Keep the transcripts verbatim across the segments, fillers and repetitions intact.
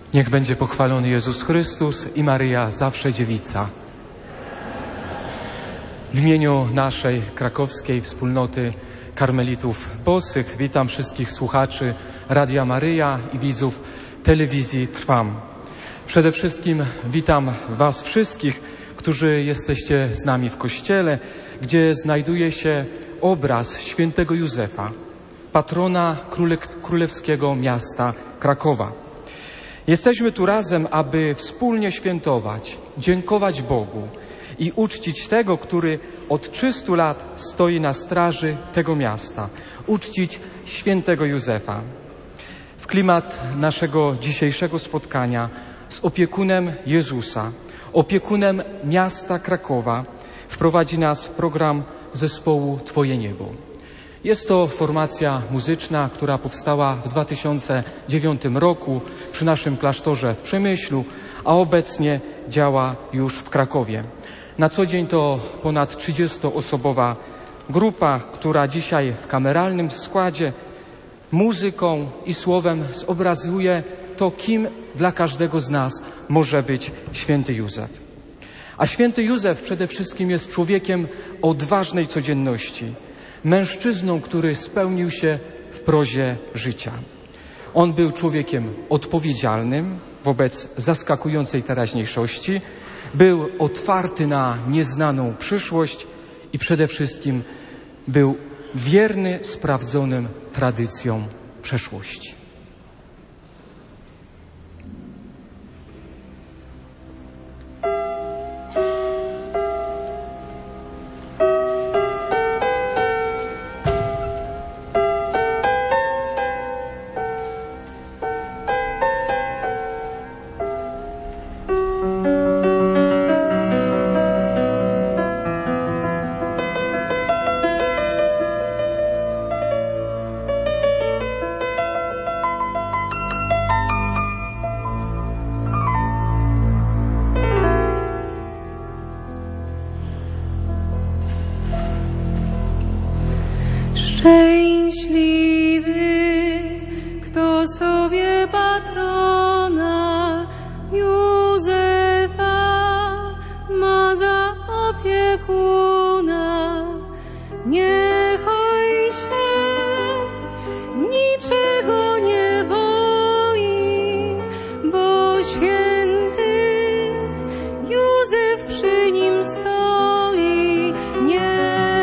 Niech będzie pochwalony Jezus Chrystus i Maryja zawsze dziewica. W imieniu naszej krakowskiej wspólnoty karmelitów bosych witam wszystkich słuchaczy Radia Maryja i widzów telewizji Trwam. Przede wszystkim witam Was wszystkich, którzy jesteście z nami w kościele, gdzie znajduje się obraz świętego Józefa, patrona królewskiego miasta Krakowa. Jesteśmy tu razem, aby wspólnie świętować, dziękować Bogu i uczcić tego, który od trzystu lat stoi na straży tego miasta, uczcić świętego Józefa. W klimat naszego dzisiejszego spotkania z opiekunem Jezusa, opiekunem miasta Krakowa wprowadzi nas program zespołu Twoje Niebo. Jest to formacja muzyczna, która powstała w dwa tysiące dziewiątym roku przy naszym klasztorze w Przemyślu, a obecnie działa już w Krakowie. Na co dzień to ponad trzydziestoosobowa grupa, która dzisiaj w kameralnym składzie muzyką i słowem zobrazuje to, kim dla każdego z nas może być święty Józef. A święty Józef przede wszystkim jest człowiekiem o odważnej codzienności, mężczyzną, który spełnił się w prozie życia. On był człowiekiem odpowiedzialnym wobec zaskakującej teraźniejszości, był otwarty na nieznaną przyszłość i przede wszystkim był wierny sprawdzonym tradycjom przeszłości. Szczęśliwy, kto sobie patrona Józefa ma za opiekuna. Niechaj się niczego nie boi, bo święty Józef przy nim stoi. Nie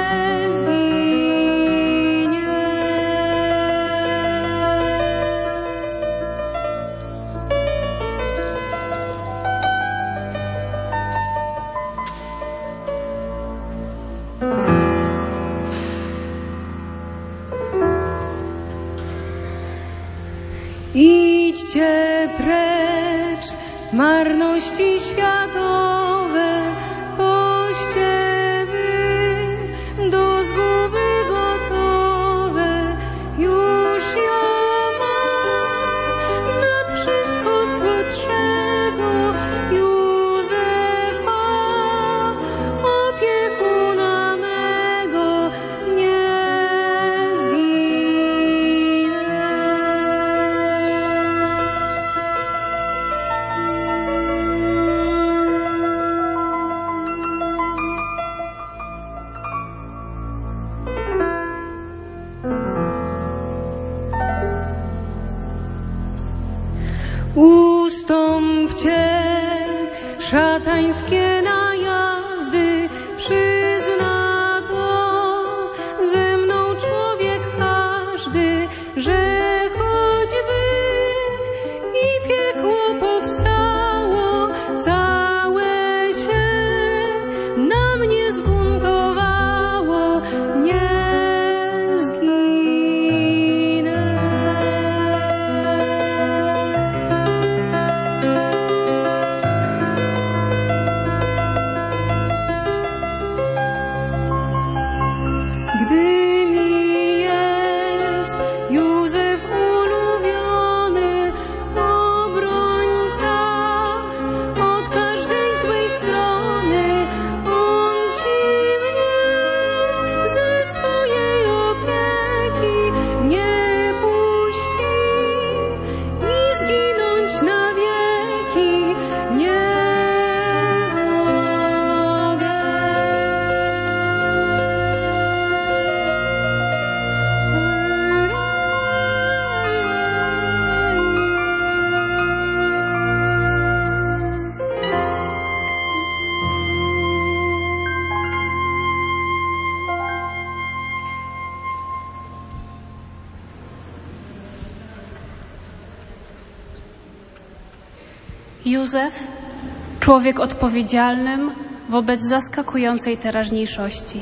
Idźcie precz, marności światowe, poście wy, do zguby gotowe. Już ja mam nad wszystko słodszego Józefa, opiekuna mego, nie Ustąpcie szatańskie najazdy, przyzna to ze mną człowiek każdy, że choćby i piekło powstało, całe się na mnie zbuntowało, nie zginę. Józef, człowiek odpowiedzialnym wobec zaskakującej teraźniejszości.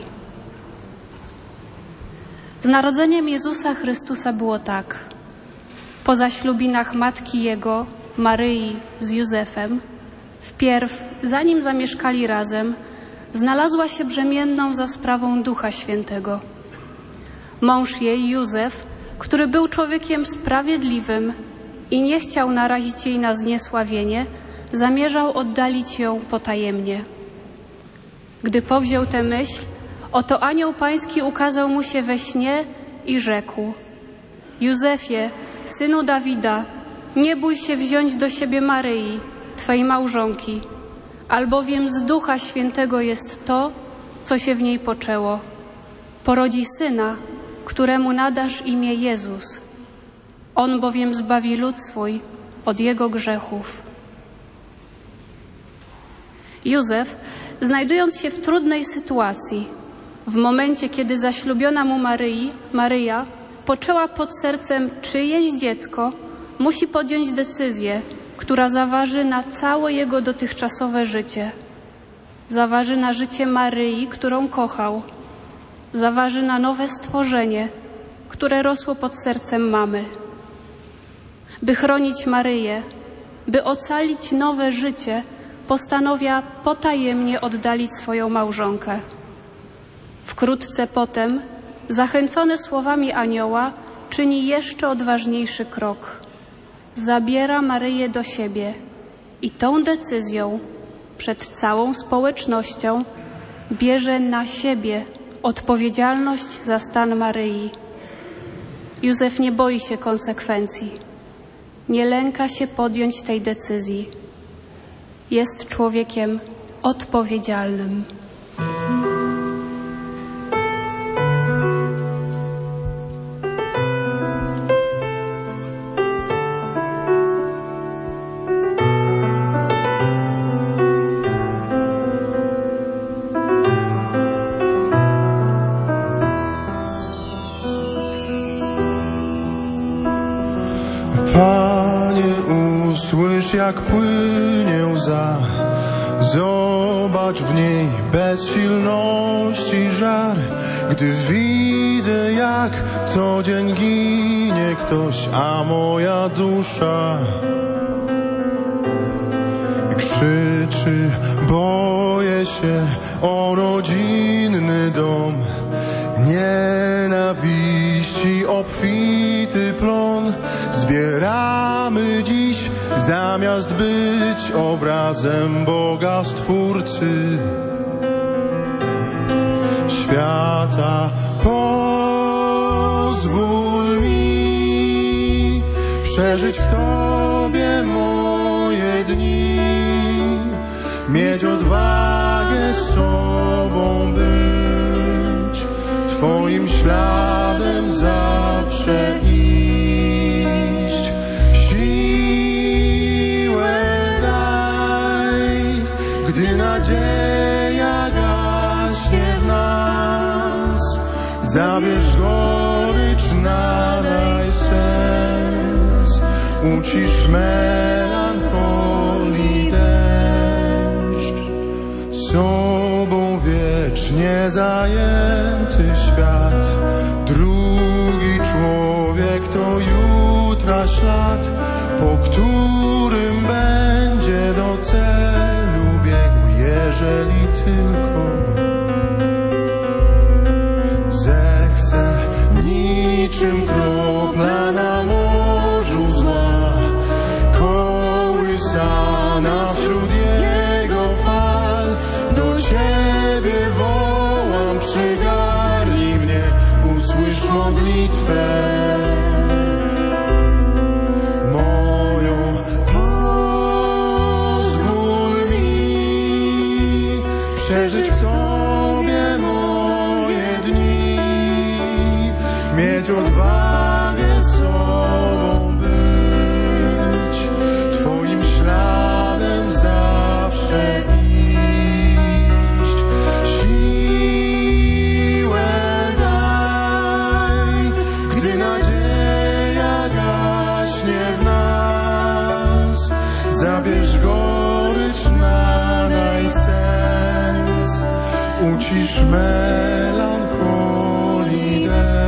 Z narodzeniem Jezusa Chrystusa było tak. Po zaślubinach matki Jego, Maryi, z Józefem, wpierw, zanim zamieszkali razem, znalazła się brzemienną za sprawą Ducha Świętego. Mąż jej, Józef, który był człowiekiem sprawiedliwym i nie chciał narazić jej na zniesławienie, zamierzał oddalić ją potajemnie. Gdy powziął tę myśl, oto anioł pański ukazał mu się we śnie i rzekł: Józefie, synu Dawida, nie bój się wziąć do siebie Maryi, twej małżonki, albowiem z Ducha Świętego jest to, co się w niej poczęło. Porodzi syna, któremu nadasz imię Jezus. On bowiem zbawi lud swój od jego grzechów. Józef, znajdując się w trudnej sytuacji, w momencie, kiedy zaślubiona mu Maryi, Maryja poczęła pod sercem czyjeś dziecko, musi podjąć decyzję, która zaważy na całe jego dotychczasowe życie. Zaważy na życie Maryi, którą kochał. Zaważy na nowe stworzenie, które rosło pod sercem mamy. By chronić Maryję, by ocalić nowe życie, postanawia potajemnie oddalić swoją małżonkę. Wkrótce potem, zachęcony słowami anioła, czyni jeszcze odważniejszy krok. Zabiera Maryję do siebie i tą decyzją przed całą społecznością bierze na siebie odpowiedzialność za stan Maryi. Józef nie boi się konsekwencji. Nie lęka się podjąć tej decyzji. Jest człowiekiem odpowiedzialnym. Panie, usłysz, jak płynie łza, zobacz w niej bezsilności żar. Gdy widzę, jak co dzień ginie ktoś, a moja dusza krzyczy, boję się o rodzinny dom, nienawiści obfity plon. Zbieramy dziś, zamiast być obrazem Boga Stwórcy świata. Pozwól mi przeżyć w Tobie moje dni, mieć odwagę z sobą być, Twoim śladem zawsze iść. Siłę daj, gdy nadzieja gaśnie w nas, zabierz gorycz, nadaj sens, ucisz melancholii deszcz. Sobą wiecznie zajęty świat, drugi człowiek to jutra ślad, po którym będzie do celu biegł, jeżeli tylko zechce. Niczym kropla na morzu zła, kołysana wśród jego fal, do Ciebie wołam, przygarnij mnie, usłysz modlitwę moją. Pozwól mi przeżyć w Tobie moje dni, mieć odwagę z sobą być, Twoim śladem zawsze iść. Siłę daj, gdy na zabierz gorycz, nadaj sens, ucisz melancholii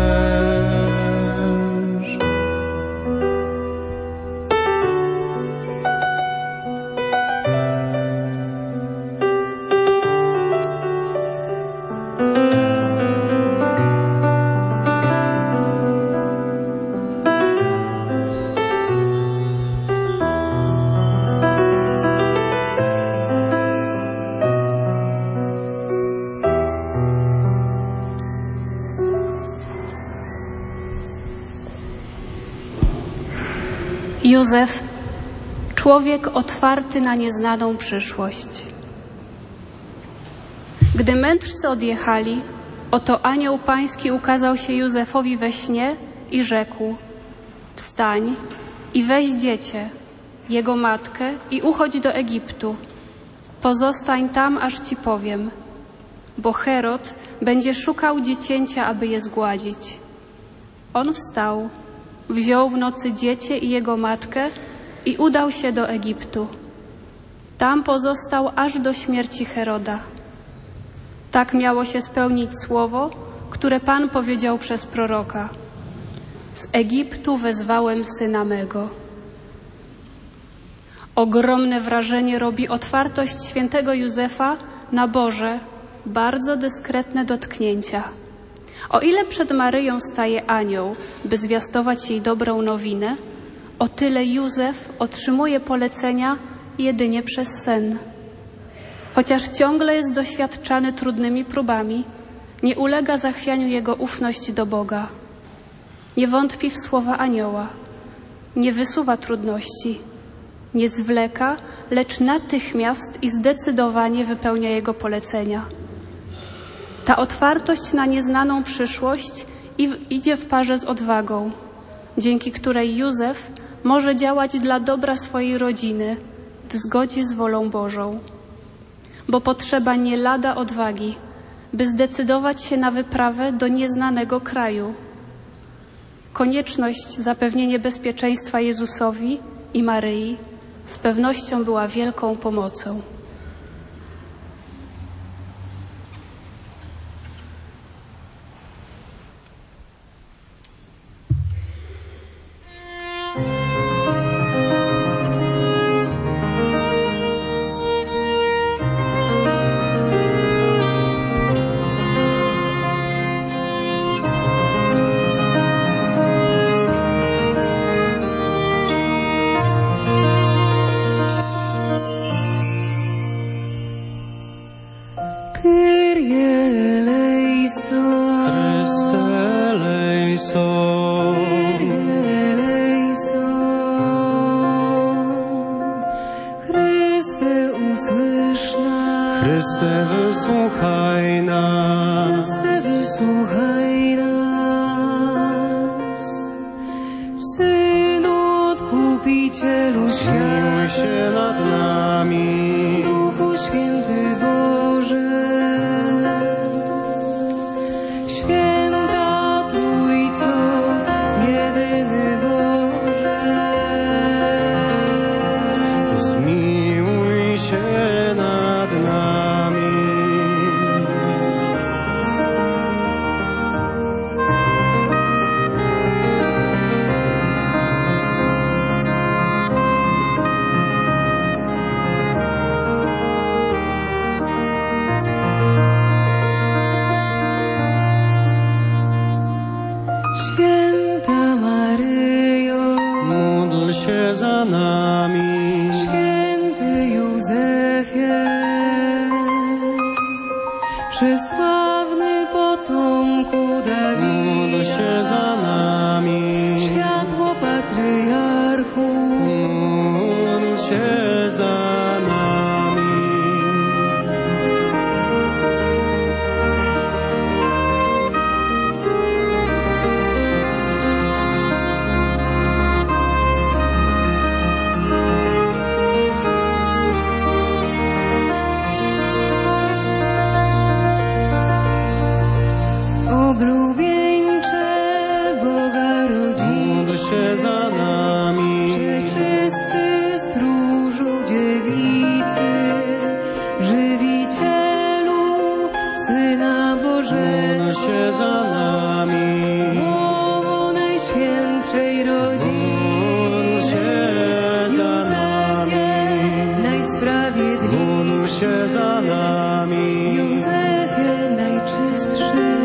deszcz. Józef, człowiek otwarty na nieznaną przyszłość. Gdy mędrcy odjechali, oto anioł pański ukazał się Józefowi we śnie i rzekł: wstań i weź dziecię, jego matkę i uchodź do Egiptu. Pozostań tam, aż ci powiem, bo Herod będzie szukał dziecięcia, aby je zgładzić. On wstał, wziął w nocy dziecię i jego matkę i udał się do Egiptu. Tam pozostał aż do śmierci Heroda. Tak miało się spełnić słowo, które Pan powiedział przez proroka: z Egiptu wezwałem syna mego. Ogromne wrażenie robi otwartość świętego Józefa na Boże, bardzo dyskretne dotknięcia. O ile przed Maryją staje anioł, by zwiastować jej dobrą nowinę, o tyle Józef otrzymuje polecenia jedynie przez sen. Chociaż ciągle jest doświadczany trudnymi próbami, nie ulega zachwianiu jego ufność do Boga. Nie wątpi w słowa anioła, nie wysuwa trudności, nie zwleka, lecz natychmiast i zdecydowanie wypełnia jego polecenia. Ta otwartość na nieznaną przyszłość idzie w parze z odwagą, dzięki której Józef może działać dla dobra swojej rodziny w zgodzie z wolą Bożą. Bo potrzeba nie lada odwagi, by zdecydować się na wyprawę do nieznanego kraju. Konieczność zapewnienia bezpieczeństwa Jezusowi i Maryi z pewnością była wielką pomocą. Chryste, wysłuchaj nas. Chryste, wysłuchaj nas. Synu Odkupicielu Zmiłuj świata, się nad nami. Duchu Święty Boże, Święta Trójco, jedyny Boże. Zmiłuj się nad nami. Święta Maryjo, Módl się za nami. Święty Józefie, przesławny potomku Módl Dawida, się za nami. światło patriarchu, Módl się za nami. oblubienie się za nami. Głowo Najświętszej Rodziny, Józefie najsprawiedliwszy, Módl się za nami. Józefie najczystszy,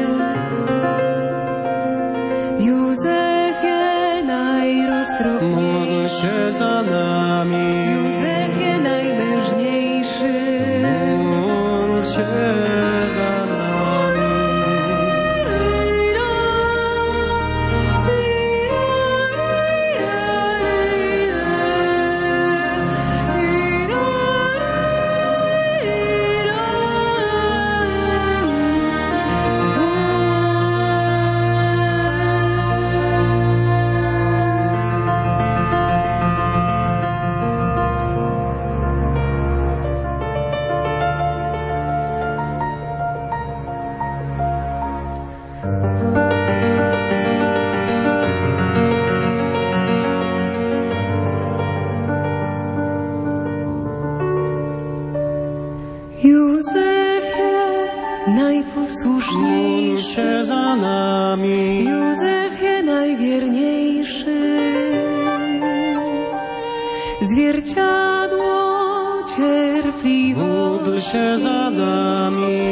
Józefie najroztropniejszy, Módl się za nami. Józefie najmężniejszy, Módl się za nami. Józefie Módl najposłuszniejszy, się za nami. Józefie najwierniejszy, zwierciadło cierpliwości, Módl się za nami.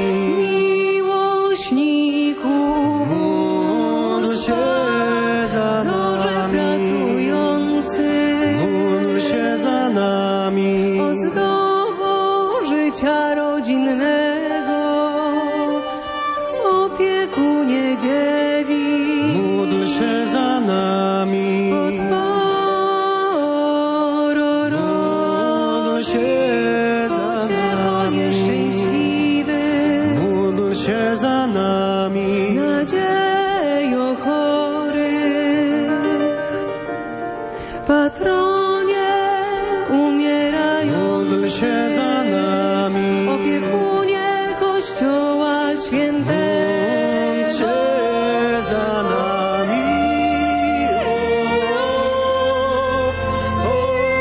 miłośniku, Módl się za zorze nami. pracujący, Módl się za nami. ozdobą życia rodzinnego, opiekunie dziewi, Módl się za nami. otworo Módl się za pociecho nami. nieszczęśliwy, Módl się za nami. nadziejo chorych, patronie umierających, Módl się za nami. opiekunie Kościoła Świętego. Módl się za nami. O, o,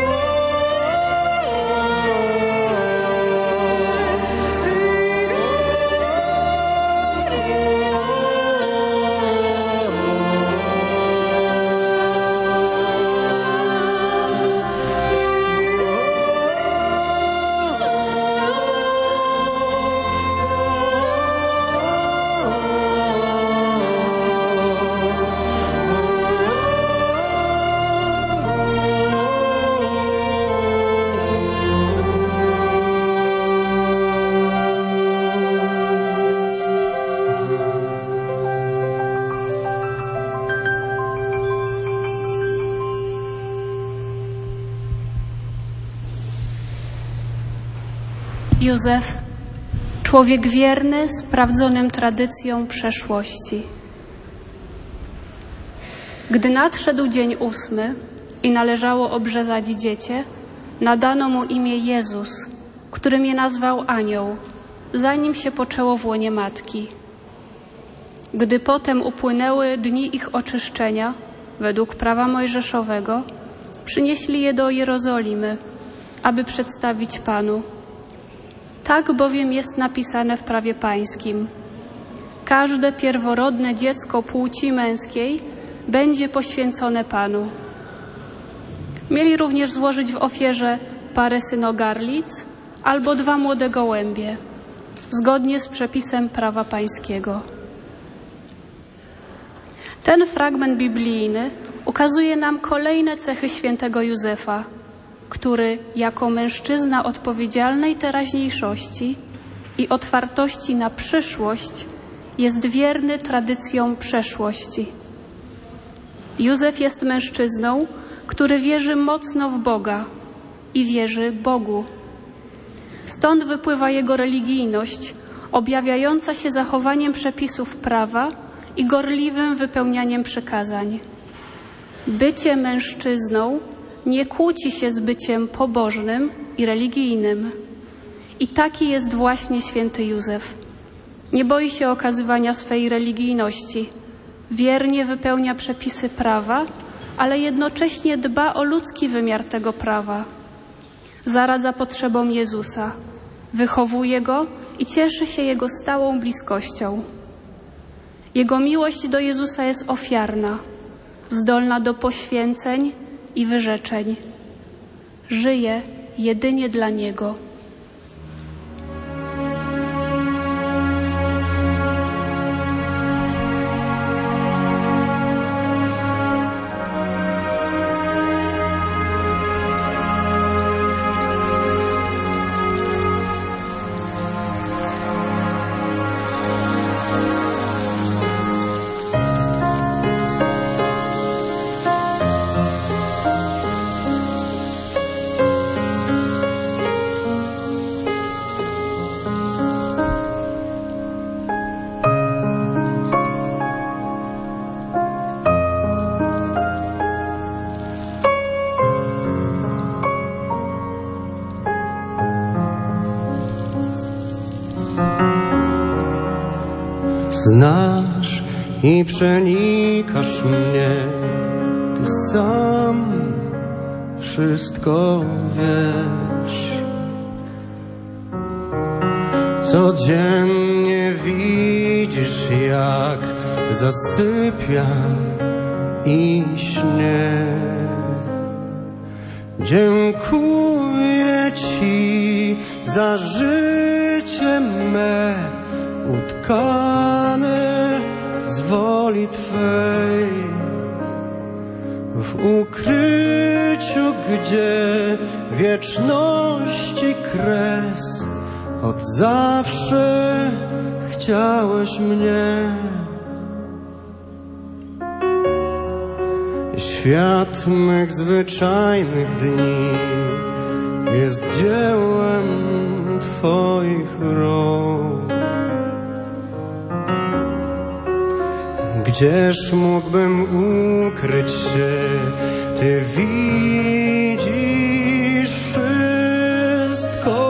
Józef, człowiek wierny, sprawdzonym tradycją przeszłości. Gdy nadszedł dzień ósmy i należało obrzezać dziecię, nadano mu imię Jezus, którym je nazwał anioł, zanim się poczęło w łonie matki. Gdy potem upłynęły dni ich oczyszczenia, według prawa mojżeszowego, przynieśli je do Jerozolimy, aby przedstawić Panu. Tak bowiem jest napisane w prawie pańskim. Każde pierworodne dziecko płci męskiej będzie poświęcone Panu. Mieli również złożyć w ofierze parę synogarlic albo dwa młode gołębie, zgodnie z przepisem prawa pańskiego. Ten fragment biblijny ukazuje nam kolejne cechy świętego Józefa, który jako mężczyzna odpowiedzialnej teraźniejszości i otwartości na przyszłość jest wierny tradycjom przeszłości. Józef jest mężczyzną, który wierzy mocno w Boga i wierzy Bogu. Stąd wypływa jego religijność, objawiająca się zachowaniem przepisów prawa i gorliwym wypełnianiem przykazań. Bycie mężczyzną nie kłóci się z byciem pobożnym i religijnym. I taki jest właśnie święty Józef. Nie boi się okazywania swej religijności. Wiernie wypełnia przepisy prawa, ale jednocześnie dba o ludzki wymiar tego prawa. Zaradza potrzebom Jezusa, wychowuje Go i cieszy się Jego stałą bliskością. Jego miłość do Jezusa jest ofiarna, zdolna do poświęceń i wyrzeczeń. Żyje jedynie dla Niego. Znasz i przenikasz mnie, Ty sam wszystko wiesz. Codziennie widzisz, jak zasypiam i śnię. Dziękuję Ci za życie me, utkane z woli Twej, w ukryciu, gdzie wieczności kres, od zawsze chciałeś mnie. Świat mych zwyczajnych dni jest dziełem Twoich rąk. Gdzież mógłbym ukryć się? Ty widzisz wszystko.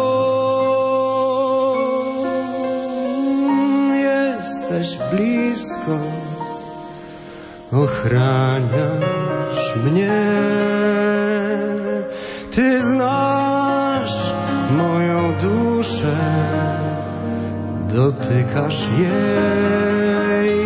Jesteś blisko, ochraniasz mnie. Ty znasz moją duszę, dotykasz jej.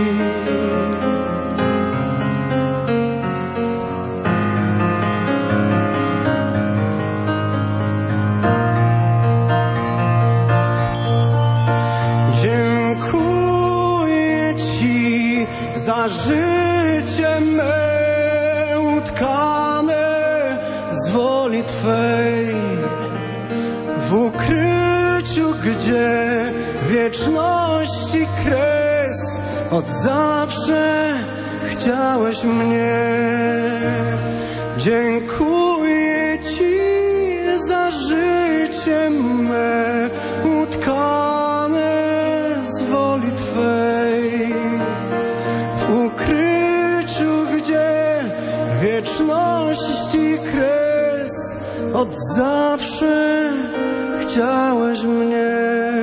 Dziękuję Ci za życie me, utkane z woli Twej, w ukryciu, gdzie wieczności kres, od zawsze chciałeś mnie. Dziękuję Ci za życie me, utkane z woli Twej, w ukryciu, gdzie wieczności kres, od zawsze chciałeś mnie.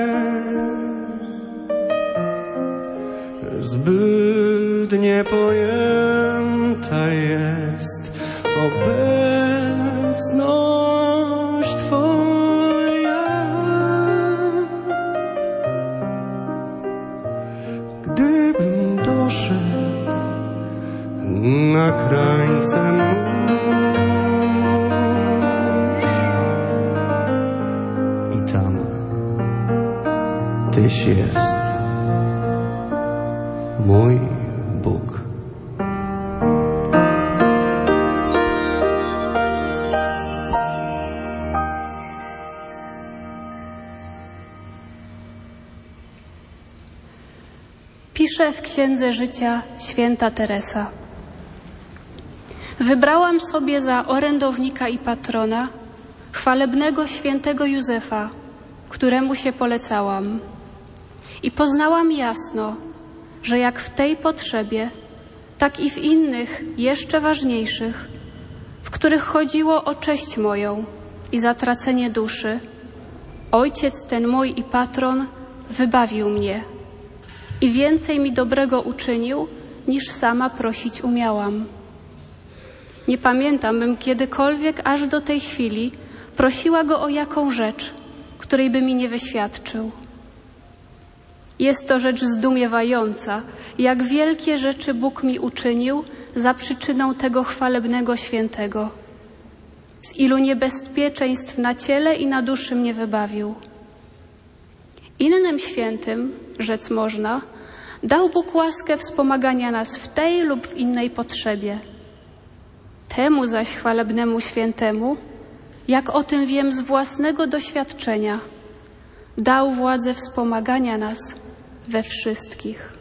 Zbyt niepojęta jest obecność Twoja. Gdybym doszedł na krańce mórz i tam Tyś jest, mój Bóg. Pisze w Księdze Życia święta Teresa. Wybrałam sobie za orędownika i patrona chwalebnego świętego Józefa, któremu się polecałam. I poznałam jasno, że jak w tej potrzebie, tak i w innych, jeszcze ważniejszych, w których chodziło o cześć moją i zatracenie duszy, Ojciec ten mój i patron wybawił mnie i więcej mi dobrego uczynił, niż sama prosić umiałam. Nie pamiętam, bym kiedykolwiek aż do tej chwili prosiła Go o jaką rzecz, której by mi nie wyświadczył. Jest to rzecz zdumiewająca, jak wielkie rzeczy Bóg mi uczynił za przyczyną tego chwalebnego świętego. Z ilu niebezpieczeństw na ciele i na duszy mnie wybawił. Innym świętym, rzec można, dał Bóg łaskę wspomagania nas w tej lub w innej potrzebie. Temu zaś chwalebnemu świętemu, jak o tym wiem z własnego doświadczenia, dał władzę wspomagania nas we wszystkich.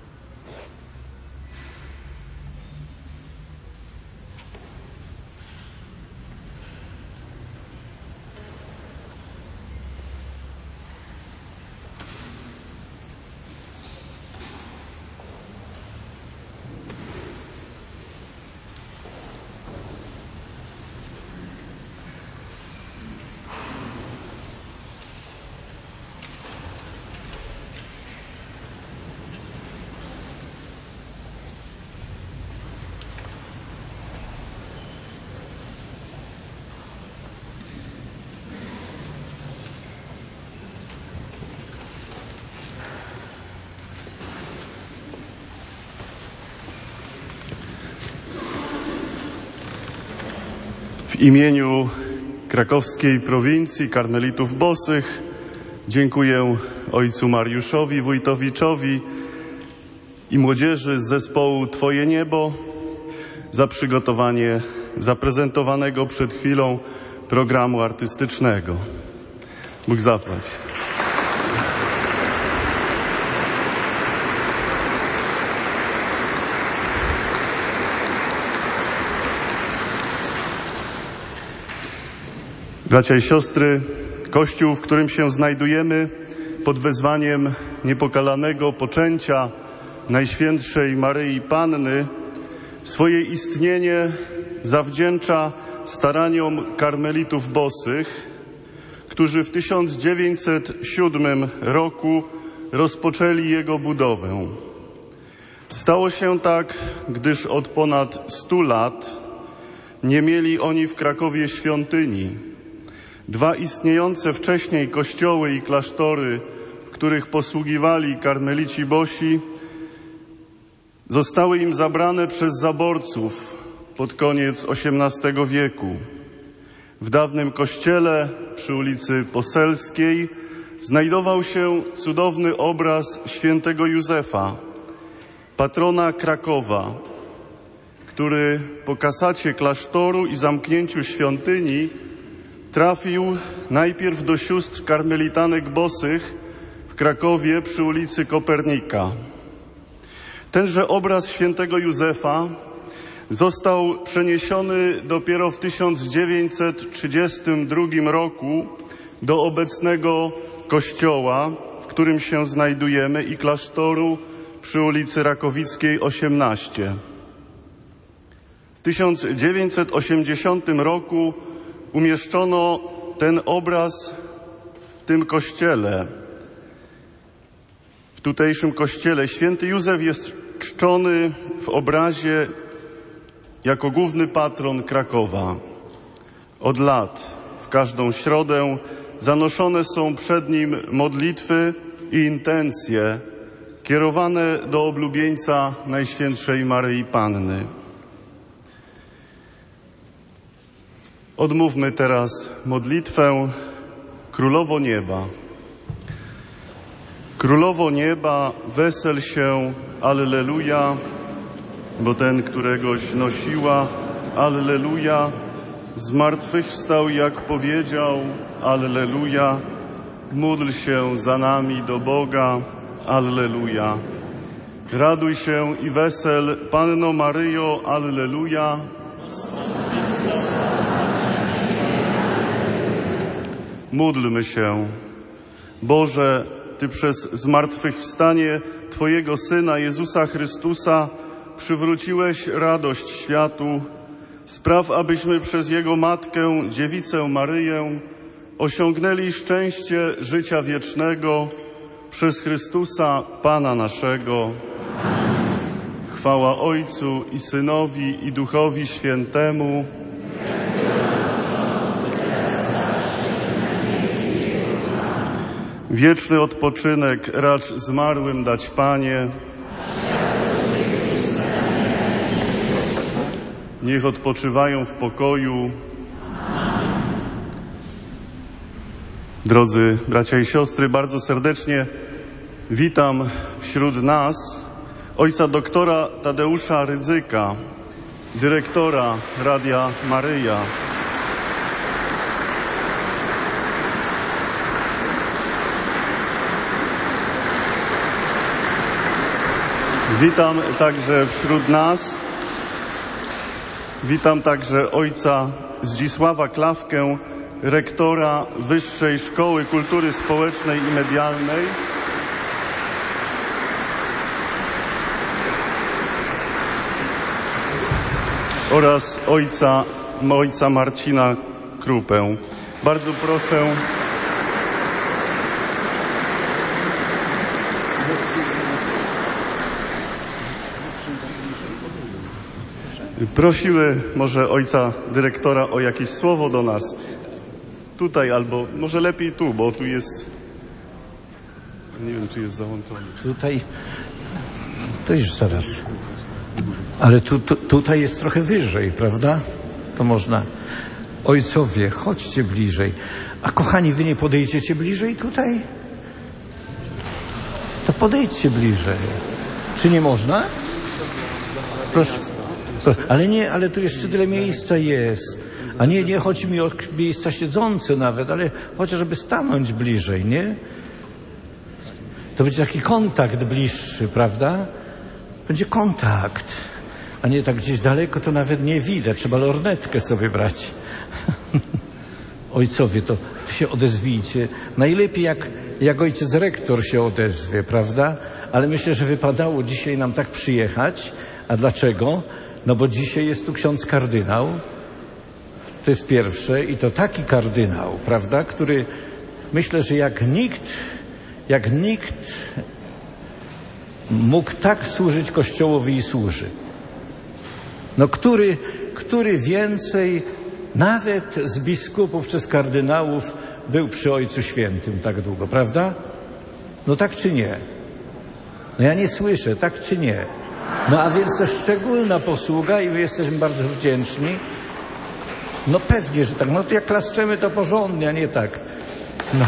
W imieniu krakowskiej prowincji Karmelitów Bosych dziękuję ojcu Mariuszowi Wójtowiczowi i młodzieży z zespołu Twoje Niebo za przygotowanie zaprezentowanego przed chwilą programu artystycznego. Bóg zapłać. Bracia i siostry, Kościół, w którym się znajdujemy, pod wezwaniem niepokalanego poczęcia Najświętszej Maryi Panny, swoje istnienie zawdzięcza staraniom karmelitów bosych, którzy w tysiąc dziewięćset siódmym roku rozpoczęli jego budowę. Stało się tak, gdyż od ponad stu lat nie mieli oni w Krakowie świątyni. Dwa istniejące wcześniej kościoły i klasztory, w których posługiwali karmelici bosi, zostały im zabrane przez zaborców pod koniec osiemnastego wieku. W dawnym kościele przy ulicy Poselskiej znajdował się cudowny obraz świętego Józefa, patrona Krakowa, który po kasacie klasztoru i zamknięciu świątyni trafił najpierw do sióstr karmelitanek bosych w Krakowie przy ulicy Kopernika. Tenże obraz świętego Józefa został przeniesiony dopiero w tysiąc dziewięćset trzydziestym drugim roku do obecnego kościoła, w którym się znajdujemy, i klasztoru przy ulicy Rakowickiej osiemnaście. W tysiąc dziewięćset osiemdziesiątym roku umieszczono ten obraz w tym kościele, w tutejszym kościele. Święty Józef jest czczony w obrazie jako główny patron Krakowa. Od lat w każdą środę zanoszone są przed nim modlitwy i intencje kierowane do oblubieńca Najświętszej Maryi Panny. Odmówmy teraz modlitwę Królowo Nieba. Królowo Nieba, wesel się, alleluja, bo ten, któregoś nosiła, alleluja, zmartwychwstał, jak powiedział, alleluja, módl się za nami do Boga, alleluja. Raduj się i wesel, Panno Maryjo, alleluja. Módlmy się. Boże, Ty przez zmartwychwstanie Twojego Syna Jezusa Chrystusa przywróciłeś radość światu. Spraw, abyśmy przez Jego Matkę, Dziewicę Maryję, osiągnęli szczęście życia wiecznego przez Chrystusa, Pana naszego. Chwała Ojcu i Synowi i Duchowi Świętemu. Wieczny odpoczynek racz zmarłym dać, Panie. Niech odpoczywają w pokoju. Drodzy bracia i siostry, bardzo serdecznie witam wśród nas ojca doktora Tadeusza Rydzyka, dyrektora Radia Maryja. Witam także wśród nas, witam także ojca Zdzisława Klawkę, rektora Wyższej Szkoły Kultury Społecznej i Medialnej. Oraz ojca, ojca Marcina Krupę. Bardzo proszę. Prosimy może ojca dyrektora o jakieś słowo do nas. Tutaj albo może lepiej tu, bo tu jest... Nie wiem, czy jest załączony. Tutaj... To już zaraz. Ale tu, tu, tutaj jest trochę wyżej, prawda? To można... Ojcowie, chodźcie bliżej. A kochani, wy nie podejdziecie bliżej tutaj? To podejdźcie bliżej. Czy nie można? Proszę. Proszę. Ale nie, ale tu jeszcze tyle miejsca jest. A nie, nie chodzi mi o miejsca siedzące nawet, ale chociażby stanąć bliżej, nie? To będzie taki kontakt bliższy, prawda? Będzie kontakt. A nie tak gdzieś daleko, to nawet nie widać. Trzeba lornetkę sobie brać. Ojcowie, to się odezwijcie. Najlepiej jak, jak ojciec rektor się odezwie, prawda? Ale myślę, że wypadało dzisiaj nam tak przyjechać. A dlaczego? No bo dzisiaj jest tu ksiądz kardynał. To jest pierwsze. I to taki kardynał, prawda? Który myślę, że jak nikt, jak nikt mógł tak służyć Kościołowi i służy. No który, który więcej nawet z biskupów czy z kardynałów był przy Ojcu Świętym tak długo, prawda? No tak czy nie? No ja nie słyszę, tak czy nie? No a więc to szczególna posługa i my jesteśmy bardzo wdzięczni. No pewnie, że tak. No to jak klaszczemy, to porządnie, a nie tak. No.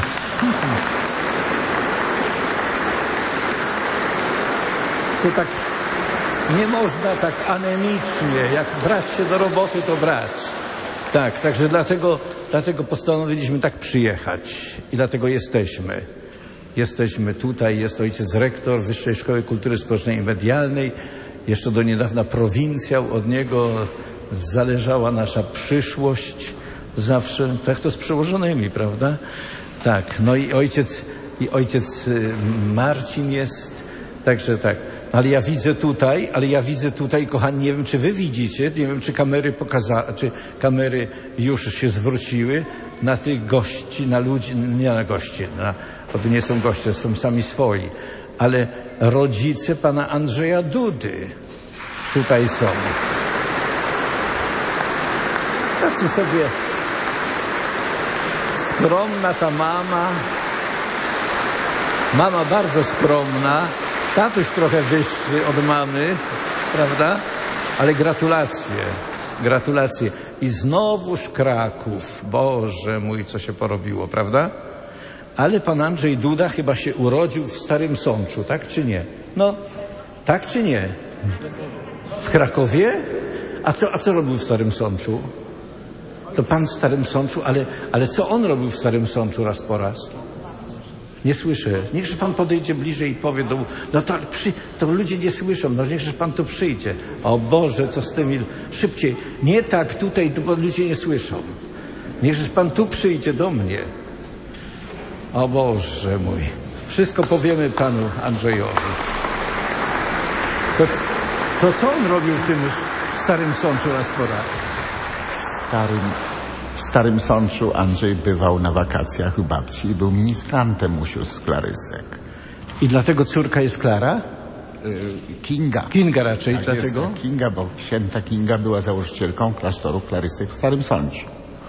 To tak nie można tak anemicznie, jak brać się do roboty, to brać. Tak, także dlatego, dlatego postanowiliśmy tak przyjechać i dlatego jesteśmy. Jesteśmy tutaj, jest ojciec rektor Wyższej Szkoły Kultury Społecznej i Medialnej. Jeszcze do niedawna prowincjał, od niego zależała nasza przyszłość zawsze. Tak to z przełożonymi, prawda? Tak, no i ojciec, i ojciec Marcin jest, także tak. Ale ja widzę tutaj, ale ja widzę tutaj, kochani, nie wiem, czy wy widzicie, nie wiem, czy kamery pokazały, czy kamery już się zwróciły na tych gości, na ludzi, nie na gości, na, bo to nie są goście, są sami swoi, ale rodzice pana Andrzeja Dudy tutaj są. Tacy sobie skromna ta mama, mama bardzo skromna, tatuś trochę wyższy od mamy, prawda? Ale gratulacje, gratulacje. I znowuż Kraków. Boże mój, co się porobiło, prawda? Ale pan Andrzej Duda chyba się urodził w Starym Sączu, tak czy nie? No, tak czy nie? W Krakowie? A co, a co robił w Starym Sączu? To pan w Starym Sączu, ale, ale co on robił w Starym Sączu raz po raz? Nie słyszę. Niechże pan podejdzie bliżej i powie do... No to, przy, to ludzie nie słyszą. No niechże pan tu przyjdzie. O Boże, co z tymi... Szybciej. Nie tak tutaj, bo ludzie nie słyszą. Niechże pan tu przyjdzie do mnie. O Boże mój. Wszystko powiemy panu Andrzejowi. To, to co on robił w tym Starym Sączu raz po raz? W Starym, w Starym Sączu Andrzej bywał na wakacjach u babci i był ministrantem u sióstr Klarysek. I dlatego córka jest Klara? Kinga. Kinga raczej, tak, dlatego? Jest Kinga, bo święta Kinga była założycielką klasztoru Klarysek w Starym Sączu.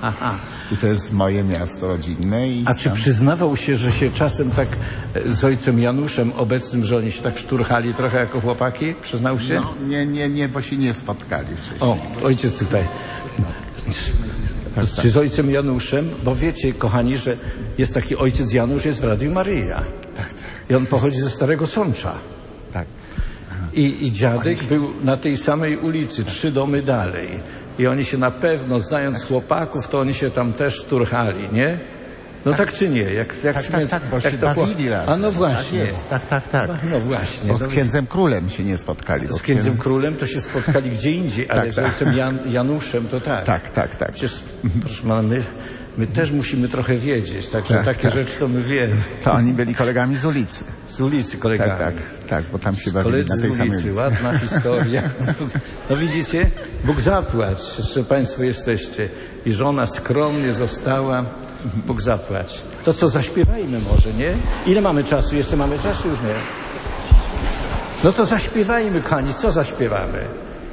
Aha. I to jest moje miasto rodzinne. I A czy sam... przyznawał się, że się czasem tak z ojcem Januszem obecnym, że oni się tak szturchali trochę jako chłopaki? Przyznał się? No, nie, nie, nie, bo się nie spotkali wcześniej. O, ojciec tutaj. Tak, Czy tak. z ojcem Januszem? Bo wiecie, kochani, że jest taki ojciec Janusz, jest w Radiu Maryja. Tak, tak. I on pochodzi ze Starego Sącza. Tak. I, I dziadek był na tej samej ulicy, trzy domy dalej. I oni się na pewno, znając chłopaków, to oni się tam też szturchali, nie? No tak, tak czy nie? Jak, jak Tak, tak, tak, bo jak się to bawili było? razem. A no właśnie. Tak, jest. tak, tak, tak. No właśnie. Bo z No, księdzem królem się nie spotkali. bo z księdzem księdz- królem to się spotkali gdzie indziej, ale Tak, z tak. ojcem Jan, Januszem to tak. Tak, tak, tak. Przecież, proszę pana, my, my też musimy trochę wiedzieć, także Tak, takie tak. rzeczy to my wiemy. To oni byli kolegami z ulicy. Z ulicy kolegami. Tak, tak, tak, bo tam się bawili Koledzy na tej z samej ulicy, ulicy. ładna historia. No widzicie, Bóg zapłać, jeszcze państwo jesteście. I żona skromnie została, Bóg zapłać. To co, zaśpiewajmy może, nie? Ile mamy czasu? Jeszcze mamy czas, czy już nie? No to zaśpiewajmy, kochani, co zaśpiewamy?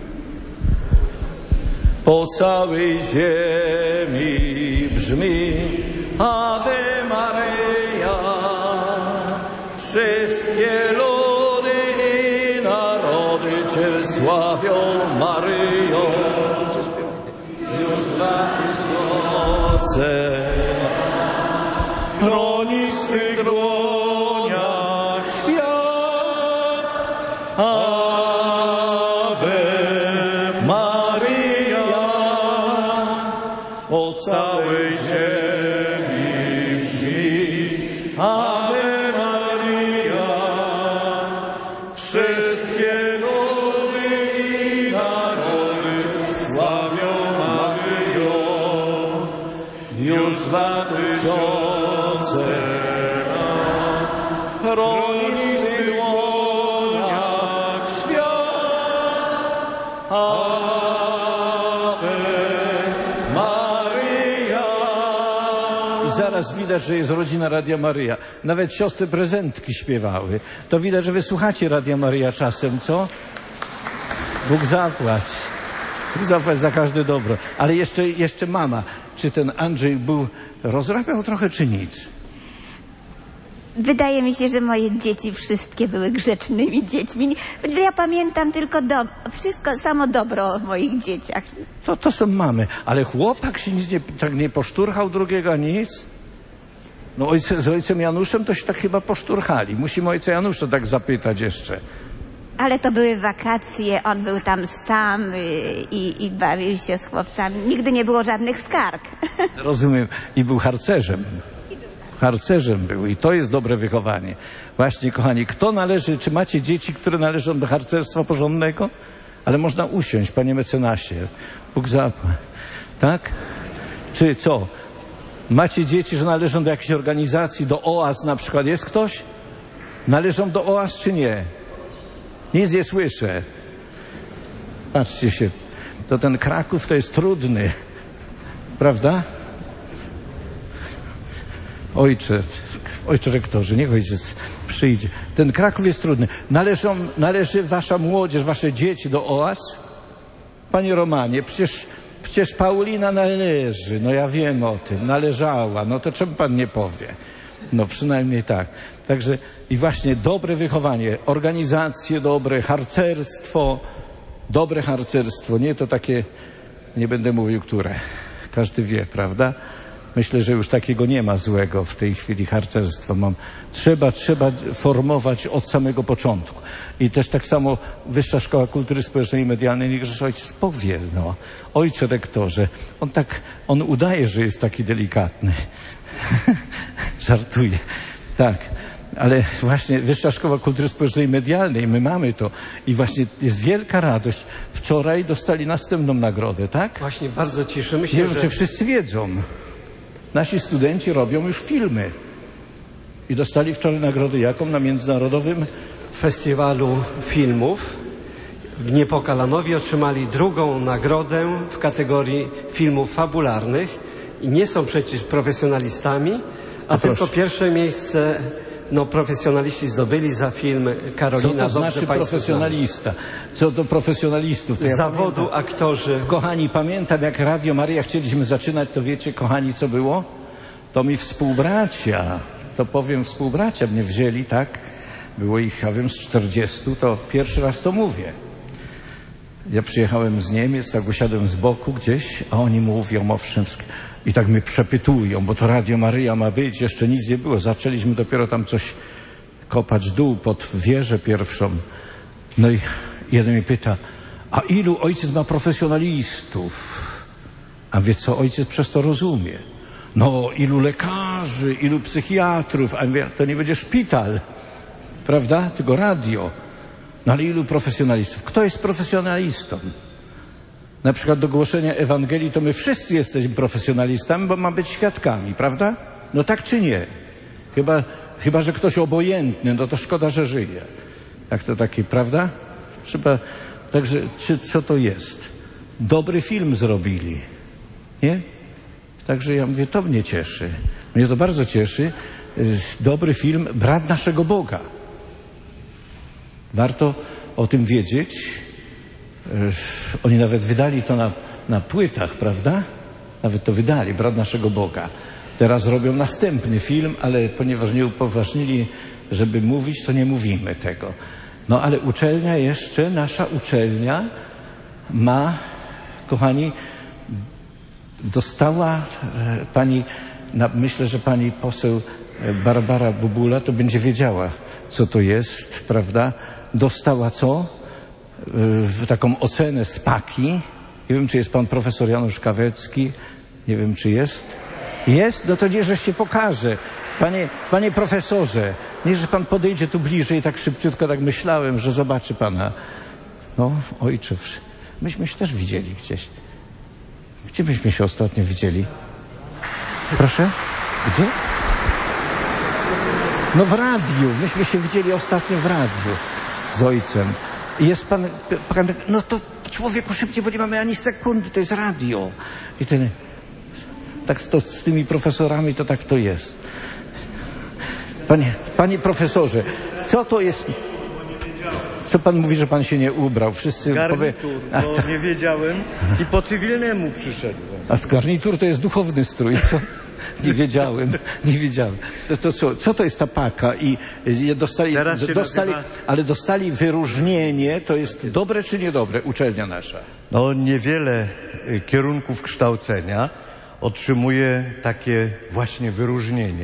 Po całej ziemi brzmi Ave Maria, wszystkie ludy i narody Cię sławią, Maryjo. Już dwa tysiące chronisz w swych dłoniach świat. Ave Maria, o całej ziemi brzmi Ave Maria, wszystkie ludy i narody sławią Maryjo. Już dwa tysiące lat chronisz w swych dłoniach świat. Ave Maria. I zaraz widać, że jest rodzina Radia Maryja. Nawet siostry prezentki śpiewały. To widać, że wy słuchacie Radia Maryja czasem, co? Bóg zapłać. Bóg zapłać za każde dobro. Ale jeszcze, jeszcze mama. Czy ten Andrzej był, rozrabiał trochę, czy nic? Wydaje mi się, że moje dzieci wszystkie były grzecznymi dziećmi. Ja pamiętam tylko do... wszystko, samo dobro o moich dzieciach. To, to są mamy. Ale chłopak się nic nie, tak nie poszturchał drugiego, ani nic? No ojce, z ojcem Januszem to się tak chyba poszturchali. Musimy ojca Janusza tak zapytać jeszcze. Ale to były wakacje, on był tam sam y, i, i bawił się z chłopcami. Nigdy nie było żadnych skarg. Rozumiem. I był harcerzem. Harcerzem był i to jest dobre wychowanie. Właśnie, kochani, kto należy, czy macie dzieci, które należą do harcerstwa porządnego? Ale można usiąść, panie mecenasie. Bóg zapłać. Tak? Czy co? Macie dzieci, że należą do jakiejś organizacji, do O A S na przykład. Jest ktoś? Należą do O A S czy nie? Nic nie słyszę. Patrzcie się, to ten Kraków to jest trudny. Prawda? Ojcze, ojcze rektorze, niech ojciec przyjdzie. Ten Kraków jest trudny. Należą, należy wasza młodzież, wasze dzieci do O A S? Panie Romanie, przecież, przecież Paulina należy. No ja wiem o tym. Należała. No to czemu pan nie powie? No przynajmniej tak. Także i właśnie dobre wychowanie, organizacje dobre, harcerstwo, dobre harcerstwo. Nie to takie, nie będę mówił, które. Każdy wie, prawda? Myślę, że już takiego nie ma złego w tej chwili harcerstwa. Mam, trzeba, trzeba formować od samego początku. I też tak samo Wyższa Szkoła Kultury Społecznej i Medialnej, niech ojciec powie, no, ojcze rektorze, on tak, on udaje, że jest taki delikatny. Żartuję. Tak. Ale właśnie Wyższa Szkoła Kultury Społecznej i Medialnej, my mamy to. I właśnie jest wielka radość. Wczoraj dostali następną nagrodę, tak? Właśnie bardzo cieszymy się, Nie wiem, że... czy wszyscy wiedzą. Nasi studenci robią już filmy. I dostali wczoraj nagrodę jaką? Na międzynarodowym Festiwalu Filmów w Niepokalanowie otrzymali drugą nagrodę w kategorii filmów fabularnych. I nie są przecież profesjonalistami, a No tylko proszę. pierwsze miejsce no, profesjonaliści zdobyli za film. Karolina, Co to dobrze znaczy państwu profesjonalista? Co do profesjonalistów? To Z ja zawodu pamiętam, aktorzy. kochani, pamiętam jak Radio Maryja chcieliśmy zaczynać, to wiecie, kochani, co było? To mi współbracia, to powiem współbracia mnie wzięli, tak? Było ich, ja wiem, z czterdziestu, to pierwszy raz to mówię. Ja przyjechałem z Niemiec, tak usiadłem z boku gdzieś, a oni mówią o wszystkim. I tak mnie przepytują, bo to Radio Maryja ma być, jeszcze nic nie było. Zaczęliśmy dopiero tam coś kopać dół pod wieżę pierwszą. No i jeden mi pyta, a ilu ojciec ma profesjonalistów? A wie co ojciec przez to rozumie? No, ilu lekarzy, ilu psychiatrów, a wie, to nie będzie szpital, prawda? Tylko radio. No ale ilu profesjonalistów? Kto jest profesjonalistą? Na przykład do głoszenia Ewangelii to my wszyscy jesteśmy profesjonalistami, bo mamy być świadkami, prawda? No tak czy nie? Chyba, chyba że ktoś obojętny, no to szkoda, że żyje. Jak to takie, prawda? Trzeba, także, czy, co to jest? Dobry film zrobili, nie? Także ja mówię, to mnie cieszy. Mnie to bardzo cieszy. Dobry film, Brat naszego Boga. Warto o tym wiedzieć. Oni nawet wydali to na, na płytach, prawda? Nawet to wydali, Brat naszego Boga. Teraz robią następny film, ale ponieważ nie upoważnili, żeby mówić, to nie mówimy tego. No ale uczelnia jeszcze, nasza uczelnia ma, kochani, dostała e, pani, na, myślę, że pani poseł Barbara Bubula to będzie wiedziała, co to jest, prawda? Dostała co? E, taką ocenę z paki. Nie wiem, czy jest pan profesor Janusz Kawecki. Nie wiem, czy jest. Jest? No to niechże się pokaże. Panie, panie profesorze, niechże pan podejdzie tu bliżej, tak szybciutko, tak myślałem, że zobaczy pana. No, ojcze, myśmy się też widzieli gdzieś. Gdzie myśmy się ostatnio widzieli? Proszę? Gdzie? No w radiu. Myśmy się widzieli ostatnio w radiu z ojcem. I jest pan, pan... No to człowieku szybciej, bo nie mamy ani sekundy, to jest radio. I ten... Tak to, z tymi profesorami to tak to jest. Panie, panie profesorze, co to jest... Co pan mówi, że pan się nie ubrał? Wszyscy garnitur, powie... bo to... nie wiedziałem i po cywilnemu przyszedłem. A garnitur to jest duchowny strój, co? Nie wiedziałem, nie wiedziałem. To, to co, co to jest ta paka? I dostali, dostali, nazywa... ale dostali wyróżnienie. To jest dobre czy niedobre, uczelnia nasza? No niewiele kierunków kształcenia otrzymuje takie właśnie wyróżnienie.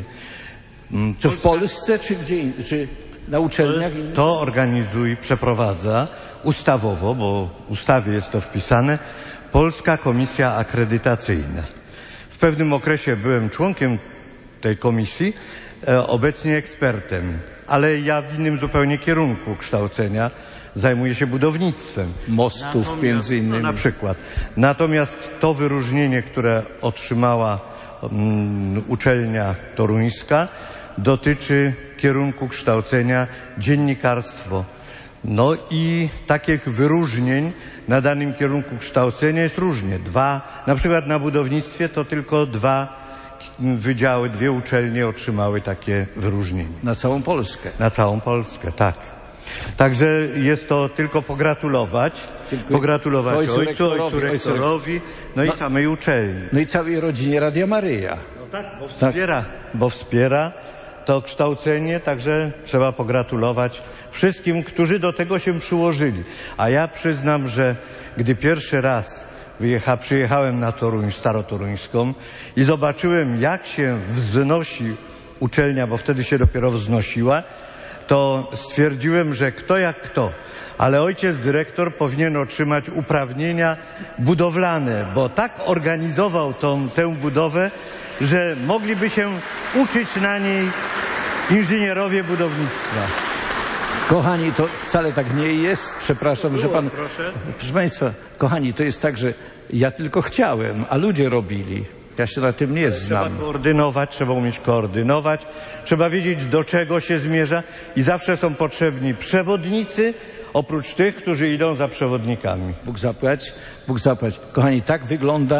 Czy w Polsce, czy gdzie indziej? Czy na uczelniach? To organizuje, przeprowadza ustawowo, bo w ustawie jest to wpisane, Polska Komisja Akredytacyjna. W pewnym okresie byłem członkiem tej komisji, e, obecnie ekspertem, ale ja w innym zupełnie kierunku kształcenia zajmuję się budownictwem. Mostów Natomiast, między innymi. No, na przykład. Natomiast to wyróżnienie, które otrzymała um, uczelnia toruńska, dotyczy kierunku kształcenia dziennikarstwo. No i takich wyróżnień na danym kierunku kształcenia jest różnie. Dwa, na przykład na budownictwie to tylko dwa wydziały, dwie uczelnie otrzymały takie wyróżnienie. Na całą Polskę. Na całą Polskę, tak. Także jest to tylko pogratulować, Dziękuję. pogratulować ojcu, ojcu, ojcu rektorowi, no i no, samej uczelni. No i całej rodzinie Radia Maryja. No tak, bo wspiera, tak. bo wspiera to kształcenie, także trzeba pogratulować wszystkim, którzy do tego się przyłożyli. A ja przyznam, że gdy pierwszy raz wyjecha, przyjechałem na Toruń, Starotoruńską i zobaczyłem, jak się wznosi uczelnia, bo wtedy się dopiero wznosiła, to stwierdziłem, że kto jak kto, ale ojciec dyrektor powinien otrzymać uprawnienia budowlane, bo tak organizował tą, tę budowę, że mogliby się uczyć na niej inżynierowie budownictwa. Kochani, to wcale tak nie jest. Przepraszam, Było, że pan... Proszę. Proszę państwa, kochani, to jest tak, że ja tylko chciałem, a ludzie robili. Ja się na tym nie znam. Trzeba koordynować, trzeba umieć koordynować, trzeba wiedzieć, do czego się zmierza i zawsze są potrzebni przewodnicy, oprócz tych, którzy idą za przewodnikami. Bóg zapłać, Bóg zapłać. Kochani, tak wygląda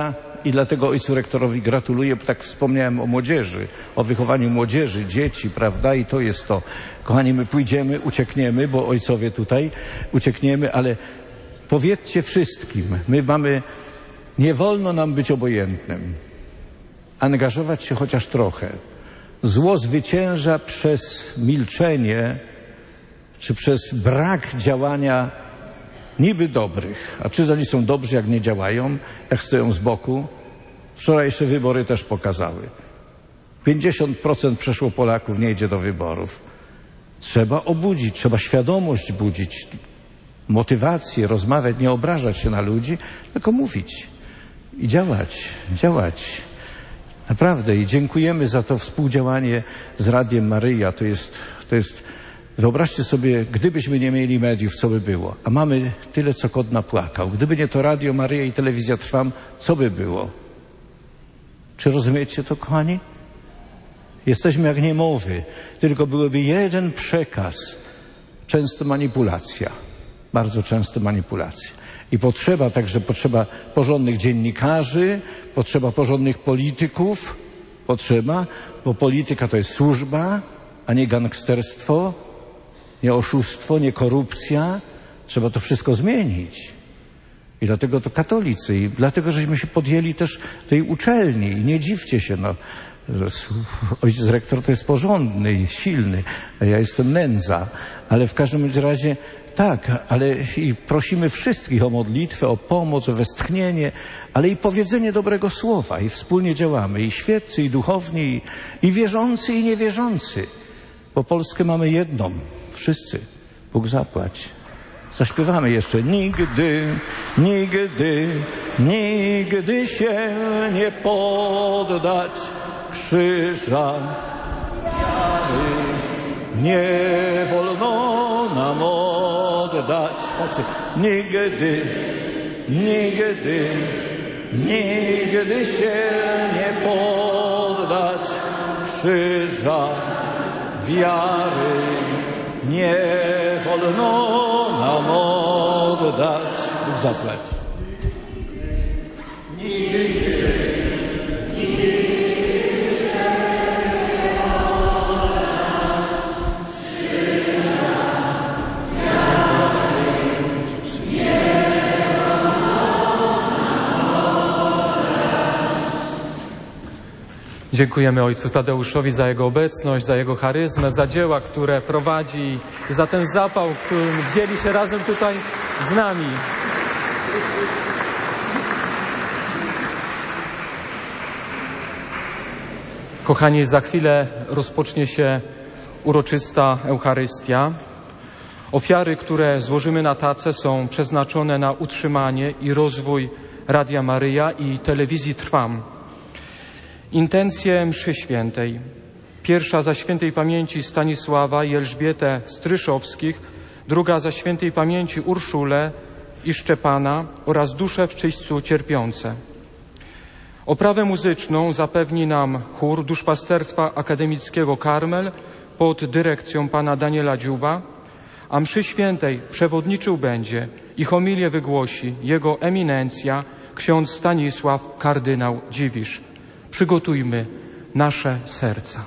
i dlatego ojcu rektorowi gratuluję, bo tak wspomniałem o młodzieży, o wychowaniu młodzieży, dzieci, prawda, i to jest to. Kochani, my pójdziemy, uciekniemy, bo ojcowie tutaj uciekniemy, ale powiedzcie wszystkim, my mamy, nie wolno nam być obojętnym, angażować się chociaż trochę. Zło zwycięża przez milczenie, czy przez brak działania niby dobrych. A czy oni są dobrzy, jak nie działają, jak stoją z boku? Wczorajsze wybory też pokazały. pięćdziesiąt procent przeszło Polaków nie idzie do wyborów. Trzeba obudzić, trzeba świadomość budzić, motywację, rozmawiać, nie obrażać się na ludzi, tylko mówić i działać, działać. Naprawdę i dziękujemy za to współdziałanie z Radiem Maryja. To jest, to jest, wyobraźcie sobie, gdybyśmy nie mieli mediów, co by było? A mamy tyle, co kot napłakał. Gdyby nie to Radio Maryja i Telewizja Trwam, co by było? Czy rozumiecie to, kochani? Jesteśmy jak niemowy, tylko byłby jeden przekaz. Często manipulacja, bardzo często manipulacja. I potrzeba także, potrzeba porządnych dziennikarzy, potrzeba porządnych polityków, potrzeba, bo polityka to jest służba, a nie gangsterstwo, nie oszustwo, nie korupcja. Trzeba to wszystko zmienić. I dlatego to katolicy, i dlatego żeśmy się podjęli też tej uczelni. I nie dziwcie się, no, ojciec rektor to jest porządny i silny, a ja jestem nędza, ale w każdym razie tak, ale i prosimy wszystkich o modlitwę, o pomoc, o westchnienie, ale i powiedzenie dobrego słowa i wspólnie działamy, i świeccy, i duchowni, i, i wierzący, i niewierzący, bo Polskę mamy jedną, wszyscy, Bóg zapłać. Zaśpiewamy jeszcze. Nigdy, nigdy, nigdy się nie poddać krzyża wiary. Nie wolno nam oddać. Nigdy, nigdy, nigdy się nie poddać krzyża wiary. Nie wolno nam oddać. Bóg zapłać. Nigdy, nigdy. Dziękujemy ojcu Tadeuszowi za jego obecność, za jego charyzmę, za dzieła, które prowadzi, za ten zapał, którym dzieli się razem tutaj z nami. Kochani, za chwilę rozpocznie się uroczysta Eucharystia. Ofiary, które złożymy na tacę, są przeznaczone na utrzymanie i rozwój Radia Maryja i Telewizji Trwam. Intencje mszy świętej. Pierwsza za świętej pamięci Stanisława i Elżbietę Stryszowskich, druga za świętej pamięci Urszulę i Szczepana oraz dusze w czyśćcu cierpiące. Oprawę muzyczną zapewni nam chór Duszpasterstwa Akademickiego Karmel pod dyrekcją pana Daniela Dziuba, a mszy świętej przewodniczył będzie i homilię wygłosi jego eminencja ksiądz Stanisław kardynał Dziwisz. Przygotujmy nasze serca.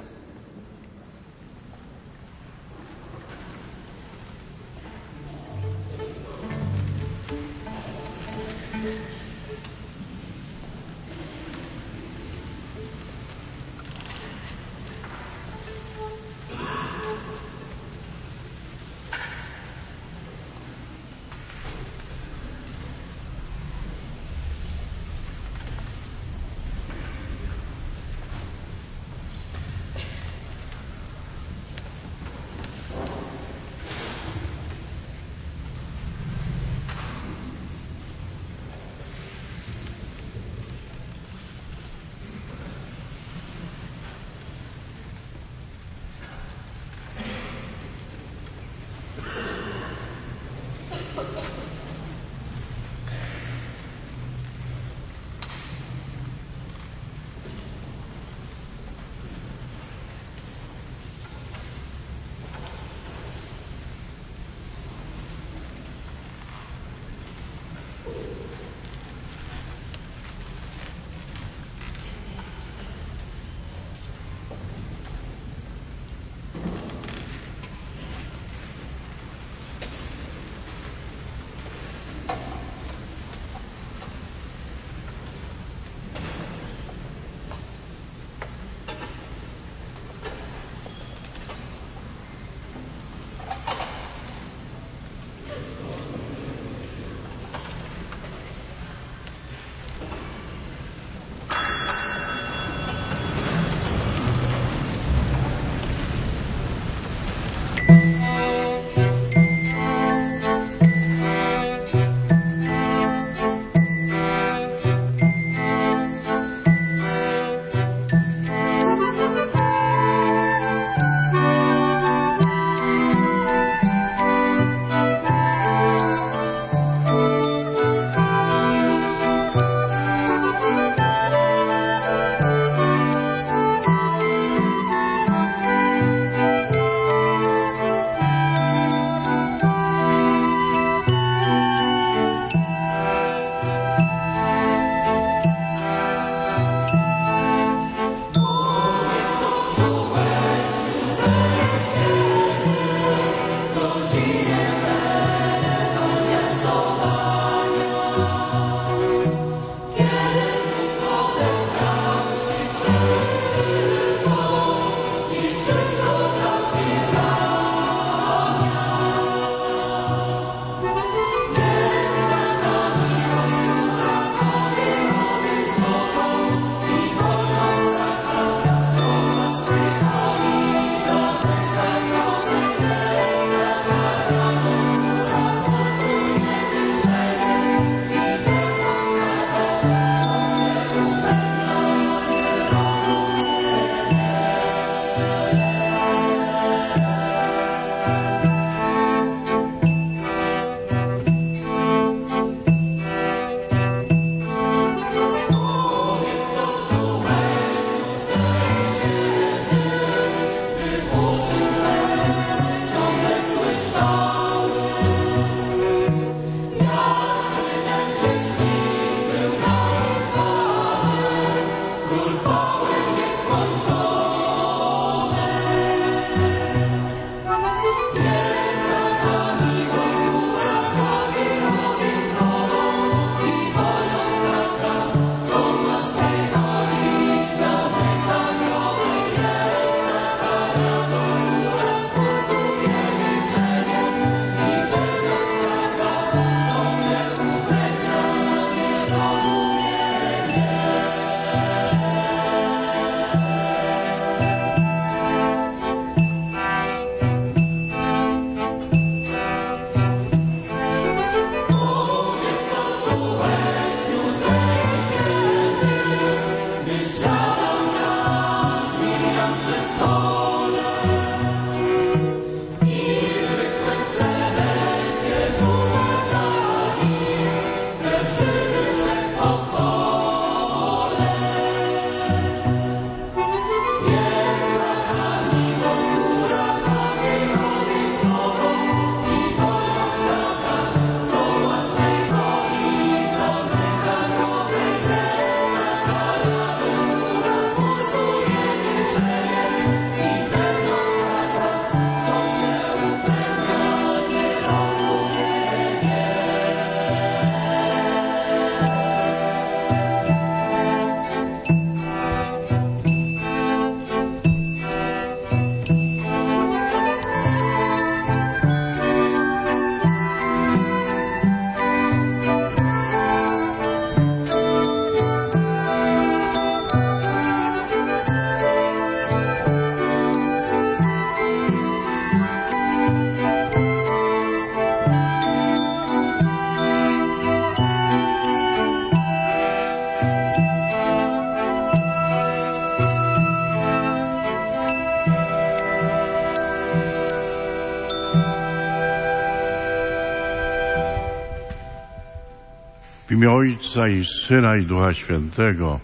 W imię Ojca i Syna i Ducha Świętego.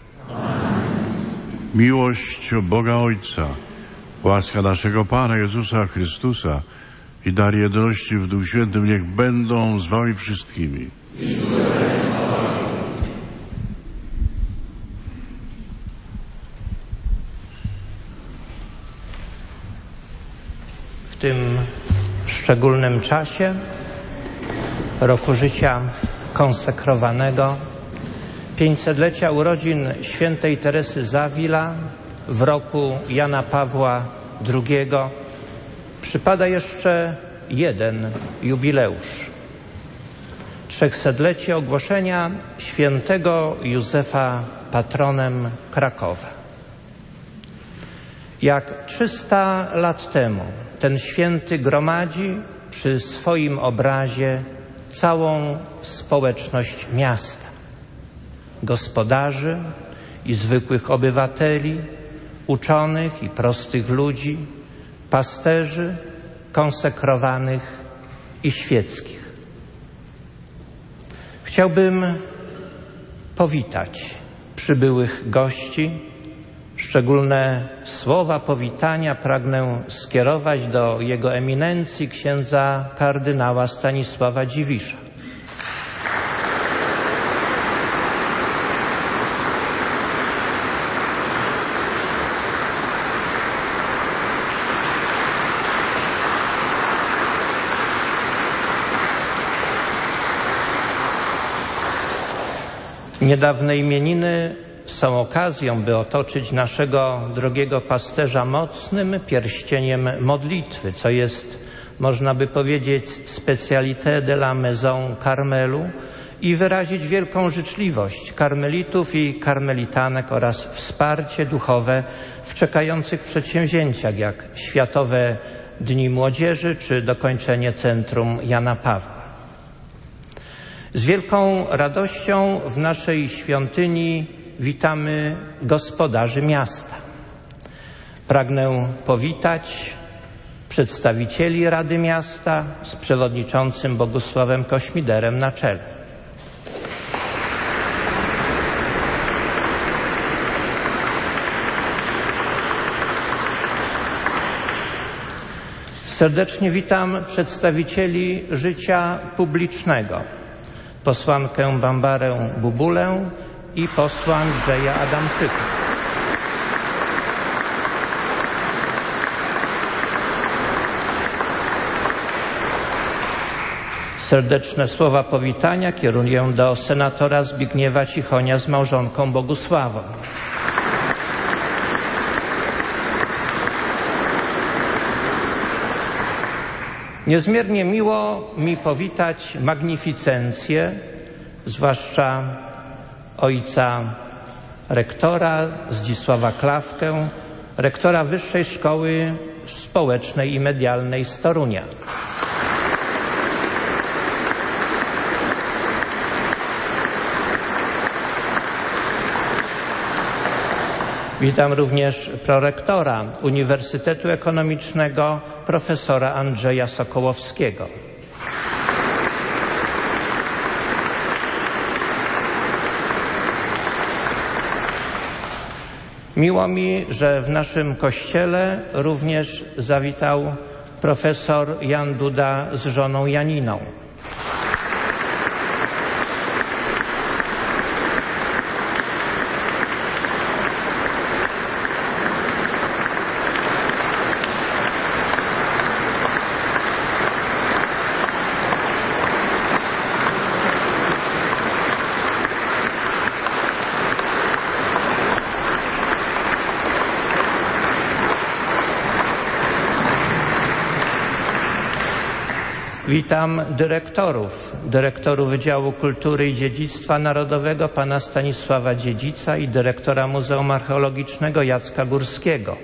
Miłość Boga Ojca, łaska naszego Pana Jezusa Chrystusa i dar jedności w Duchu Świętym niech będą z wami wszystkimi. W tym szczególnym czasie roku życia konsekrowanego, pięćsetlecia urodzin świętej Teresy z Avila, w roku Jana Pawła drugiego, przypada jeszcze jeden jubileusz. Trzechsetlecie ogłoszenia świętego Józefa patronem Krakowa. Jak trzysta lat temu ten święty gromadzi przy swoim obrazie całą społeczność miasta, gospodarzy i zwykłych obywateli, uczonych i prostych ludzi, pasterzy, konsekrowanych i świeckich. Chciałbym powitać przybyłych gości. Szczególne słowa powitania pragnę skierować do Jego Eminencji księdza kardynała Stanisława Dziwisza. Niedawne imieniny są okazją, by otoczyć naszego drogiego pasterza mocnym pierścieniem modlitwy, co jest, można by powiedzieć, spécialité de la Maison Karmelu, i wyrazić wielką życzliwość karmelitów i karmelitanek oraz wsparcie duchowe w czekających przedsięwzięciach, jak Światowe Dni Młodzieży czy dokończenie Centrum Jana Pawła. Z wielką radością w naszej świątyni witamy gospodarzy miasta. Pragnę powitać przedstawicieli Rady Miasta z przewodniczącym Bogusławem Kośmiderem na czele. Serdecznie witam przedstawicieli życia publicznego, posłankę Bambarę Bubulę i posła Andrzeja Adamczyka. Serdeczne słowa powitania kieruję do senatora Zbigniewa Cichonia z małżonką Bogusławą. Niezmiernie miło mi powitać magnificencję, zwłaszcza ojca rektora Zdzisława Klawkę, rektora Wyższej Szkoły Społecznej i Medialnej z Torunia. Witam również prorektora Uniwersytetu Ekonomicznego, profesora Andrzeja Sokołowskiego. Miło mi, że w naszym kościele również zawitał profesor Jan Duda z żoną Janiną. Witam dyrektorów, dyrektorów Wydziału Kultury i Dziedzictwa Narodowego pana Stanisława Dziedzica i dyrektora Muzeum Archeologicznego Jacka Górskiego.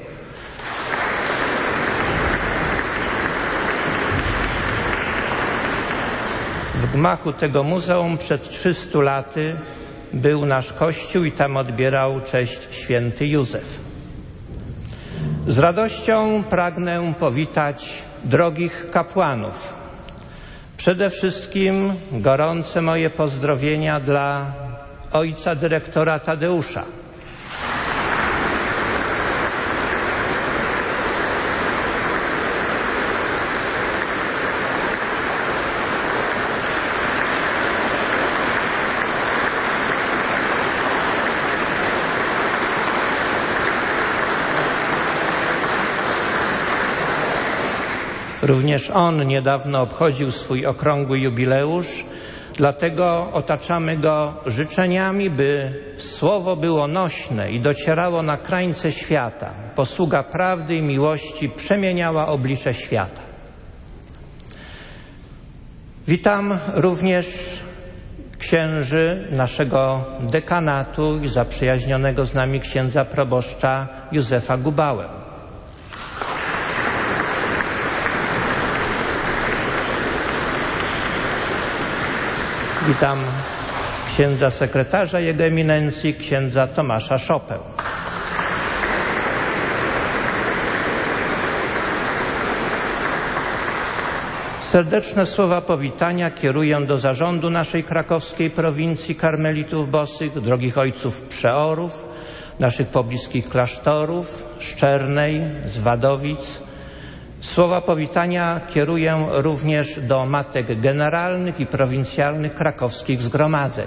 W gmachu tego muzeum przed trzystu laty był nasz kościół i tam odbierał cześć święty Józef. Z radością pragnę powitać drogich kapłanów. Przede wszystkim gorące moje pozdrowienia dla ojca dyrektora Tadeusza. Również on niedawno obchodził swój okrągły jubileusz, dlatego otaczamy go życzeniami, by słowo było nośne i docierało na krańce świata. Posługa prawdy i miłości przemieniała oblicze świata. Witam również księży naszego dekanatu i zaprzyjaźnionego z nami księdza proboszcza Józefa Gubałę. Witam księdza sekretarza Jego Eminencji, księdza Tomasza Szopę. Serdeczne słowa powitania kieruję do zarządu naszej krakowskiej prowincji karmelitów bosych, drogich ojców przeorów, naszych pobliskich klasztorów, z Czernej, z Wadowic. Słowa powitania kieruję również do matek generalnych i prowincjalnych krakowskich zgromadzeń.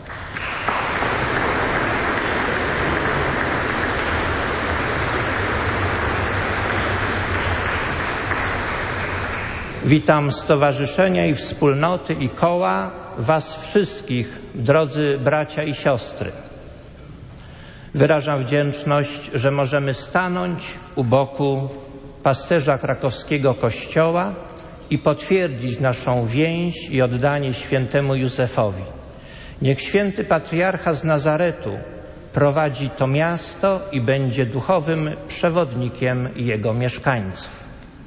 Witam stowarzyszenia i wspólnoty i koła, was wszystkich, drodzy bracia i siostry. Wyrażam wdzięczność, że możemy stanąć u boku pasterza krakowskiego kościoła i potwierdzić naszą więź i oddanie świętemu Józefowi. Niech święty patriarcha z Nazaretu prowadzi to miasto i będzie duchowym przewodnikiem jego mieszkańców.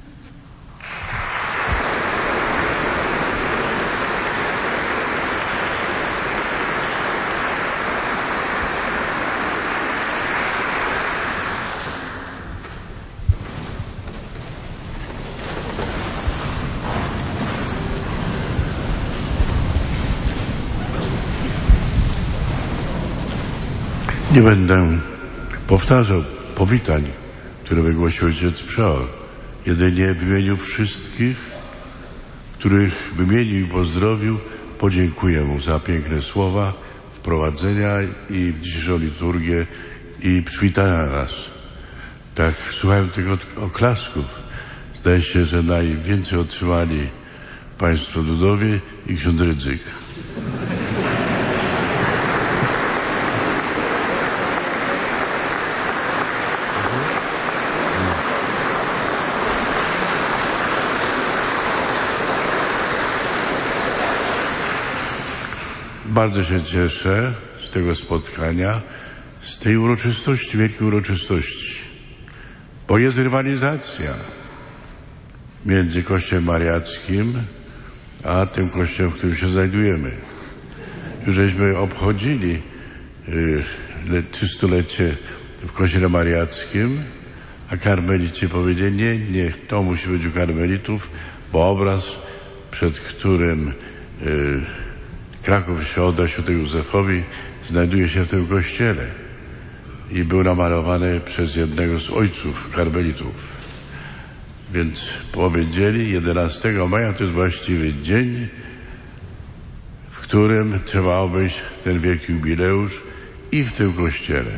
Nie będę powtarzał powitań, które wygłosił ojciec przeor. Jedynie w imieniu wszystkich, których wymienił i pozdrowił, podziękuję mu za piękne słowa, wprowadzenia i w dzisiejszą liturgię i przywitania nas. Tak, słuchałem tych oklasków. Zdaje się, że najwięcej otrzymali państwo Dudowie i ksiądz Rydzyk. Bardzo się cieszę z tego spotkania, z tej uroczystości, wielkiej uroczystości, bo jest rywalizacja między Kościołem Mariackim a tym kościołem, w którym się znajdujemy. Już żeśmy obchodzili y, trzystulecie w kościele mariackim, a karmelici powiedzieli, nie, nie, to musi być u karmelitów, bo obraz, przed którym y, Kraków się odda świętemu Józefowi, znajduje się w tym kościele i był namalowany przez jednego z ojców karmelitów. Więc powiedzieli, jedenastego maja to jest właściwy dzień, w którym trzeba obejść ten wielki jubileusz i w tym kościele.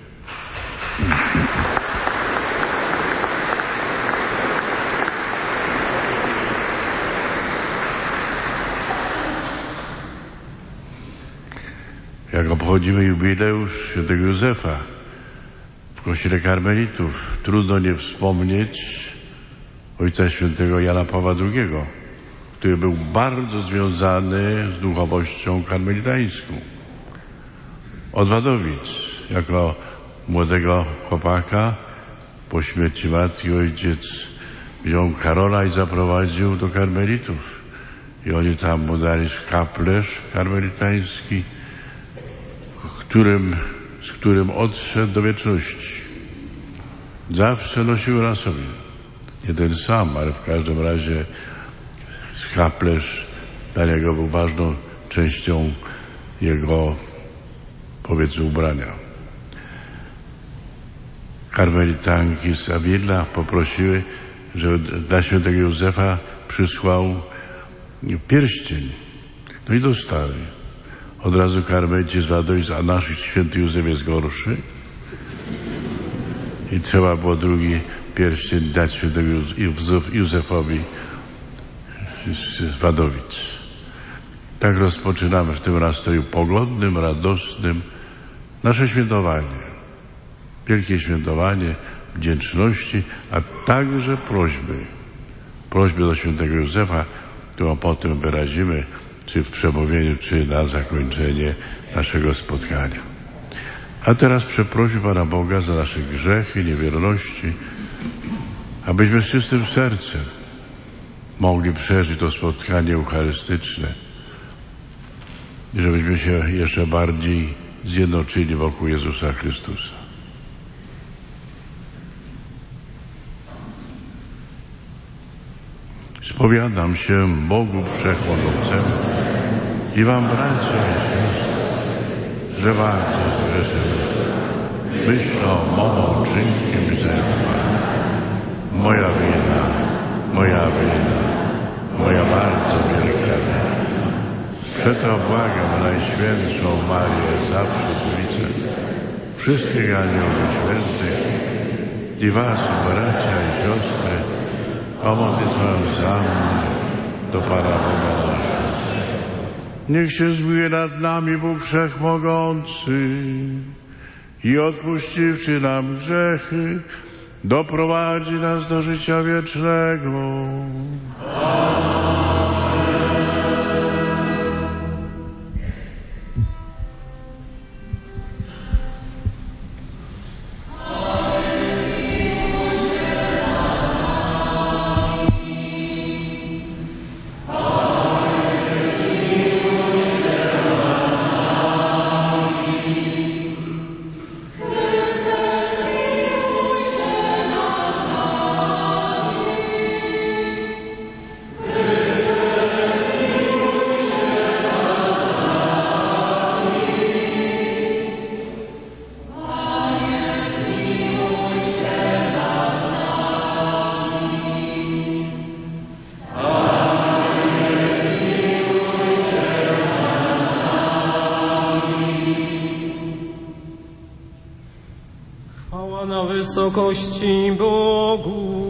Jak obchodzimy jubileusz świętego Józefa w kościele karmelitów, trudno nie wspomnieć ojca świętego Jana Pawła drugiego, który był bardzo związany z duchowością karmelitańską. Od Wadowic, jako młodego chłopaka, po śmierci matki ojciec wziął Karola i zaprowadził do karmelitów. I oni tam mu dali szkaplerz karmelitański, którym, z którym odszedł do wieczności. Zawsze nosił na sobie. Nie ten sam, ale w każdym razie szkaplerz dla niego był ważną częścią jego, powiedzmy, ubrania. Karmelitanki z Avila poprosiły, że dla świętego Józefa przysłał pierścień. No i dostali. Od razu karmelici z Wadowic, a nasz święty Józef jest gorszy. I trzeba było drugi pierścień dać świętego Józefowi z Wadowic. Tak rozpoczynamy w tym nastroju pogodnym, radosnym nasze świętowanie. Wielkie świętowanie wdzięczności, a także prośby. Prośby do świętego Józefa, którą potem wyrazimy, czy w przemówieniu, czy na zakończenie naszego spotkania. A teraz przeprosimy Pana Boga za nasze grzechy, niewierności, abyśmy z czystym sercem mogli przeżyć to spotkanie eucharystyczne i żebyśmy się jeszcze bardziej zjednoczyli wokół Jezusa Chrystusa. Spowiadam się Bogu Wszechmogącemu i wam, bracia i siostry, że bardzo zgrzeszyłem myślą, mową, czynkiem i zerwaniem. Moja wina, moja wina, moja bardzo wielka wina. Przeto błagam Najświętszą Marię, zawsze Dziewiczę, wszystkich aniołów świętych i was, bracia i siostry, o modlitwę za mnie do Pana Boga naszego. Niech się zmiłuje nad nami Bóg Wszechmogący i odpuściwszy nam grzechy, doprowadzi nas do życia wiecznego. Wysokości Bogu.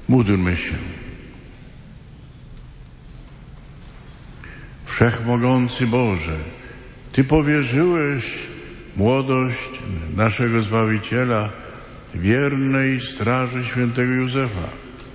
Módlmy się. Wszechmogący Boże, Ty powierzyłeś młodość naszego Zbawiciela wiernej straży świętego Józefa.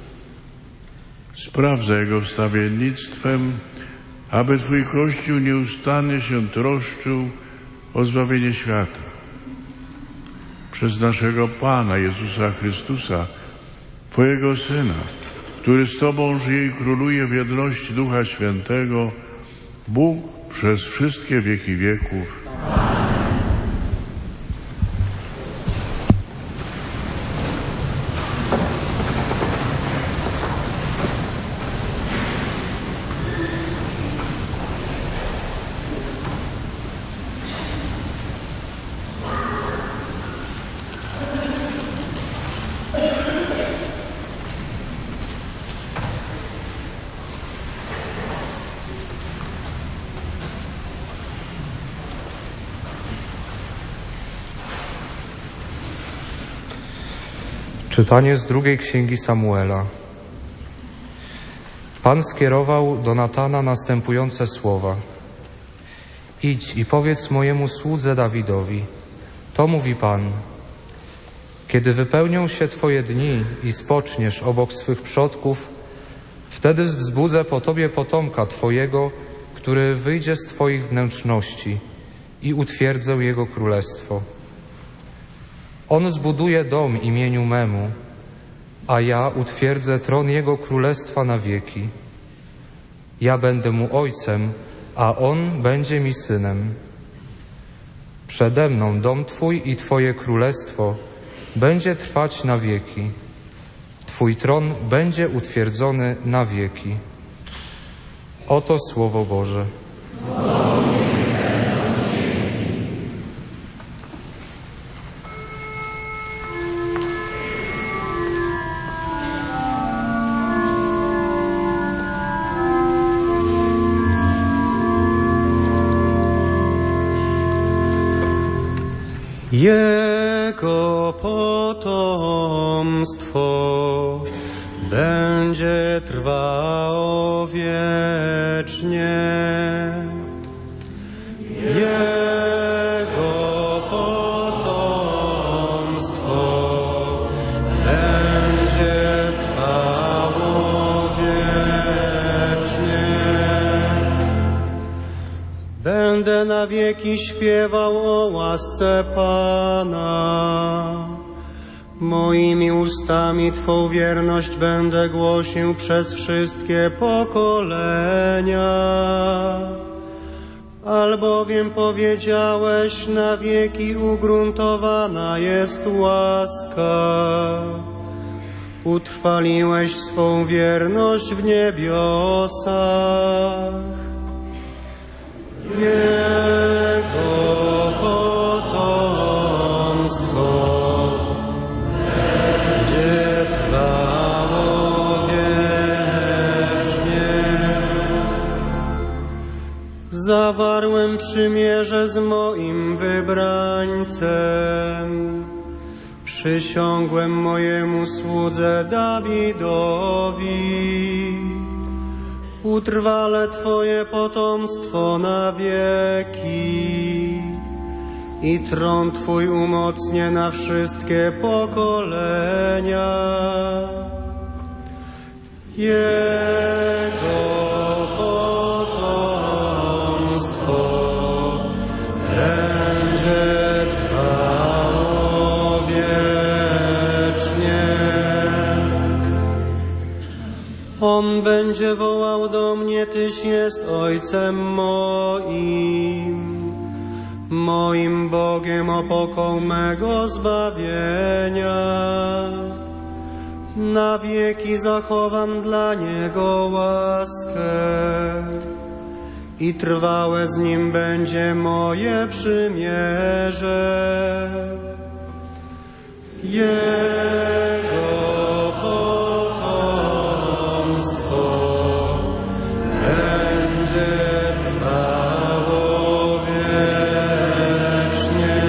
Spraw za jego wstawiennictwem, aby Twój Kościół nieustannie się troszczył o zbawienie świata. Przez naszego Pana Jezusa Chrystusa, Twojego Syna, który z Tobą żyje i króluje w jedności Ducha Świętego, Bóg przez wszystkie wieki wieków. Czytanie z drugiej księgi Samuela. Pan skierował do Natana następujące słowa. Idź i powiedz mojemu słudze Dawidowi. To mówi Pan. Kiedy wypełnią się Twoje dni i spoczniesz obok swych przodków, wtedy wzbudzę po Tobie potomka Twojego, który wyjdzie z Twoich wnętrzności i utwierdzę jego królestwo. On zbuduje dom imieniu memu, a ja utwierdzę tron jego królestwa na wieki. Ja będę mu ojcem, a on będzie mi synem. Przede mną dom Twój i Twoje królestwo będzie trwać na wieki. Twój tron będzie utwierdzony na wieki. Oto Słowo Boże. Jego potomstwo będzie trwało wiecznie. Jego potomstwo będzie trwało wiecznie. Będę na wieki śpiewał o łasce Pana. Moimi ustami Twą wierność będę głosił przez wszystkie pokolenia. Albowiem powiedziałeś, na wieki ugruntowana jest łaska. Utrwaliłeś swą wierność w niebiosach. Jego potomstwo będzie trwało wiecznie. Zawarłem przymierze z moim wybrańcem. Przysiągłem mojemu słudze Dawidowi. Utrwale Twoje potomstwo na wieki i tron Twój umocnię na wszystkie pokolenia. Jego potomstwo będzie trwało wiecznie. On będzie wołał do mnie, Tyś jest Ojcem moim, moim Bogiem, opoką mego zbawienia. Na wieki zachowam dla Niego łaskę i trwałe z Nim będzie moje przymierze. Jego będzie trwało wiecznie.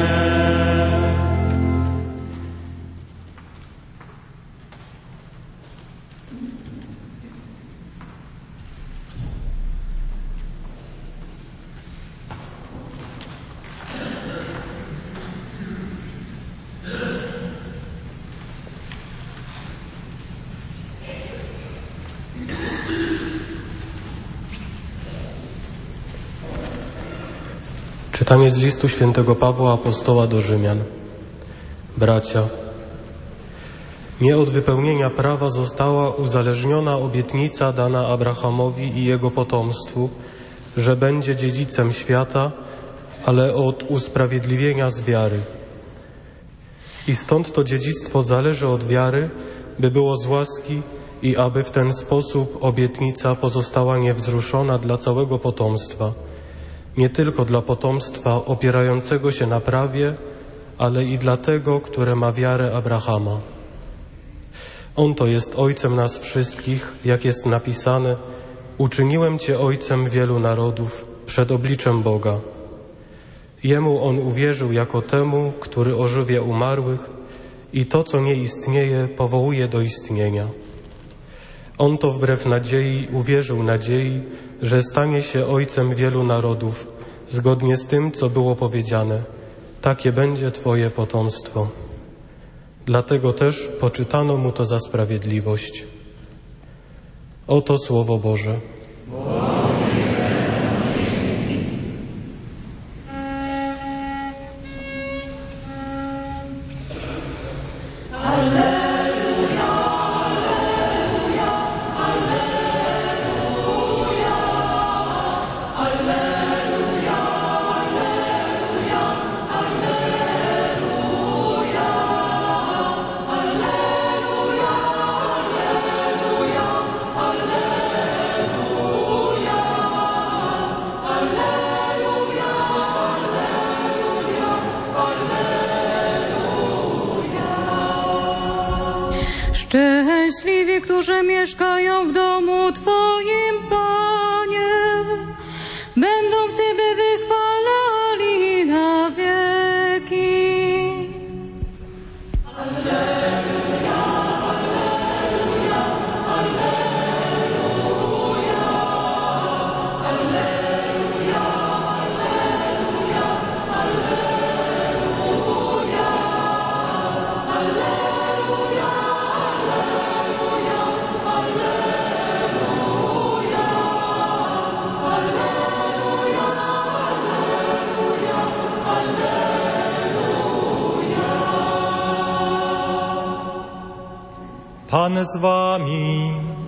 Czytanie z listu świętego Pawła Apostoła do Rzymian. Bracia, nie od wypełnienia prawa została uzależniona obietnica dana Abrahamowi i jego potomstwu, że będzie dziedzicem świata, ale od usprawiedliwienia z wiary. I stąd to dziedzictwo zależy od wiary, by było z łaski i aby w ten sposób obietnica pozostała niewzruszona dla całego potomstwa. Nie tylko dla potomstwa opierającego się na prawie, ale i dla tego, które ma wiarę Abrahama. On to jest ojcem nas wszystkich, jak jest napisane: uczyniłem Cię ojcem wielu narodów przed obliczem Boga. Jemu on uwierzył jako temu, który ożywia umarłych i to, co nie istnieje, powołuje do istnienia. On to wbrew nadziei uwierzył nadziei, że stanie się ojcem wielu narodów, zgodnie z tym, co było powiedziane: takie będzie Twoje potomstwo. Dlatego też poczytano mu to za sprawiedliwość. Oto Słowo Boże. Szczęśliwi, którzy mieszkają w domu Twoim, Panie, będą Ciebie wychwalali na wieki. Alleluja, alleluja, alleluja, alleluja, alleluja, alleluja, alleluja. Pan z wami.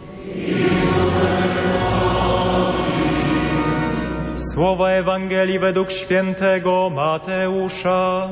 Słowa Ewangelii według świętego Mateusza.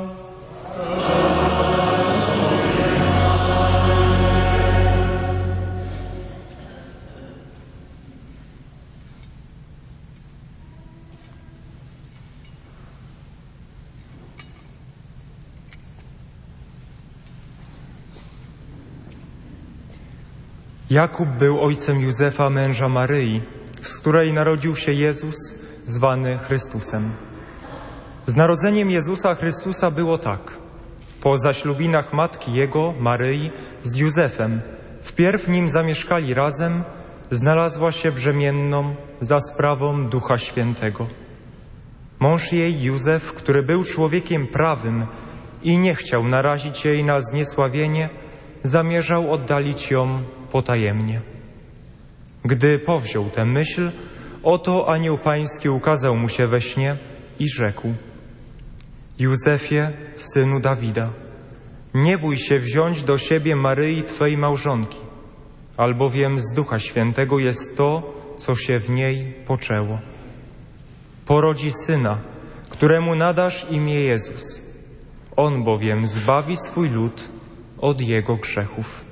Jakub był ojcem Józefa, męża Maryi, z której narodził się Jezus, zwany Chrystusem. Z narodzeniem Jezusa Chrystusa było tak. Po zaślubinach matki Jego, Maryi, z Józefem, wpierw nim zamieszkali razem, znalazła się brzemienną za sprawą Ducha Świętego. Mąż jej, Józef, który był człowiekiem prawym i nie chciał narazić jej na zniesławienie, zamierzał oddalić ją potajemnie. Gdy powziął tę myśl, oto anioł pański ukazał mu się we śnie i rzekł: Józefie, synu Dawida, nie bój się wziąć do siebie Maryi, Twej małżonki, albowiem z Ducha Świętego jest to, co się w niej poczęło. Porodzi syna, któremu nadasz imię Jezus. On bowiem zbawi swój lud od jego grzechów.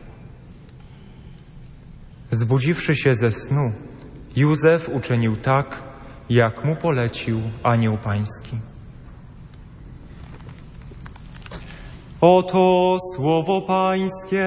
Zbudziwszy się ze snu, Józef uczynił tak, jak mu polecił anioł pański. Oto słowo pańskie.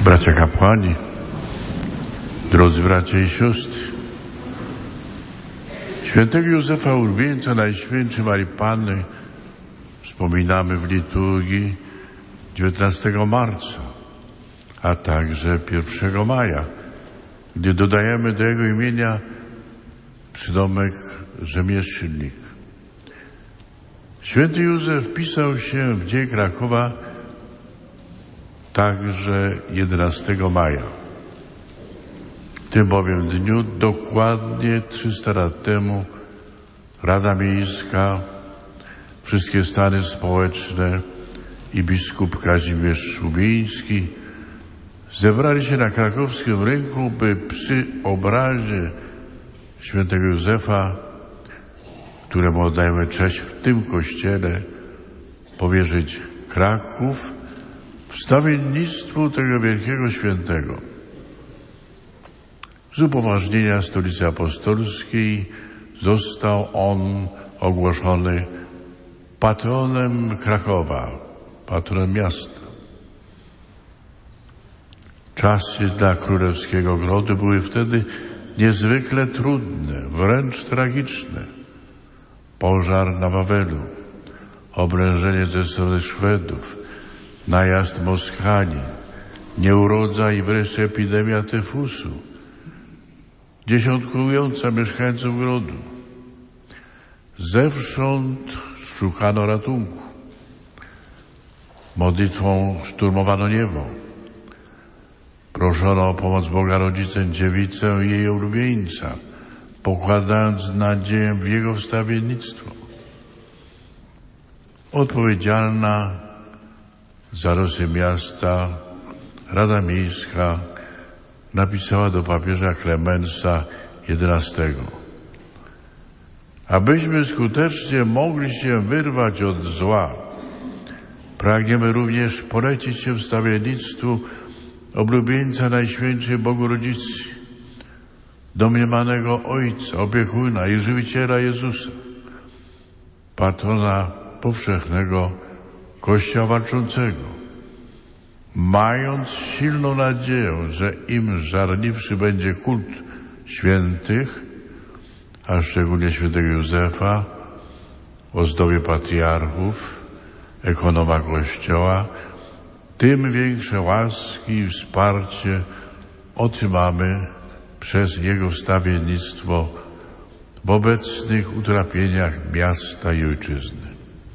bracia kapłani, drodzy bracia i siostry, świętego Józefa Ulubieńca Najświętszej Marii Panny wspominamy w liturgii dziewiętnastego marca, a także pierwszego maja, gdy dodajemy do jego imienia przydomek rzemieślnik. Święty Józef wpisał się w dzień Krakowa także jedenastego maja. W tym bowiem dniu dokładnie trzysta lat temu Rada Miejska, wszystkie stany społeczne i biskup Kazimierz Szubiński zebrali się na krakowskim rynku, by przy obrazie świętego Józefa, któremu oddajemy cześć w tym kościele, powierzyć Kraków wstawiennictwu tego wielkiego świętego. Z upoważnienia Stolicy Apostolskiej został on ogłoszony patronem Krakowa, patronem miasta. Czasy dla królewskiego grodu były wtedy niezwykle trudne, wręcz tragiczne. Pożar na Wawelu, oblężenie ze strony Szwedów, najazd Moskali, nieurodza i wreszcie epidemia tyfusu, dziesiątkująca mieszkańców grodu. Zewsząd szukano ratunku. Modlitwą szturmowano niebo. Proszono o pomoc Boga Rodzicę Dziewicę i jej ulubieńca, pokładając nadzieję w jego wstawiennictwo. Odpowiedzialna za losy miasta Rada Miejska napisała do papieża Klemensa jedenastego. Abyśmy skutecznie mogli się wyrwać od zła, pragniemy również polecić się wstawiennictwu oblubieńca Najświętszej Bogu Rodzicy, domniemanego Ojca, opiekuna i żywiciela Jezusa, patrona powszechnego Kościoła walczącego, mając silną nadzieję, że im żarliwszy będzie kult świętych, a szczególnie świętego Józefa, ozdoby patriarchów, ekonoma Kościoła, tym większe łaski i wsparcie otrzymamy przez jego wstawiennictwo w obecnych utrapieniach miasta i ojczyzny.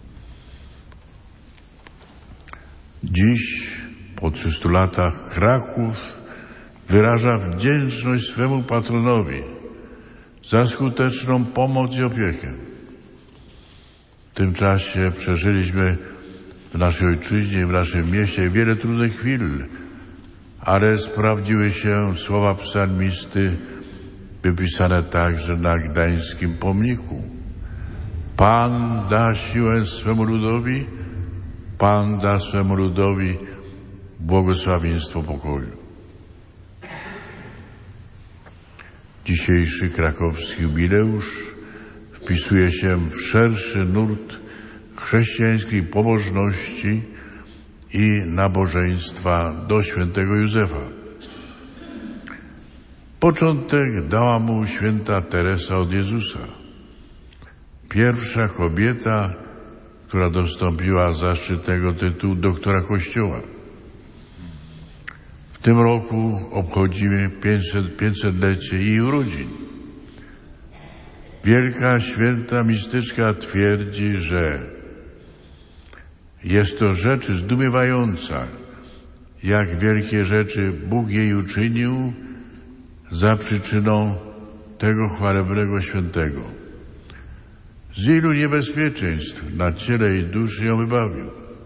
Dziś, po trzystu latach, Kraków wyraża wdzięczność swemu patronowi za skuteczną pomoc i opiekę. W tym czasie przeżyliśmy w naszej ojczyźnie i w naszym mieście wiele trudnych chwil, ale sprawdziły się słowa psalmisty wypisane także na gdańskim pomniku. Pan da siłę swemu ludowi, Pan da swemu ludowi błogosławieństwo pokoju. Dzisiejszy krakowski jubileusz wpisuje się w szerszy nurt chrześcijańskiej pobożności i nabożeństwa do świętego Józefa. Początek dała mu święta Teresa od Jezusa. Pierwsza kobieta, która dostąpiła zaszczytnego tytułu doktora Kościoła. W tym roku obchodzimy pięćsetlecie jej urodzin. Wielka święta mistyczka twierdzi, że jest to rzecz zdumiewająca, jak wielkie rzeczy Bóg jej uczynił za przyczyną tego chwalebnego świętego. Z ilu niebezpieczeństw na ciele i duszy ją wybawił.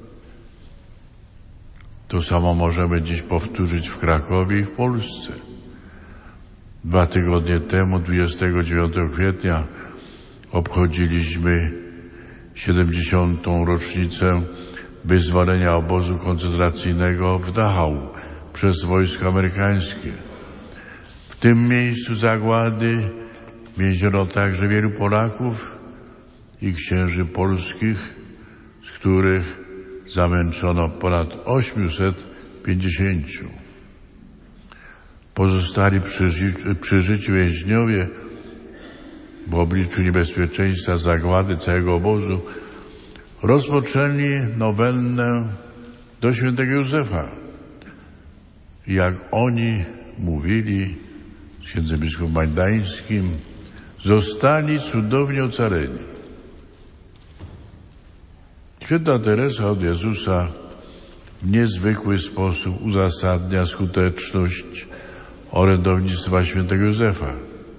To samo możemy dziś powtórzyć w Krakowie i w Polsce. Dwa tygodnie temu, dwudziestego dziewiątego kwietnia, obchodziliśmy siedemdziesiątą rocznicę wyzwolenia obozu koncentracyjnego w Dachau przez wojsko amerykańskie. W tym miejscu zagłady więziono także wielu Polaków i księży polskich, z których zamęczono ponad osiemset pięćdziesięciu. Pozostali przy, ży- przy życiu więźniowie w obliczu niebezpieczeństwa zagłady całego obozu rozpoczęli nowennę do świętego Józefa. Jak oni mówili z księdzem biskupem Majdańskim, zostali cudownie ocaleni. Święta Teresa od Jezusa w niezwykły sposób uzasadnia skuteczność orędownictwa świętego Józefa.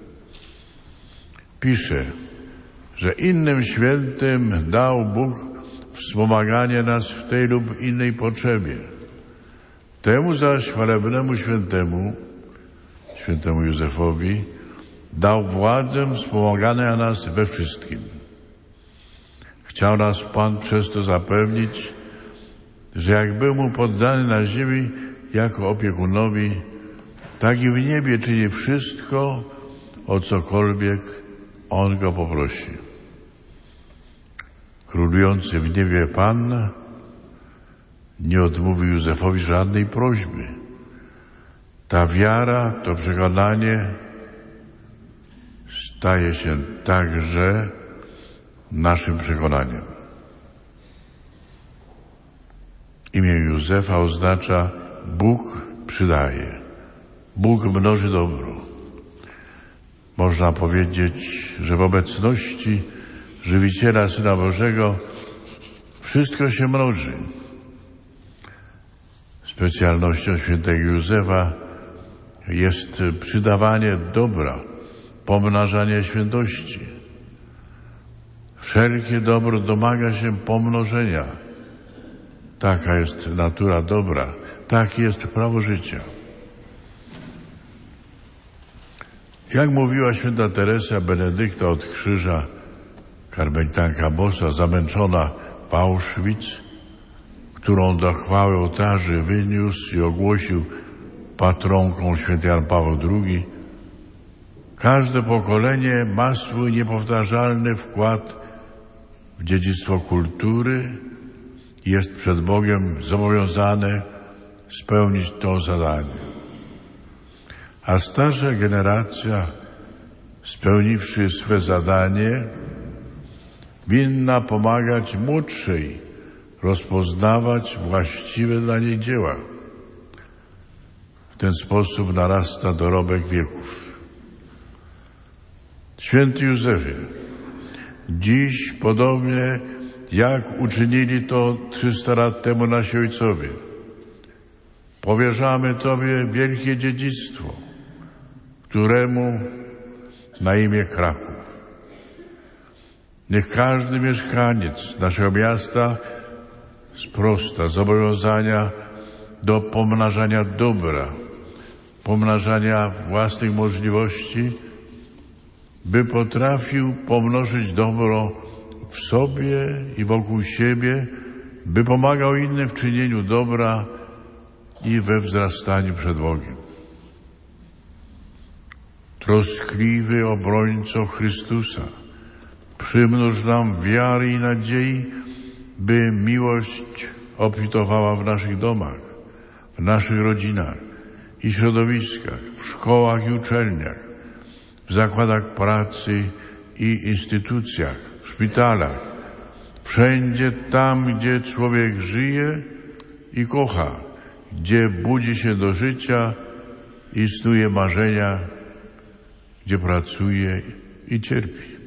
Pisze, że innym świętym dał Bóg wspomaganie nas w tej lub innej potrzebie. Temu zaś chwalebnemu świętemu, świętemu Józefowi, dał władzę wspomagania nas we wszystkim. Chciał nas Pan przez to zapewnić, że jak był mu poddany na ziemi jako opiekunowi, tak i w niebie czyni wszystko, o cokolwiek On go poprosi. Królujący w niebie Pan nie odmówił Józefowi żadnej prośby. Ta wiara, to przekonanie staje się także naszym przekonaniem. Imię Józefa oznacza Bóg przydaje, Bóg mnoży dobro. Można powiedzieć, że w obecności żywiciela Syna Bożego wszystko się mnoży. Specjalnością świętego Józefa jest przydawanie dobra, pomnażanie świętości. Wszelkie dobro domaga się pomnożenia. Taka jest natura dobra, takie jest prawo życia. Jak mówiła święta Teresa Benedykta od krzyża, karmelitanka bosa, zamęczona w Auschwitz, którą do chwały ołtarzy wyniósł i ogłosił patronką święty Jan Paweł drugi, każde pokolenie ma swój niepowtarzalny wkład w dziedzictwo kultury i jest przed Bogiem zobowiązane spełnić to zadanie. A starsza generacja, spełniwszy swe zadanie, winna pomagać młodszej rozpoznawać właściwe dla niej dzieła. W ten sposób narasta dorobek wieków. Święty Józefie, dziś podobnie jak uczynili to trzysta lat temu nasi ojcowie, powierzamy Tobie wielkie dziedzictwo, któremu na imię Kraków. Niech każdy mieszkaniec naszego miasta sprosta zobowiązania do pomnażania dobra, pomnażania własnych możliwości, by potrafił pomnożyć dobro w sobie i wokół siebie, by pomagał innym w czynieniu dobra i we wzrastaniu przed Bogiem. Troskliwy obrońco Chrystusa, przymnóż nam wiary i nadziei, by miłość obfitowała w naszych domach, w naszych rodzinach i środowiskach, w szkołach i uczelniach, w zakładach pracy i instytucjach, w szpitalach, wszędzie tam, gdzie człowiek żyje i kocha, gdzie budzi się do życia i snuje marzenia, gdzie pracuje i cierpi.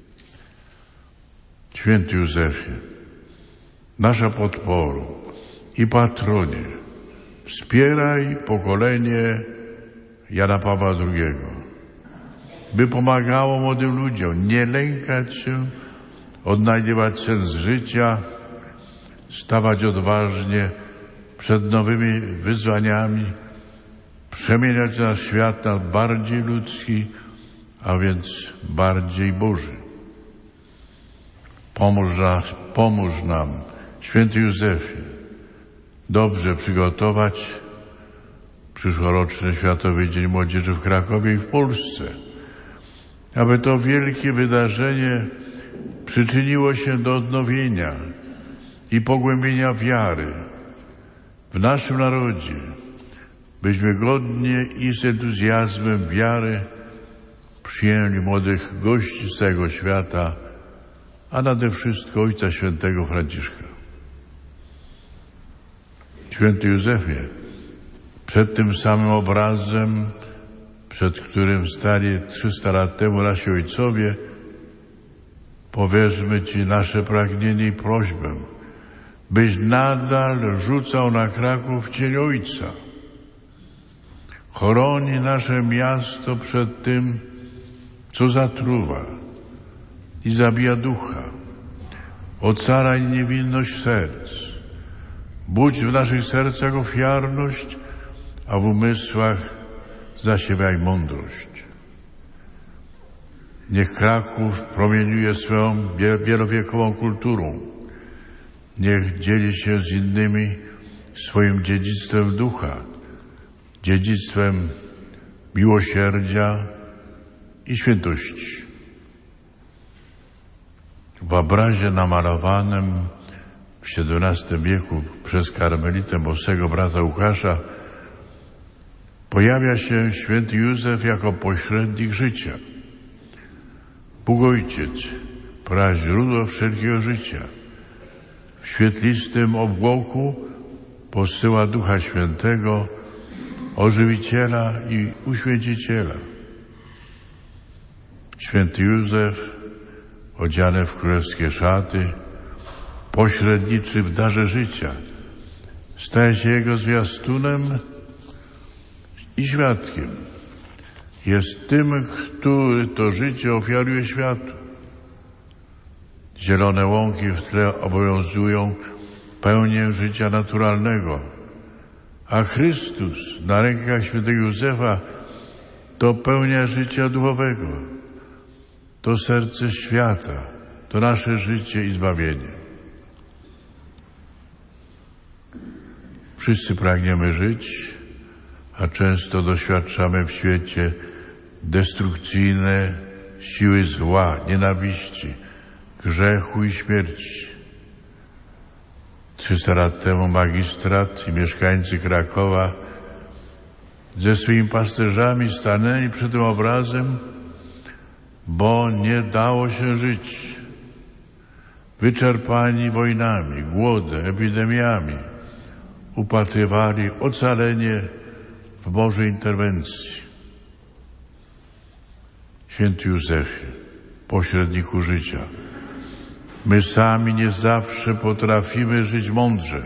Święty Józefie, nasza podporo i patronie, wspieraj pokolenie Jana Pawła drugiego, by pomagało młodym ludziom nie lękać się, odnajdywać sens życia, stawać odważnie przed nowymi wyzwaniami, przemieniać nasz świat na bardziej ludzki, a więc bardziej Boży. Pomóż, nas, pomóż nam, Święty Józefie, dobrze przygotować przyszłoroczny Światowy Dzień Młodzieży w Krakowie i w Polsce, aby to wielkie wydarzenie przyczyniło się do odnowienia i pogłębienia wiary w naszym narodzie, byśmy godnie i z entuzjazmem wiary przyjęli młodych gości z całego świata, a nade wszystko Ojca Świętego Franciszka. Święty Józefie, przed tym samym obrazem, przed którym stali trzysta lat temu nasi ojcowie, powierzmy Ci nasze pragnienie i prośbę, byś nadal rzucał na Kraków cień Ojca. Chroni nasze miasto przed tym, co zatruwa i zabija ducha. Ocalaj niewinność serc. Budź w naszych sercach ofiarność, a w umysłach zasiewaj mądrość. Niech Kraków promieniuje swoją wielowiekową kulturą. Niech dzieli się z innymi swoim dziedzictwem ducha, dziedzictwem miłosierdzia i świętości. W obrazie namalowanym w siedemnastym wieku przez karmelitę bosego brata Łukasza pojawia się święty Józef jako pośrednik życia. Bóg Ojciec, praźródło wszelkiego życia, w świetlistym obłoku posyła Ducha Świętego, ożywiciela i uświęciciela. Święty Józef, odziany w królewskie szaty, pośredniczy w darze życia, staje się jego zwiastunem i świadkiem. Jest tym, który to życie ofiaruje światu. Zielone łąki w tle obowiązują pełnię życia naturalnego, a Chrystus na rękach świętego Józefa to pełnia życia duchowego, to serce świata, to nasze życie i zbawienie. Wszyscy pragniemy żyć, a często doświadczamy w świecie destrukcyjne siły zła, nienawiści, grzechu i śmierci. Trzysta lat temu magistrat i mieszkańcy Krakowa ze swoimi pasterzami stanęli przed tym obrazem, bo nie dało się żyć. Wyczerpani wojnami, głodem, epidemiami, upatrywali ocalenie w Bożej interwencji. Święty Józefie, pośredniku życia, my sami nie zawsze potrafimy żyć mądrze.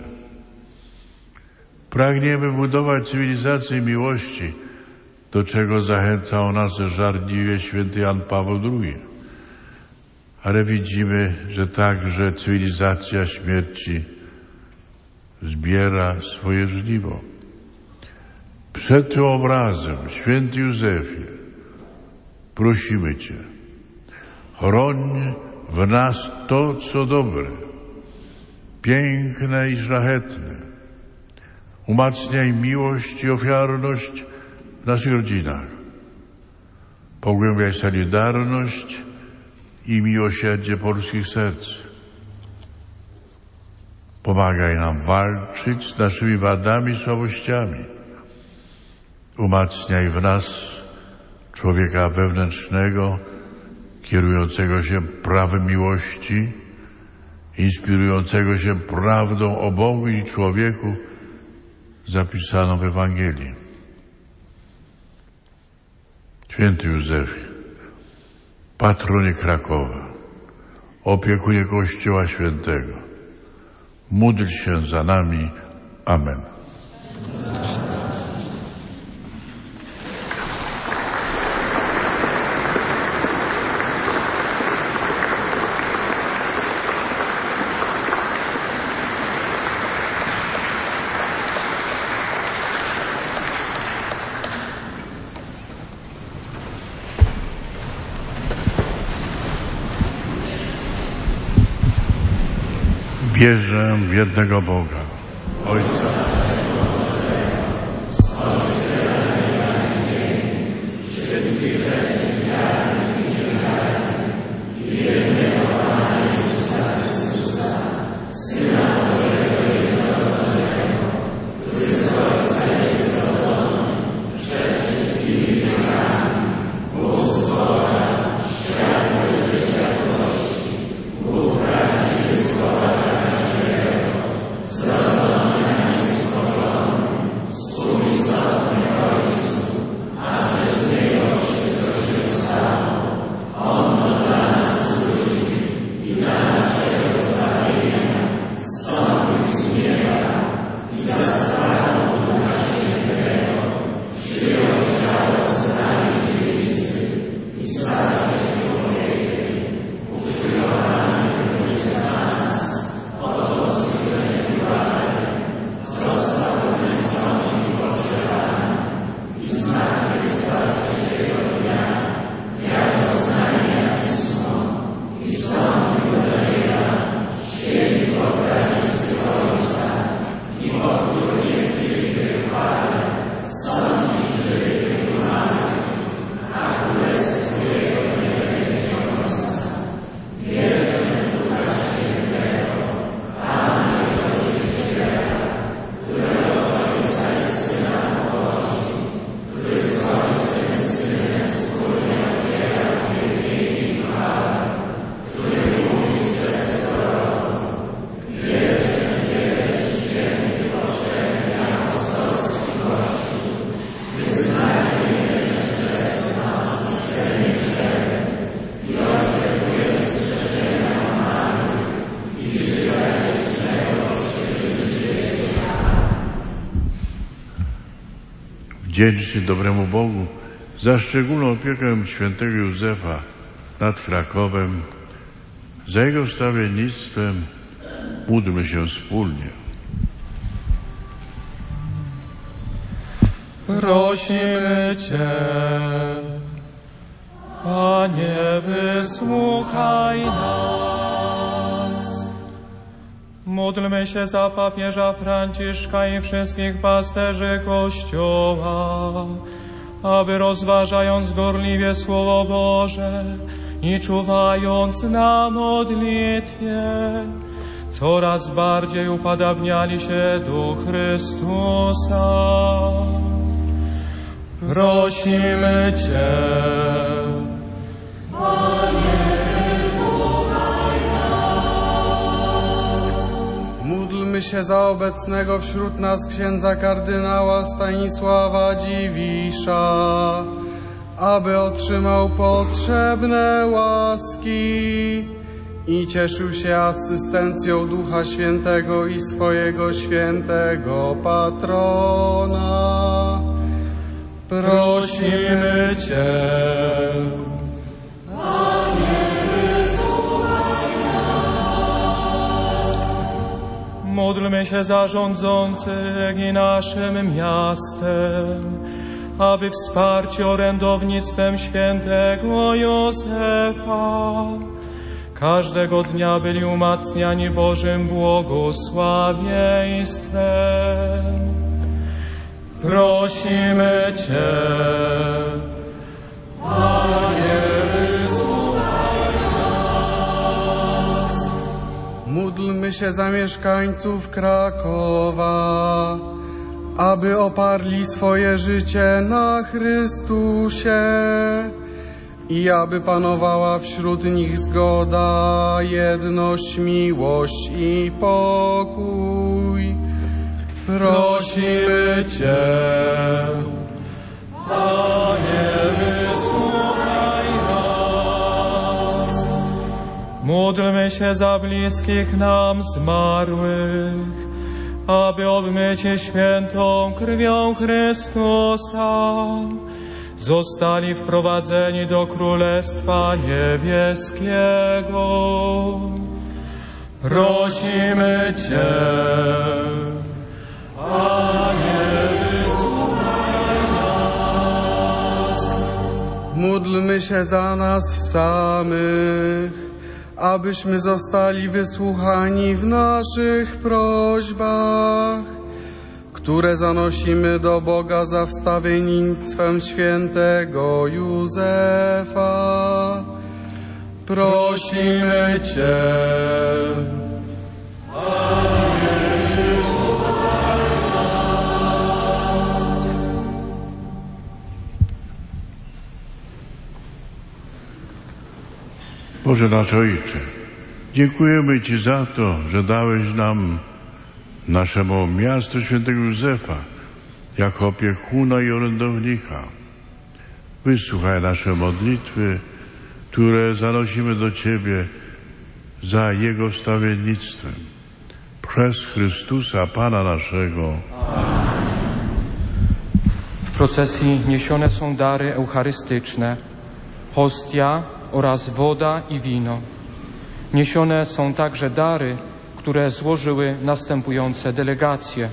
Pragniemy budować cywilizację miłości, do czego zachęcał nas żarliwie święty Jan Paweł drugi. Ale widzimy, że także cywilizacja śmierci zbiera swoje żniwo. Przed tym obrazem, święty Józefie, prosimy Cię, chroń w nas to, co dobre, piękne i szlachetne. Umacniaj miłość i ofiarność w naszych rodzinach. Pogłębiaj solidarność i miłosierdzie polskich serc. Pomagaj nam walczyć z naszymi wadami i słabościami. Umacniaj w nas człowieka wewnętrznego, kierującego się prawem miłości, inspirującego się prawdą o Bogu i człowieku zapisaną w Ewangelii. Święty Józefie, patronie Krakowa, opiekunie Kościoła Świętego, módl się za nami. Amen. Wierzę w jednego Boga, Ojca, Syna Bożego Jednorodzonego, który z Ojca jest zrodzony wdzięczni dobremu Bogu za szczególną opiekę świętego Józefa nad Krakowem, za jego wstawiennictwem. Módlmy się wspólnie. Prosimy Cię, Panie, wysłuchaj nas. Módlmy się za papieża Franciszka i wszystkich pasterzy Kościoła, aby rozważając gorliwie Słowo Boże i czuwając na modlitwie, coraz bardziej upadabniali się do Chrystusa. Prosimy Cię, Panie, wysłuchaj nas. Módlmy się za obecnego wśród nas księdza kardynała Stanisława Dziwisza, aby otrzymał potrzebne łaski i cieszył się asystencją Ducha Świętego i swojego świętego patrona. Prosimy Cię, Panie, wysłuchaj nas. Módlmy się za rządzących i naszym miastem, aby wsparci orędownictwem świętego Józefa każdego dnia byli umacniani Bożym błogosławieństwem. Prosimy Cię, Panie, wysłuchaj nas. Módlmy się za mieszkańców Krakowa, aby oparli swoje życie na Chrystusie i aby panowała wśród nich zgoda, jedność, miłość i pokój. Prosimy Cię, Panie, wysłuchaj nas. Módlmy się za bliskich nam zmarłych, aby obmyci świętą krwią Chrystusa zostali wprowadzeni do Królestwa Niebieskiego. Prosimy Cię, Panie, wysłuchaj nas. módlmy się za nas samych, abyśmy zostali wysłuchani w naszych prośbach, które zanosimy do Boga za wstawiennictwem świętego Józefa. Prosimy Cię, Panie, wysłuchaj nas. Boże nasz Ojcze, dziękujemy Ci za to, że dałeś nam naszemu miastu świętego Józefa jako opiekuna i orędownika. Wysłuchaj nasze modlitwy, które zanosimy do Ciebie za Jego wstawiennictwem. Przez Chrystusa, Pana naszego. W procesji niesione są dary eucharystyczne, hostia oraz woda i wino. Niesione są także dary, które złożyły następujące delegacje.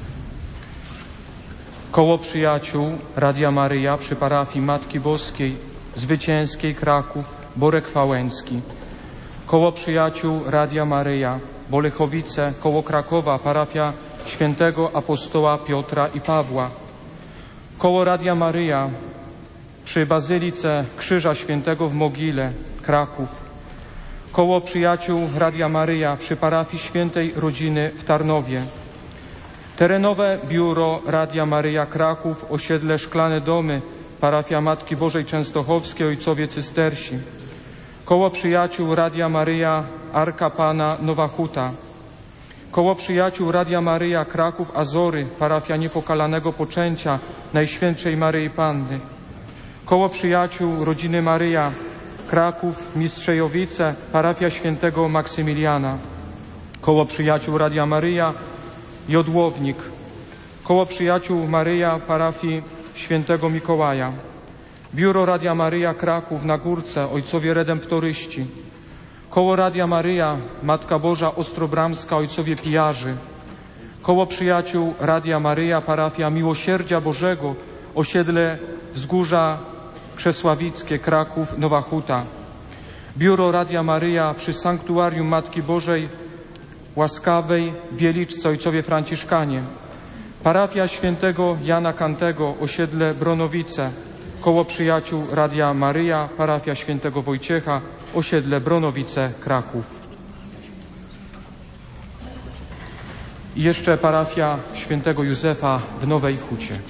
Koło Przyjaciół Radia Maryja przy parafii Matki Boskiej Zwycięskiej Kraków, Borek Wałęski. Koło Przyjaciół Radia Maryja Bolechowice koło Krakowa, parafia Świętego Apostoła Piotra i Pawła. Koło Radia Maryja przy Bazylice Krzyża Świętego w Mogile, Kraków. Koło Przyjaciół Radia Maryja przy parafii Świętej Rodziny w Tarnowie. Terenowe biuro Radia Maryja Kraków, osiedle Szklane Domy, parafia Matki Bożej Częstochowskiej, Ojcowie Cystersi. Koło Przyjaciół Radia Maryja Arka Pana Nowa Huta. Koło Przyjaciół Radia Maryja Kraków Azory, parafia Niepokalanego Poczęcia Najświętszej Maryi Panny. Koło Przyjaciół Rodziny Maryja Kraków Mistrzejowice, parafia Świętego Maksymiliana. Koło Przyjaciół Radia Maryja Jodłownik. Koło Przyjaciół Maryja parafii świętego Mikołaja, Biuro Radia Maryja Kraków na Górce, ojcowie redemptoryści, Koło Radia Maryja, Matka Boża Ostrobramska, ojcowie pijarzy, Koło Przyjaciół Radia Maryja, parafia Miłosierdzia Bożego, osiedle Wzgórza Krzesławickie, Kraków, Nowa Huta, Biuro Radia Maryja przy Sanktuarium Matki Bożej Łaskawej w Wieliczce, ojcowie franciszkanie, parafia świętego Jana Kantego, osiedle Bronowice, Koło Przyjaciół Radia Maryja, parafia świętego Wojciecha, osiedle Bronowice, Kraków. I jeszcze parafia świętego Józefa w Nowej Hucie.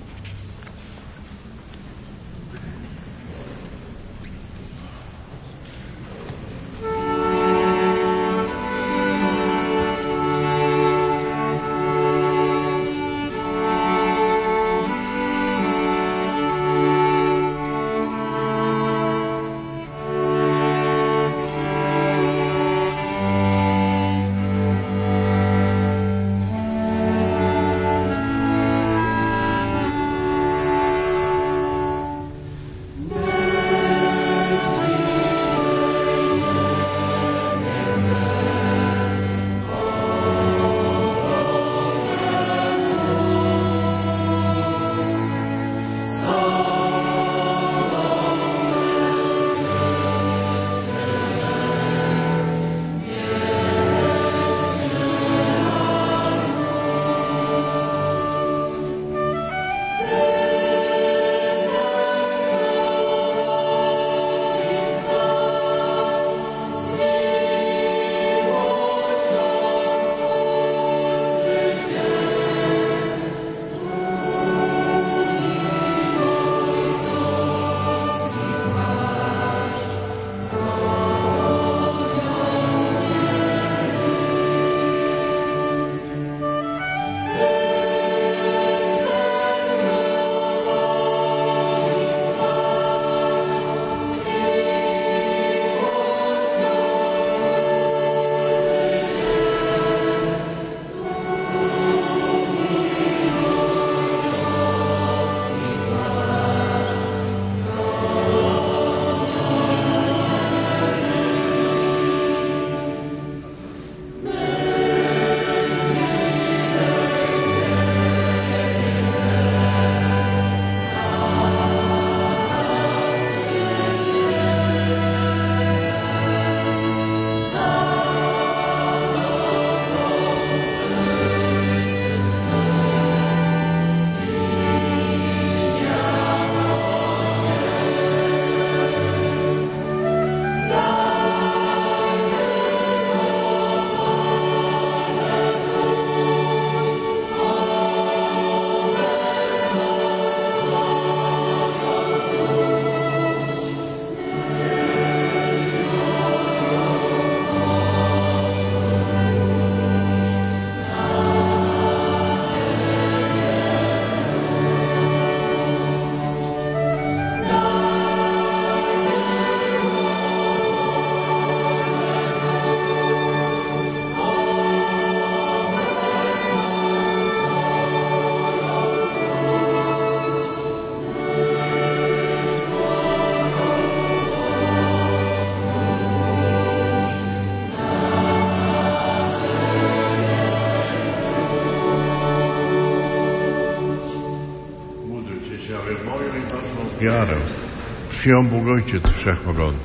Wiarę przyjął Bóg Ojciec Wszechmogący.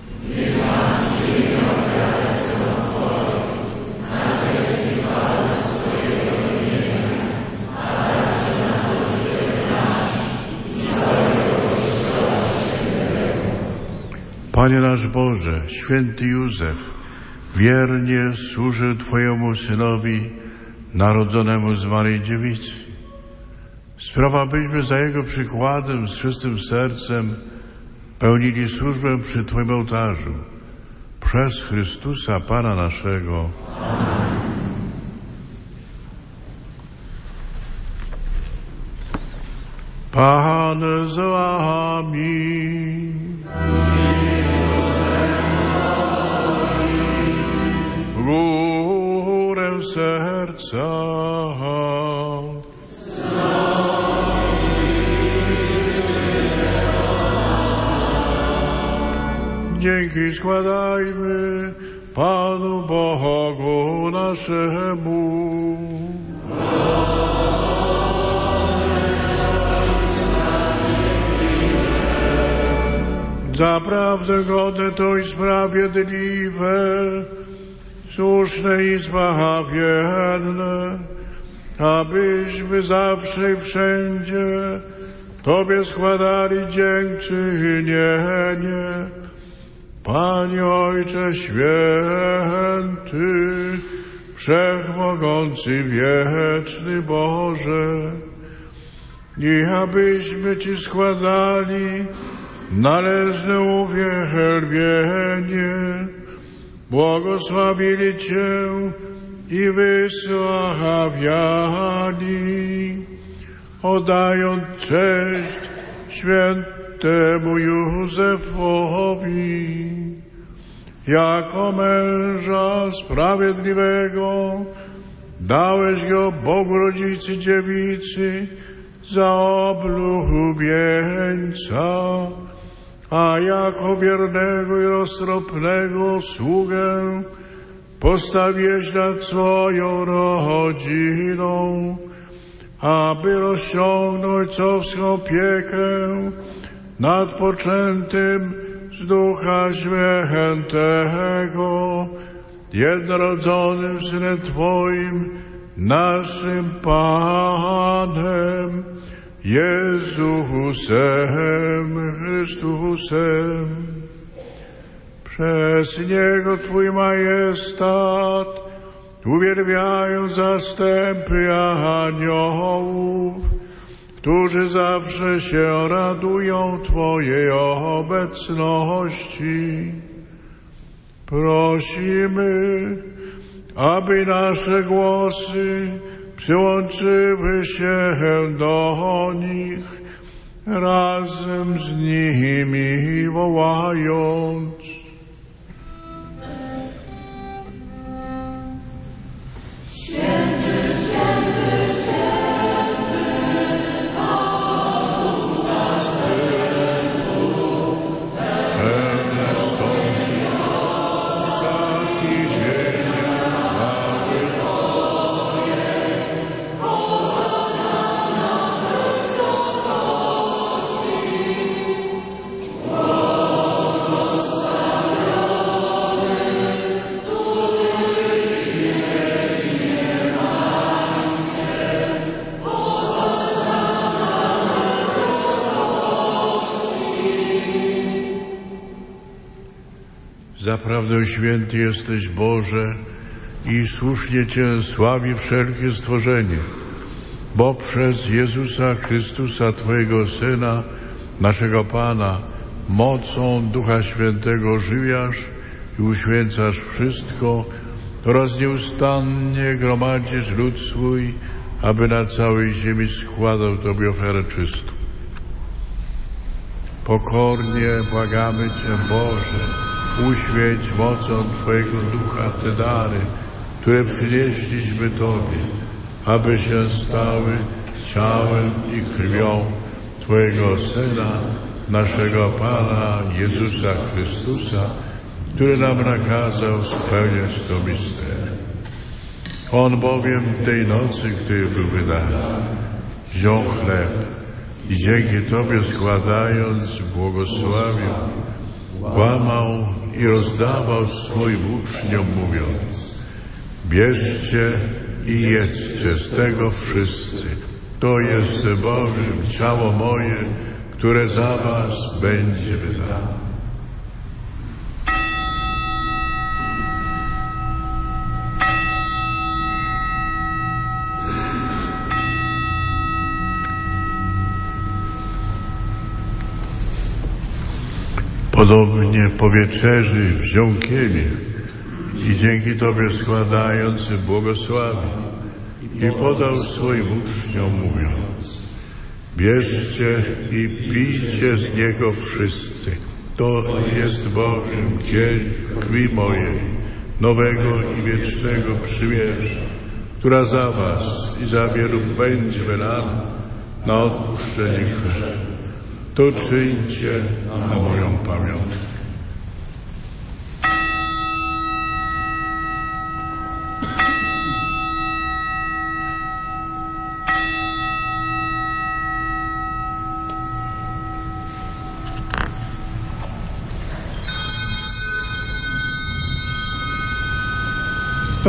Panie nasz Boże, święty Józef, wiernie służył Twojemu Synowi, narodzonemu z Maryi Dziewicy. Sprawa, byśmy za Jego przykładem z czystym sercem pełnili służbę przy Twoim ołtarzu. Przez Chrystusa, Pana naszego. Amen. Pan z Wami. W górę serca. dzięki składajmy Panu Bogu naszemu. Zaprawdę godne to i sprawiedliwe, słuszne i zbawienne, abyśmy zawsze i wszędzie Tobie składali dziękczynienie. Panie Ojcze Święty, Wszechmogący, Wieczny Boże, i abyśmy Ci składali należne uwielbienie, błogosławili Cię i wysławiali, oddając cześć świętemu Józefowi, jako męża sprawiedliwego dałeś go Bogu Rodzicy Dziewicy za oblubieńca, a jako wiernego i roztropnego sługę postawiłeś nad swoją rodziną, aby rozciągnąć ojcowską opiekę nad poczętym z Ducha Świętego, jednorodzonym Synem Twoim, naszym Panem Jezusem Chrystusem. Przez Niego Twój majestat uwielbiają zastępy aniołów, którzy zawsze się radują Twojej obecności. Prosimy, aby nasze głosy przyłączyły się do nich, razem z nimi wołając: Święty, święty, święty, Pan Bóg zastępów, pełne są nieba i ziemia chwały Twojej. Hosana na wysokości, błogosławiony, który Zaprawdę święty jesteś, Boże, i słusznie Cię sławi wszelkie stworzenie, bo przez Jezusa Chrystusa, Twojego Syna, naszego Pana, mocą Ducha Świętego żywiasz i uświęcasz wszystko oraz nieustannie gromadzisz lud swój, aby na całej ziemi składał Tobie ofiarę czystą. Pokornie błagamy Cię, Boże, uświęć mocą Twojego Ducha te dary, które przynieśliśmy Tobie, aby się stały ciałem i krwią Twojego Syna, naszego Pana Jezusa Chrystusa, który nam nakazał spełniać to misterium. On bowiem tej nocy, gdy był wydany, wziął chleb i dzięki Tobie składając błogosławił, łamał i rozdawał swoim uczniom, mówiąc: bierzcie i jedzcie z tego wszyscy. To jest bowiem ciało moje, które za was będzie wydane. Podobnie po wieczerzy wziął kielich i dzięki Tobie składając błogosławił i podał swoim uczniom, mówiąc: bierzcie i pijcie z niego wszyscy. To jest bowiem kielich krwi mojej, nowego i wiecznego przymierza, która za was i za wielu będzie wylana na odpuszczenie grzechów. To czyńcie na moją pamiątkę.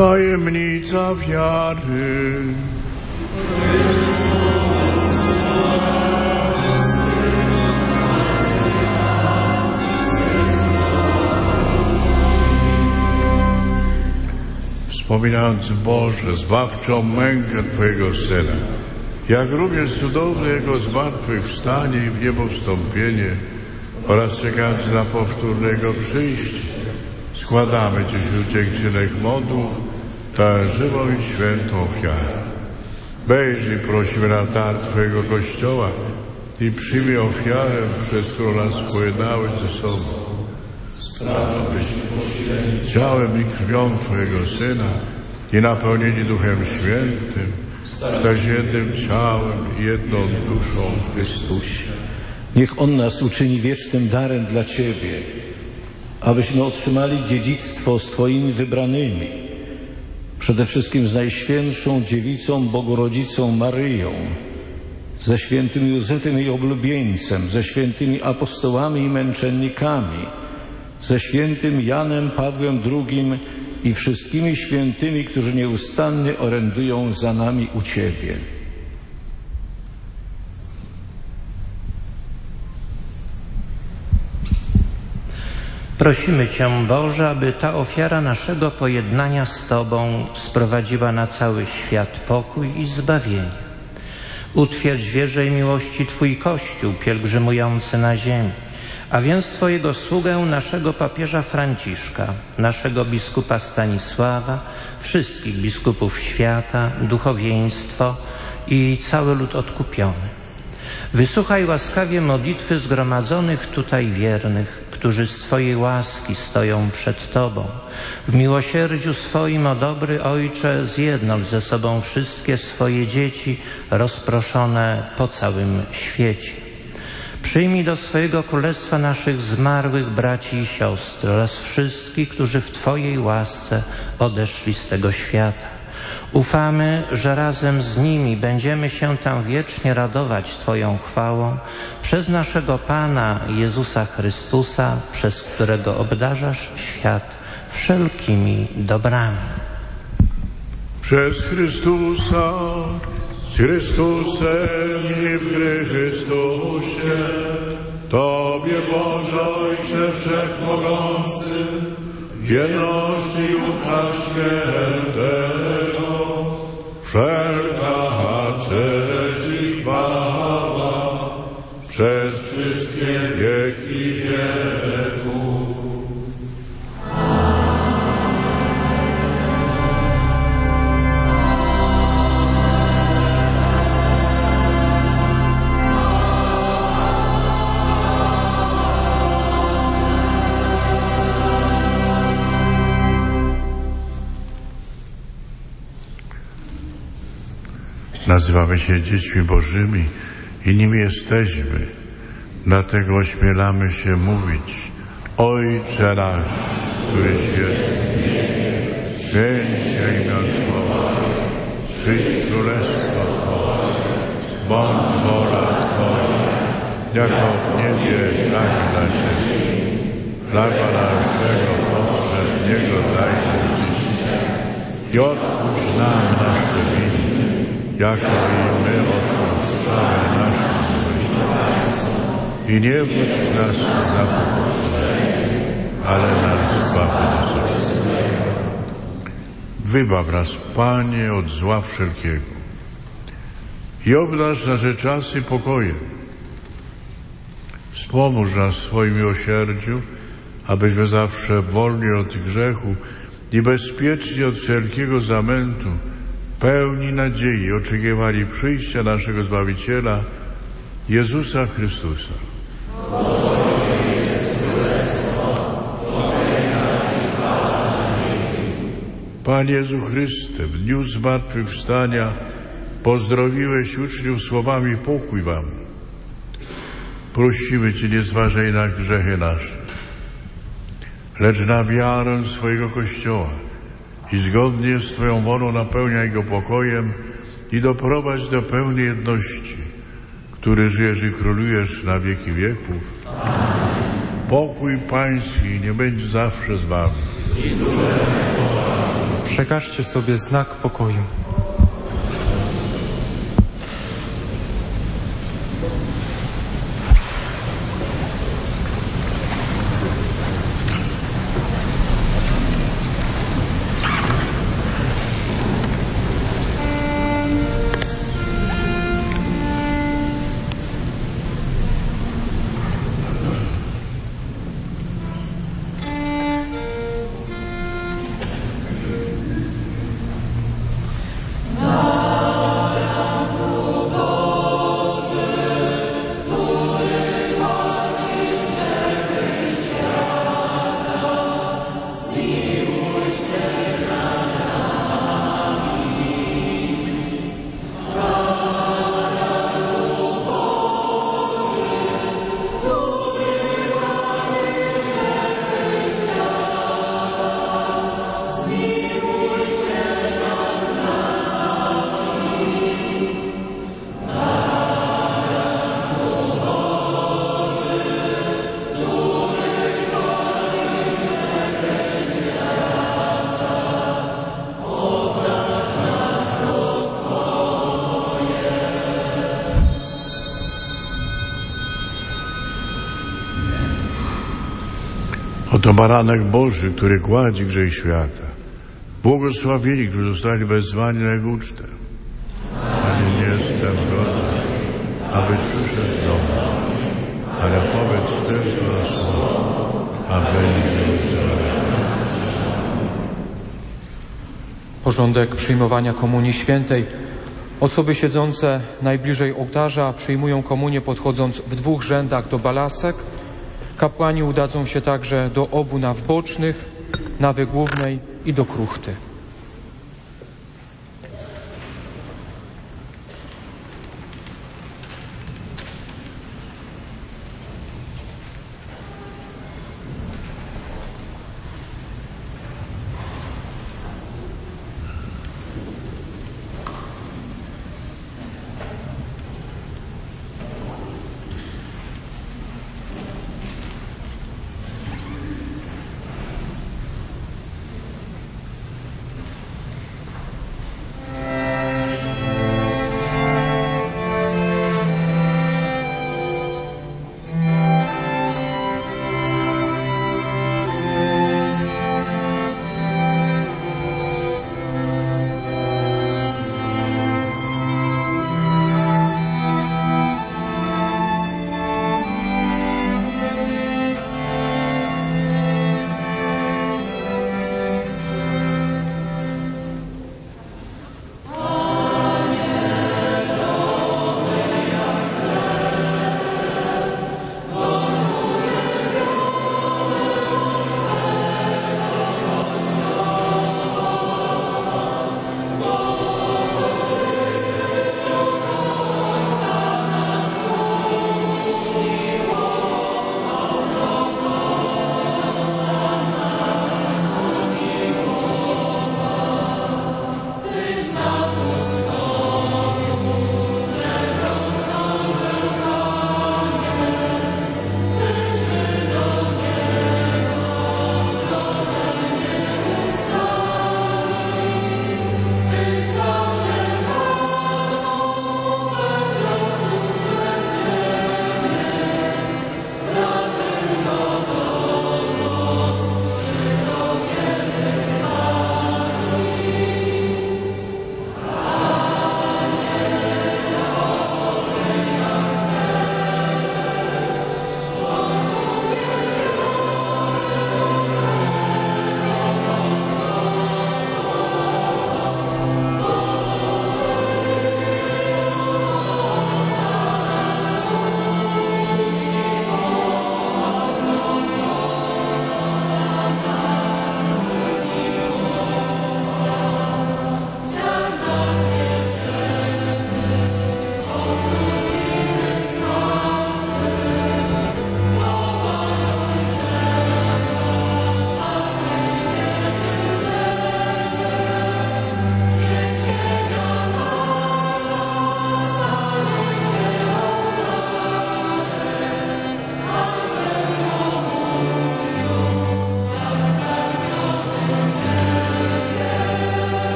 Tajemnica wiary. Wspominając Boże, zbawczą mękę Twojego Syna, jak również cudowne Jego zmartwychwstanie i w niebo wstąpienie oraz czekając na powtórnego przyjście, składamy Ci wśród dziękczynnych modłów tę żywą i świętą ofiarę. Wejrzyj, prosimy, na dar Twojego Kościoła i przyjmij ofiarę, przez którą nas pojednałeś ze sobą. Spraw, abyśmy ciałem i krwią Twojego Syna i napełnieni Duchem Świętym, stać jednym ciałem i jedną duszą w Chrystusie. Niech On nas uczyni wiecznym darem dla Ciebie, abyśmy otrzymali dziedzictwo z Twoimi wybranymi, przede wszystkim z Najświętszą Dziewicą Bogorodzicą Maryją, ze świętym Józefem jej oblubieńcem, ze świętymi apostołami i męczennikami, ze świętym Janem Pawłem drugim i wszystkimi świętymi, którzy nieustannie orędują za nami u Ciebie. Prosimy Cię, Boże, aby ta ofiara naszego pojednania z Tobą sprowadziła na cały świat pokój i zbawienie. Utwierdź w wierze i miłości Twój Kościół pielgrzymujący na ziemi, a więc Twojego sługę, naszego papieża Franciszka, naszego biskupa Stanisława, wszystkich biskupów świata, duchowieństwo i cały lud odkupiony. Wysłuchaj łaskawie modlitwy zgromadzonych tutaj wiernych, którzy z Twojej łaski stoją przed Tobą. W miłosierdziu swoim, o dobry Ojcze, zjednocz ze sobą wszystkie swoje dzieci rozproszone po całym świecie. Przyjmij do swojego królestwa naszych zmarłych braci i siostry oraz wszystkich, którzy w Twojej łasce odeszli z tego świata. Ufamy, że razem z nimi będziemy się tam wiecznie radować Twoją chwałą przez naszego Pana Jezusa Chrystusa, przez którego obdarzasz świat wszelkimi dobrami. Przez Chrystusa, z Chrystusem i w Chrystusie, Tobie, Boże Ojcze Wszechmogący, w jedności Ducha Świętego, wszelka cześć i chwała przez wszystkie wieki wieków. Nazywamy się dziećmi Bożymi i nimi jesteśmy. Dlatego ośmielamy się mówić: Ojcze nasz, któryś jest w niebie, święć się imię Twoje, przyjdź królestwo Twoje, bądź wola Twoja, jako w niebie, tak na ziemi. Chleba naszego powszedniego daj nam dzisiaj i odpuść nam nasze winy, jako i my odpuszczamy naszym winowajcom. I nie wódź nas na pokuszenie, ale nas zbaw od złego. Wybaw nas, Panie, od zła wszelkiego i obdarz nasze czasy pokojem. Wspomóż nas w swoim miłosierdziu, abyśmy zawsze wolni od grzechu i bezpieczni od wszelkiego zamętu, pełni nadziei oczekiwali przyjścia naszego Zbawiciela, Jezusa Chrystusa. Panie Jezu Chryste, w dniu zmartwychwstania pozdrowiłeś uczniów słowami: pokój wam. Prosimy Cię, nie zważaj na grzechy nasze, lecz na wiarę swojego Kościoła i zgodnie z Twoją wolą napełniaj go pokojem i doprowadź do pełnej jedności, który żyjesz i królujesz na wieki wieków. Amen. Pokój Pański nie będzie zawsze z Wami. Przekażcie sobie znak pokoju. Oto baranek Boży, który gładzi grzech świata. Błogosławieni, którzy zostali wezwani na Jego ucztę. Panie, nie jestem godny, abyś przyszedł do mnie, ale powiedz tylko słowo, a będzie uzdrowiony. Porządek przyjmowania Komunii Świętej. Osoby siedzące najbliżej ołtarza przyjmują komunię podchodząc w dwóch rzędach do balasek. Kapłani udadzą się także do obu naw bocznych, nawy głównej i do kruchty.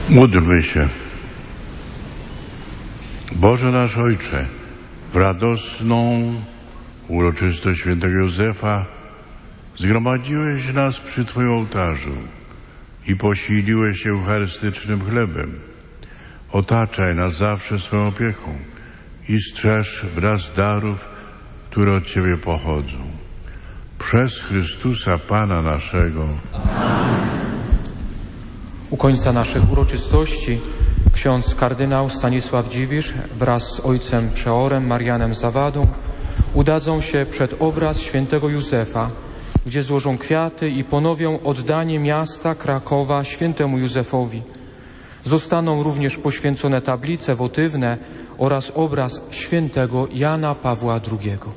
Módlmy się. Boże nasz Ojcze, w radosną uroczystość świętego Józefa zgromadziłeś nas przy Twoim ołtarzu i posiliłeś się eucharystycznym chlebem. Otaczaj nas zawsze swoją opieką i strzeż wraz darów, które od Ciebie pochodzą. Przez Chrystusa Pana naszego. U końca naszych uroczystości ksiądz kardynał Stanisław Dziwisz wraz z ojcem przeorem Marianem Zawadą udadzą się przed obraz świętego Józefa, gdzie złożą kwiaty i ponowią oddanie miasta Krakowa świętemu Józefowi. Zostaną również poświęcone tablice wotywne oraz obraz świętego Jana Pawła drugiego.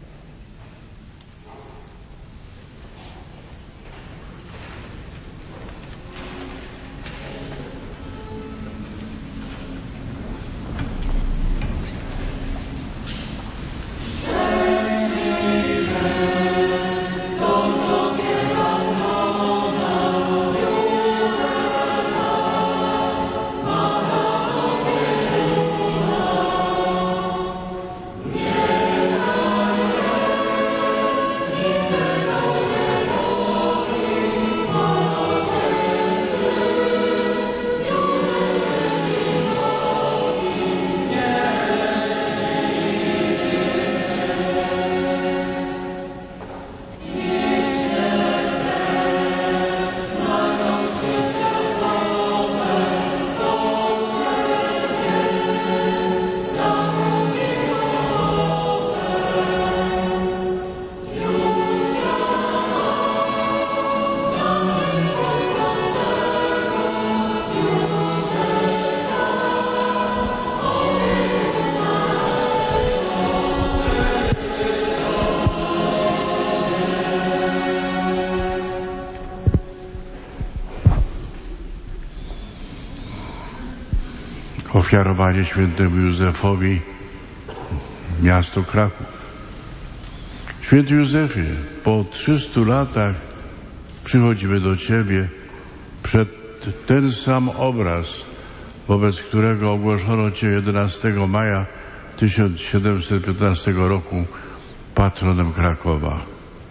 Ofiarowanie świętemu Józefowi miasto Kraków. Święty Józefie, po trzystu latach przychodzimy do Ciebie przed ten sam obraz, wobec którego ogłoszono Cię jedenastego maja tysiąc siedemset piętnastego roku patronem Krakowa.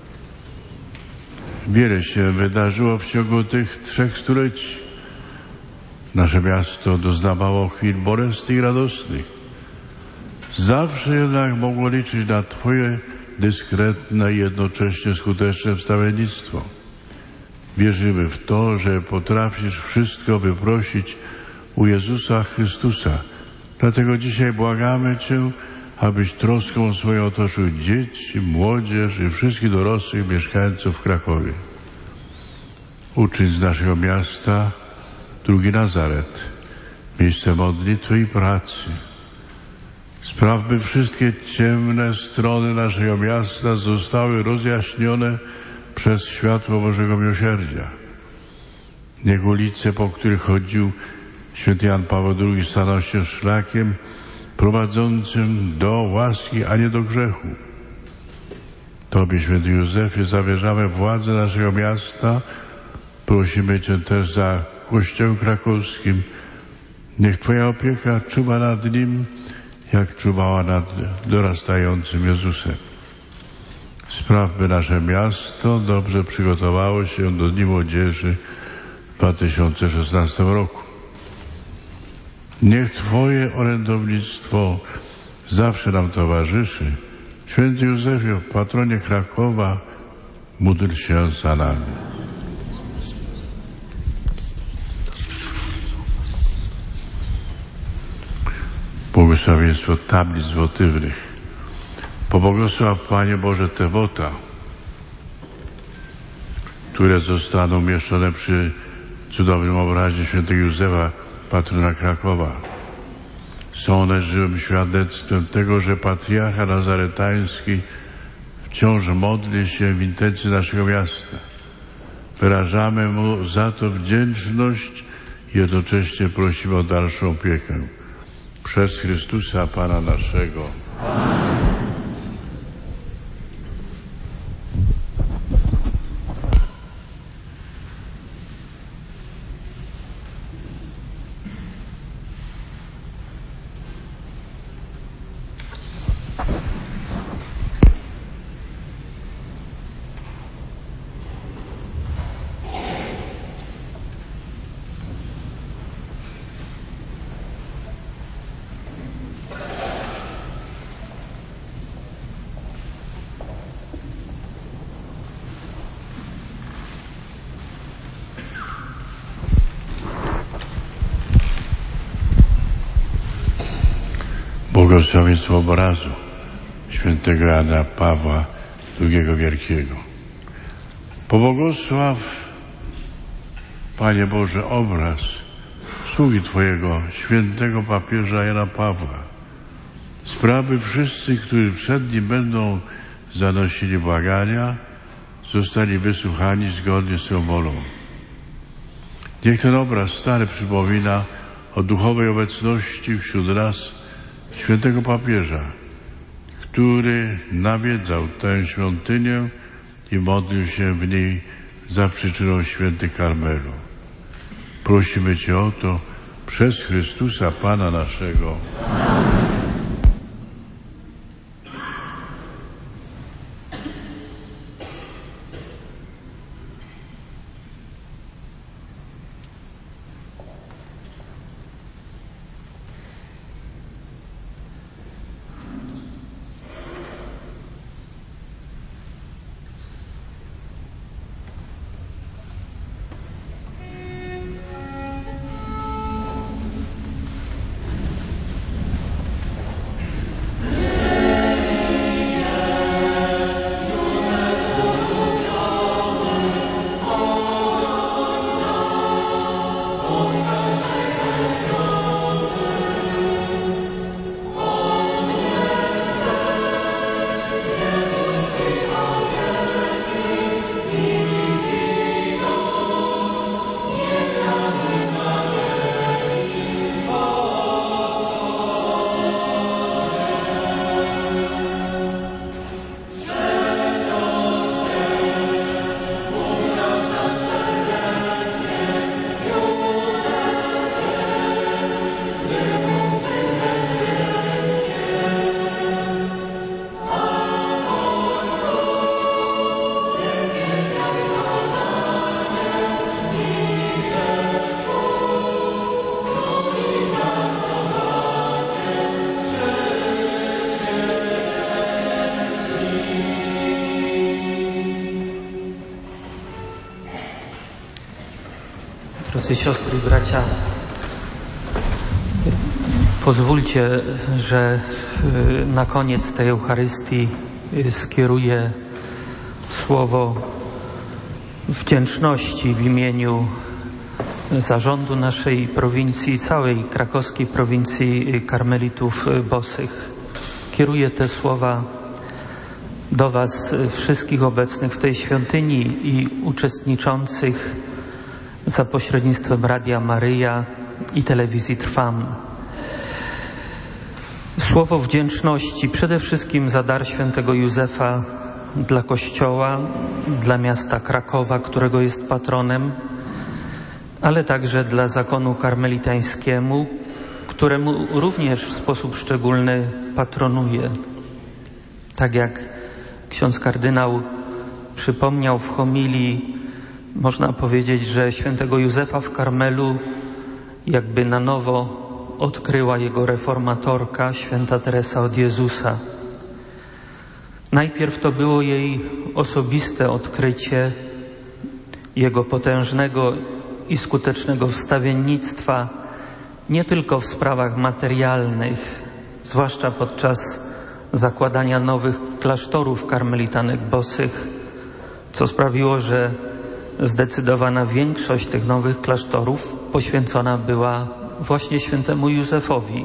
Wiele się wydarzyło w ciągu tych trzech stuleci. Nasze miasto doznawało chwil bolesnych i radosnych. Zawsze jednak mogło liczyć na Twoje dyskretne i jednocześnie skuteczne wstawiennictwo. Wierzymy w to, że potrafisz wszystko wyprosić u Jezusa Chrystusa. Dlatego dzisiaj błagamy Cię, abyś troską swoją otoczył dzieci, młodzież i wszystkich dorosłych mieszkańców w Krakowie. Uczyń z naszego miasta drugi Nazaret, miejsce modlitwy i pracy. Spraw, by wszystkie ciemne strony naszego miasta zostały rozjaśnione przez światło Bożego Miłosierdzia. Niech ulice, po których chodził święty Jan Paweł drugi, staną się szlakiem prowadzącym do łaski, a nie do grzechu. Tobie, święty Józefie, zawierzamy władzę naszego miasta. Prosimy Cię też za Kościołem krakowskim. Niech Twoja opieka czuwa nad nim, jak czuwała nad dorastającym Jezusem. Spraw, by nasze miasto dobrze przygotowało się do Dni Młodzieży w dwa tysiące szesnastym roku. Niech Twoje orędownictwo zawsze nam towarzyszy. Święty Józefie, patronie Krakowa, módl się za nami. Błogosławieństwo tablic wotywnych. Pobłogosław, Panie Boże, te wota, które zostaną umieszczone przy cudownym obrazie świętego Józefa, patrona Krakowa. Są one żywym świadectwem tego, że patriarcha nazaretański wciąż modli się w intencji naszego miasta. Wyrażamy mu za to wdzięczność i jednocześnie prosimy o dalszą opiekę. Przez Chrystusa Pana naszego. Amen. błogosławieństwo obrazu świętego Jana Pawła drugiego Wielkiego. Pobłogosław, Panie Boże, obraz sługi Twojego, świętego papieża Jana Pawła. Sprawy wszyscy, którzy przed nim będą zanosili błagania, zostali wysłuchani zgodnie z tą wolą. Niech ten obraz stale przypomina o duchowej obecności wśród nas świętego papieża, który nawiedzał tę świątynię i modlił się w niej za przyczyną świętych Karmelu. Prosimy Cię o to przez Chrystusa Pana naszego. Drodzy siostry i bracia, pozwólcie, że na koniec tej Eucharystii skieruję słowo wdzięczności w imieniu zarządu naszej prowincji, całej krakowskiej prowincji Karmelitów Bosych. Kieruję te słowa do Was wszystkich obecnych w tej świątyni i uczestniczących za pośrednictwem Radia Maryja i telewizji Trwam. Słowo wdzięczności przede wszystkim za dar świętego Józefa dla Kościoła, dla miasta Krakowa, którego jest patronem, ale także dla zakonu karmelitańskiemu, któremu również w sposób szczególny patronuje. Tak jak ksiądz kardynał przypomniał w homilii, można powiedzieć, że świętego Józefa w Karmelu jakby na nowo odkryła jego reformatorka, święta Teresa od Jezusa. Najpierw to było jej osobiste odkrycie jego potężnego i skutecznego wstawiennictwa nie tylko w sprawach materialnych, zwłaszcza podczas zakładania nowych klasztorów karmelitanek bosych, co sprawiło, że zdecydowana większość tych nowych klasztorów poświęcona była właśnie świętemu Józefowi.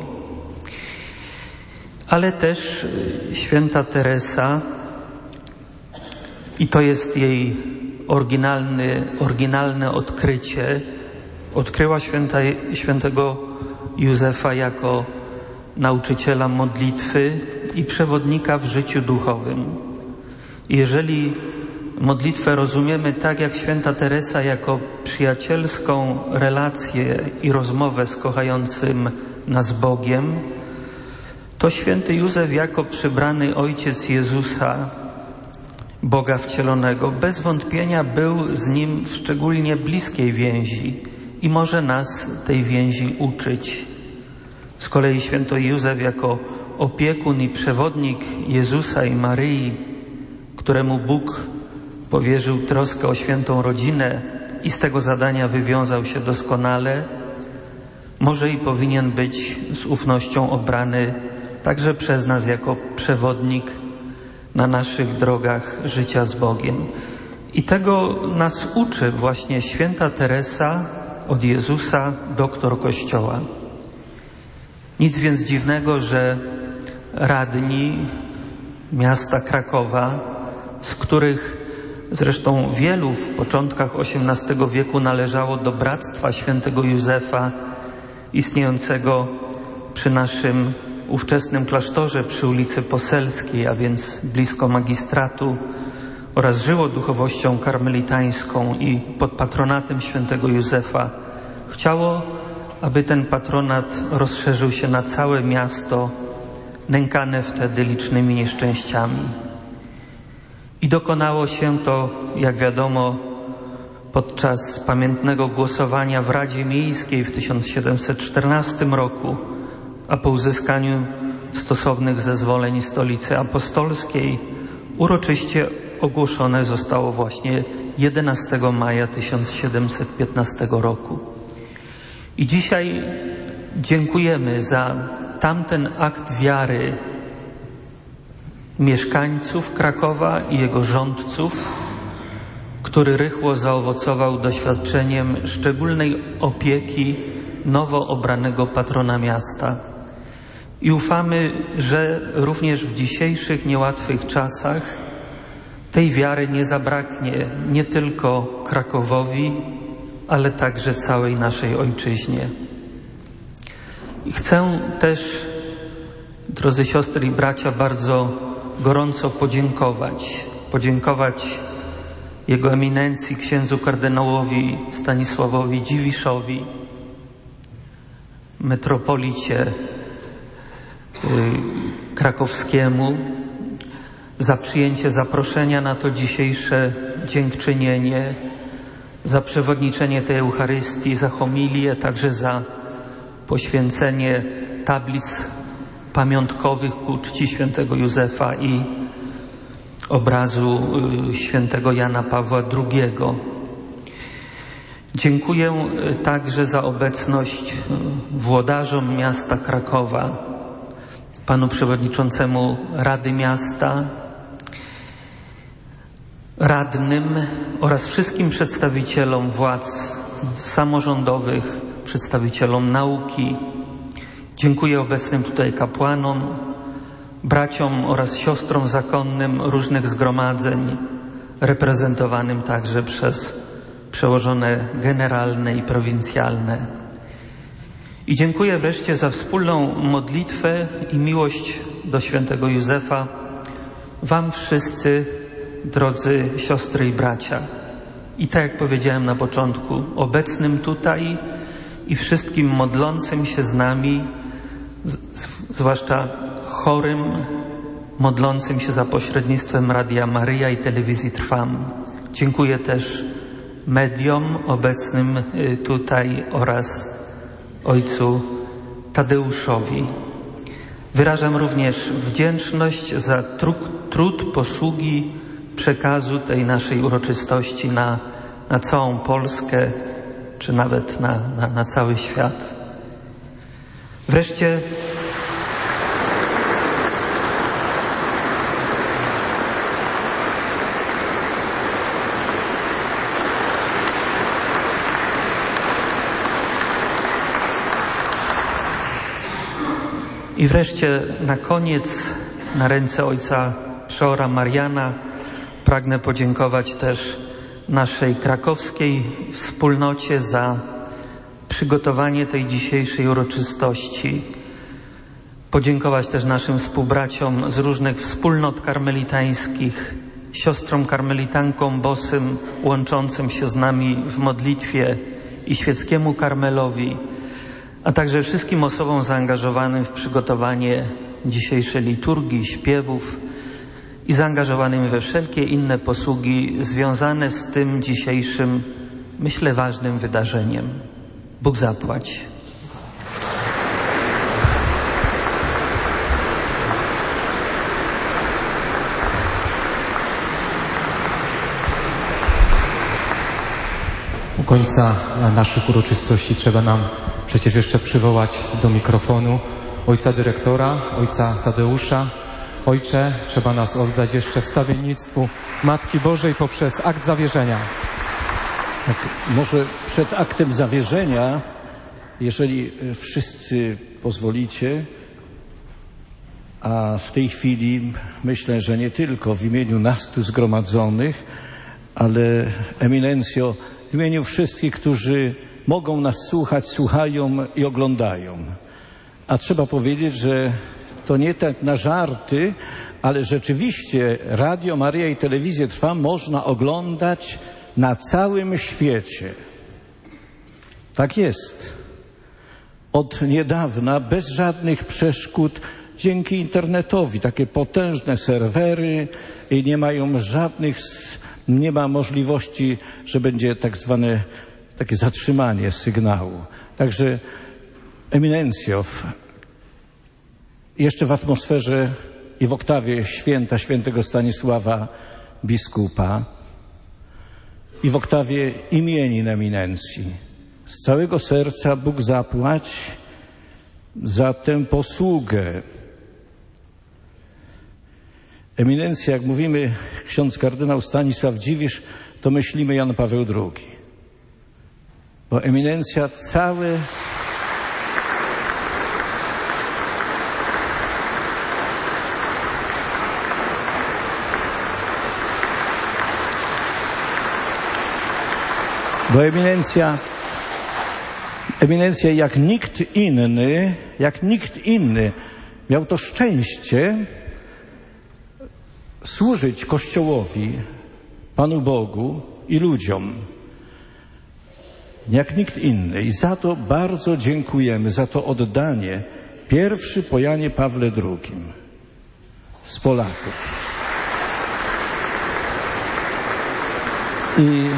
Ale też święta Teresa, i to jest jej oryginalny, oryginalne odkrycie, odkryła święta, świętego Józefa jako nauczyciela modlitwy i przewodnika w życiu duchowym. Jeżeli modlitwę rozumiemy tak jak święta Teresa jako przyjacielską relację i rozmowę z kochającym nas Bogiem, to święty Józef jako przybrany ojciec Jezusa, Boga wcielonego, bez wątpienia był z Nim w szczególnie bliskiej więzi i może nas tej więzi uczyć. Z kolei święty Józef jako opiekun i przewodnik Jezusa i Maryi, któremu Bóg powierzył troskę o świętą rodzinę i z tego zadania wywiązał się doskonale, może i powinien być z ufnością obrany także przez nas jako przewodnik na naszych drogach życia z Bogiem. I tego nas uczy właśnie święta Teresa od Jezusa, doktor Kościoła. Nic więc dziwnego, że radni miasta Krakowa, z których zresztą wielu w początkach osiemnastego wieku należało do Bractwa Świętego Józefa, istniejącego przy naszym ówczesnym klasztorze przy ulicy Poselskiej, a więc blisko magistratu, oraz żyło duchowością karmelitańską i pod patronatem Świętego Józefa, chciało, aby ten patronat rozszerzył się na całe miasto, nękane wtedy licznymi nieszczęściami. I dokonało się to, jak wiadomo, podczas pamiętnego głosowania w Radzie Miejskiej w tysiąc siedemset czternastym roku, a po uzyskaniu stosownych zezwoleń Stolicy Apostolskiej uroczyście ogłoszone zostało właśnie jedenastego maja tysiąc siedemset piętnastego roku. I dzisiaj dziękujemy za tamten akt wiary mieszkańców Krakowa i jego rządców, który rychło zaowocował doświadczeniem szczególnej opieki nowo obranego patrona miasta. I ufamy, że również w dzisiejszych niełatwych czasach tej wiary nie zabraknie nie tylko Krakowowi, ale także całej naszej ojczyźnie. I chcę też, drodzy siostry i bracia, bardzo gorąco podziękować. Podziękować Jego Eminencji księdzu kardynałowi Stanisławowi Dziwiszowi, metropolicie krakowskiemu, za przyjęcie zaproszenia na to dzisiejsze dziękczynienie, za przewodniczenie tej Eucharystii, za homilię, także za poświęcenie tablic pamiątkowych ku czci świętego Józefa i obrazu świętego Jana Pawła drugiego. Dziękuję także za obecność włodarzom miasta Krakowa, panu przewodniczącemu Rady Miasta, radnym oraz wszystkim przedstawicielom władz samorządowych, przedstawicielom nauki. Dziękuję obecnym tutaj kapłanom, braciom oraz siostrom zakonnym różnych zgromadzeń, reprezentowanym także przez przełożone generalne i prowincjalne. I dziękuję wreszcie za wspólną modlitwę i miłość do świętego Józefa wam wszyscy, drodzy siostry i bracia. I tak jak powiedziałem na początku, obecnym tutaj i wszystkim modlącym się z nami, z, zwłaszcza chorym, modlącym się za pośrednictwem Radia Maryja i Telewizji Trwam. Dziękuję też mediom obecnym tutaj oraz ojcu Tadeuszowi. Wyrażam również wdzięczność za trud, trud posługi przekazu tej naszej uroczystości na, na całą Polskę, czy nawet na, na, na cały świat. Wreszcie I wreszcie na koniec na ręce ojca przeora Mariana pragnę podziękować też naszej krakowskiej wspólnocie za przygotowanie tej dzisiejszej uroczystości. Podziękować też naszym współbraciom z różnych wspólnot karmelitańskich, siostrom karmelitankom bosym łączącym się z nami w modlitwie i świeckiemu Karmelowi, a także wszystkim osobom zaangażowanym w przygotowanie dzisiejszej liturgii, śpiewów i zaangażowanym we wszelkie inne posługi związane z tym dzisiejszym, myślę, ważnym wydarzeniem. Bóg zapłać. U końca naszych uroczystości trzeba nam przecież jeszcze przywołać do mikrofonu ojca dyrektora, ojca Tadeusza. Ojcze, trzeba nas oddać jeszcze wstawiennictwu Matki Bożej poprzez akt zawierzenia. Tak, może przed aktem zawierzenia, jeżeli wszyscy pozwolicie, a w tej chwili myślę, że nie tylko w imieniu nas tu zgromadzonych, ale eminencjo, w imieniu wszystkich, którzy mogą nas słuchać, słuchają i oglądają. A trzeba powiedzieć, że to nie tak na żarty, ale rzeczywiście Radio Maryja i Telewizję Trwam można oglądać na całym świecie. Tak jest. Od niedawna, bez żadnych przeszkód, dzięki internetowi, takie potężne serwery i nie mają żadnych, nie ma możliwości, że będzie tak zwane takie zatrzymanie sygnału. Także eminencjo, jeszcze w atmosferze i w oktawie święta świętego Stanisława biskupa i w oktawie imienin eminencji. Z całego serca Bóg zapłać za tę posługę. Eminencja, jak mówimy ksiądz kardynał Stanisław Dziwisz, to myślimy Jan Paweł drugi. Bo eminencja całe Bo eminencja, eminencja jak nikt inny, jak nikt inny miał to szczęście służyć Kościołowi, Panu Bogu i ludziom. Jak nikt inny. I za to bardzo dziękujemy, za to oddanie. Pierwszy po Janie Pawle drugim z Polaków. I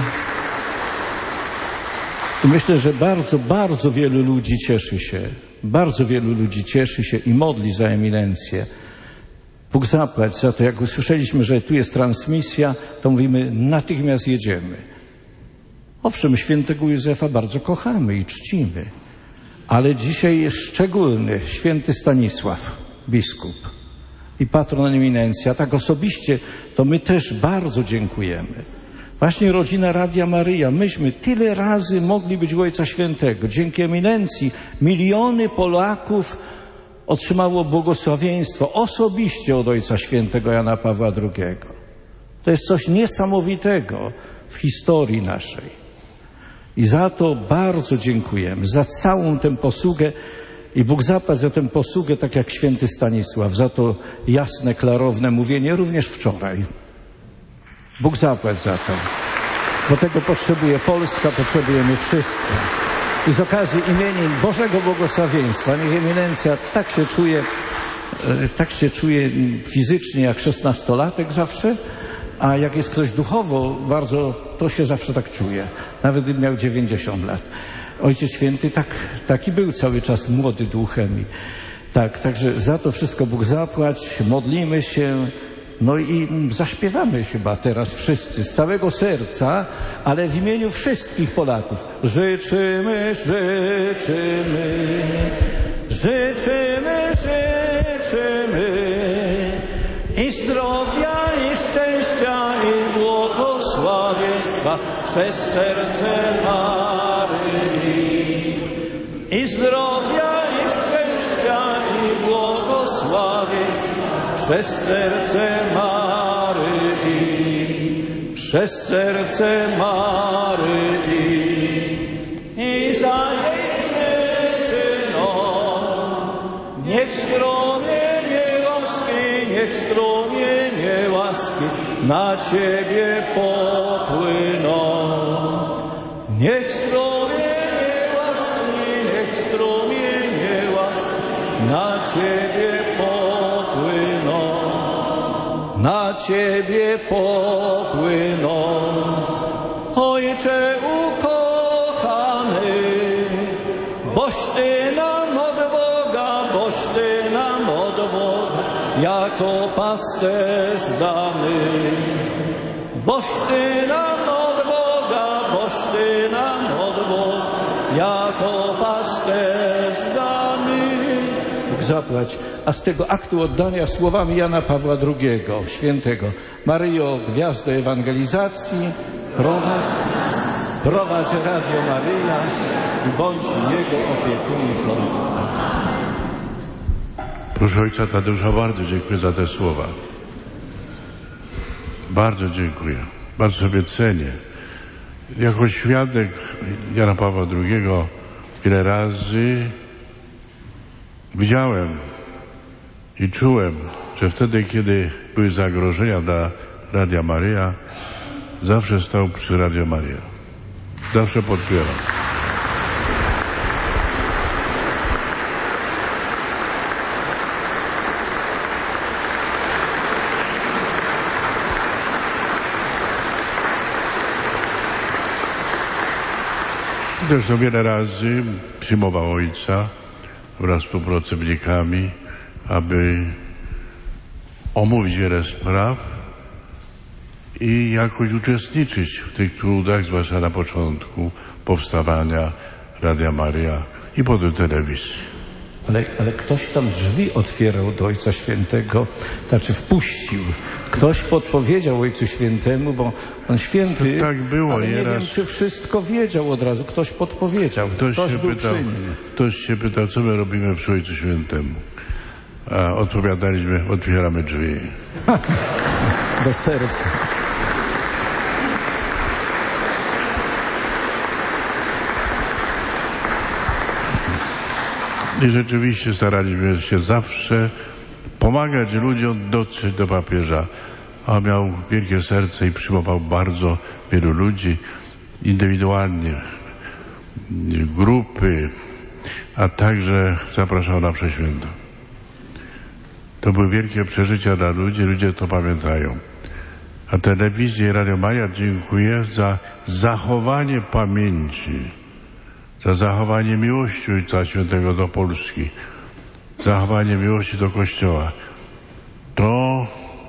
I myślę, że bardzo, bardzo wielu ludzi cieszy się, bardzo wielu ludzi cieszy się i modli za eminencję. Bóg zapłać za to. Jak usłyszeliśmy, że tu jest transmisja, to mówimy, natychmiast jedziemy. Owszem, świętego Józefa bardzo kochamy i czcimy, ale dzisiaj jest szczególny święty Stanisław, biskup i patron eminencja. Tak osobiście to my też bardzo dziękujemy. Właśnie rodzina Radia Maryja, myśmy tyle razy mogli być u Ojca Świętego. Dzięki eminencji miliony Polaków otrzymało błogosławieństwo osobiście od Ojca Świętego Jana Pawła drugiego. To jest coś niesamowitego w historii naszej. I za to bardzo dziękujemy, za całą tę posługę i Bóg zapłać za tę posługę, tak jak święty Stanisław, za to jasne, klarowne mówienie również wczoraj. Bóg zapłać za to, bo tego potrzebuje Polska, potrzebujemy wszyscy. I z okazji imienin Bożego Błogosławieństwa, niech eminencja tak się czuje, tak się czuje fizycznie jak szesnastolatek zawsze, a jak jest ktoś duchowo bardzo, to się zawsze tak czuje, nawet gdy miał dziewięćdziesiąt lat. Ojciec Święty tak, taki był cały czas młody duchem. I tak, także za to wszystko Bóg zapłać, modlimy się. No i zaśpiewamy chyba teraz wszyscy z całego serca, ale w imieniu wszystkich Polaków. Życzymy, życzymy, życzymy, życzymy i zdrowia, i szczęścia, i błogosławieństwa przez serce Maryi. I zdrowia, i szczęścia, i błogosławieństwa przez serce Maryi, przez serce Maryi i za jej przyczyną niech strumienie łaski, niech strumienie łaski na Ciebie popłyną. Niech strumienie łaski, niech strumienie łaski na Ciebie popłyną. Na Ciebie popłyną. Ojcze ukochany, boś Ty nam od Boga, boś Ty nam od Boga jako pasterz dany. Boś Ty nam od Boga, boś Ty nam od Boga jako pasterz dany. Bóg zapłać. A z tego aktu oddania słowami Jana Pawła drugiego, świętego: Maryjo, gwiazdo ewangelizacji, prowadź, prowadź Radio Maryja i bądź jego opiekunką. Proszę ojca Tadeusza, bardzo dziękuję za te słowa. Bardzo dziękuję. Bardzo sobie cenię. Jako świadek Jana Pawła drugiego wiele razy widziałem i czułem, że wtedy, kiedy były zagrożenia dla Radia Maryja, zawsze stał przy Radio Maryja. Zawsze podpierał. Zresztą wiele razy przyjmował ojca wraz z współpracownikami, aby omówić wiele spraw i jakoś uczestniczyć w tych trudach, zwłaszcza na początku powstawania Radia Maryja i potem telewizji. Ale, ale ktoś tam drzwi otwierał do Ojca Świętego, znaczy wpuścił. Ktoś podpowiedział Ojcu Świętemu, bo on święty, to tak było, ale nie nieraz... wiem, czy wszystko wiedział od razu. Ktoś podpowiedział. Ktoś, ktoś się był pytał, przy nim. ktoś się pytał, co my robimy przy Ojcu Świętemu. A odpowiadaliśmy, otwieramy drzwi. Do serca. I rzeczywiście staraliśmy się zawsze pomagać ludziom dotrzeć do papieża. A miał wielkie serce i przyjmował bardzo wielu ludzi indywidualnie, grupy, a także zapraszał na mszę świętą. To były wielkie przeżycia dla ludzi, ludzie to pamiętają. A telewizji i Radio Maryja dziękuję za zachowanie pamięci, za zachowanie miłości Ojca Świętego do Polski, zachowanie miłości do Kościoła. To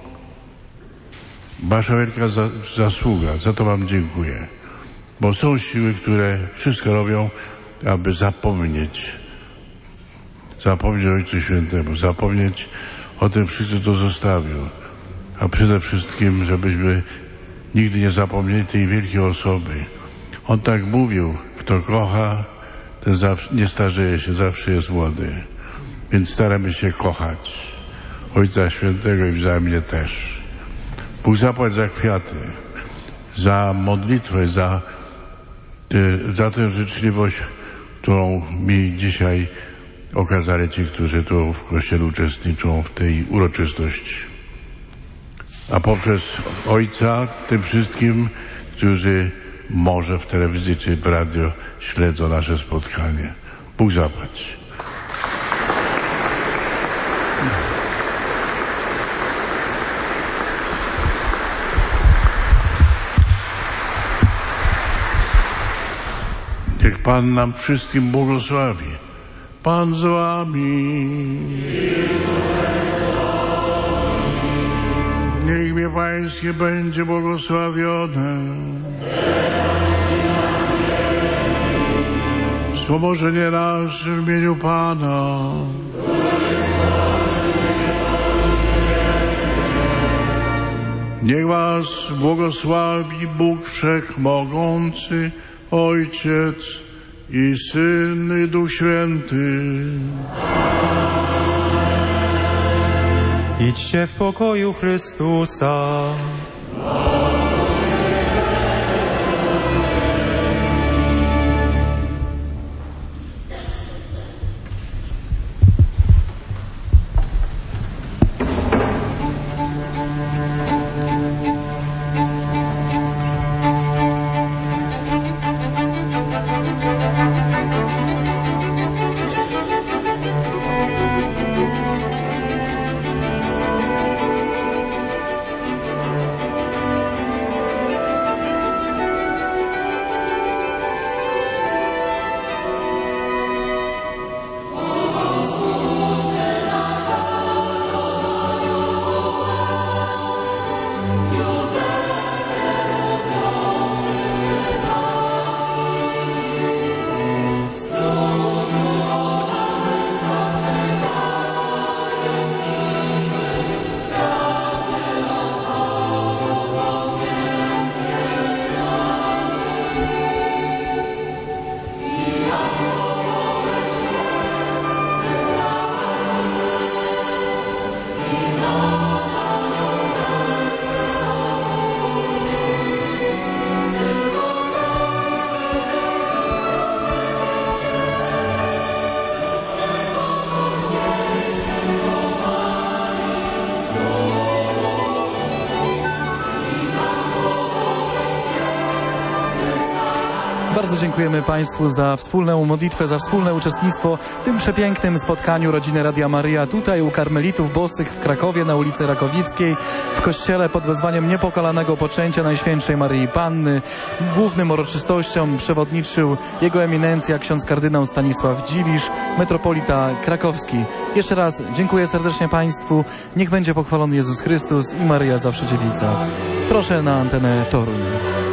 wasza wielka za, zasługa, za to wam dziękuję. Bo są siły, które wszystko robią, aby zapomnieć. Zapomnieć o Ojcu Świętemu, zapomnieć o tym wszystkim, co zostawił. A przede wszystkim, żebyśmy nigdy nie zapomnieli tej wielkiej osoby. On tak mówił, kto kocha, ten zawsze, nie starzeje się, zawsze jest młody. Więc staramy się kochać Ojca Świętego i wzajemnie też. Bóg zapłać za kwiaty, za modlitwę, za, za tę życzliwość, którą mi dzisiaj okazali ci, którzy tu w Kościele uczestniczą w tej uroczystości. A poprzez Ojca tym wszystkim, którzy może w telewizji czy w radio śledzą nasze spotkanie. Bóg zapłać. Niech Pan nam wszystkim błogosławi. Pan z wami. Niech imię Pańskie będzie błogosławione. Wspomożenie nasze w imieniu Pana. Niech was błogosławi Bóg Wszechmogący, Ojciec i Syn i Duch Święty. Idźcie w pokoju Chrystusa. Bardzo dziękujemy Państwu za wspólną modlitwę, za wspólne uczestnictwo w tym przepięknym spotkaniu rodziny Radia Maryja tutaj u Karmelitów Bosych w Krakowie na ulicy Rakowickiej w kościele pod wezwaniem Niepokalanego Poczęcia Najświętszej Maryi Panny. Głównym uroczystościom przewodniczył Jego Eminencja ksiądz kardynał Stanisław Dziwisz, metropolita krakowski. Jeszcze raz dziękuję serdecznie Państwu. Niech będzie pochwalony Jezus Chrystus i Maryja Zawsze Dziewica. Proszę na antenę Toruń.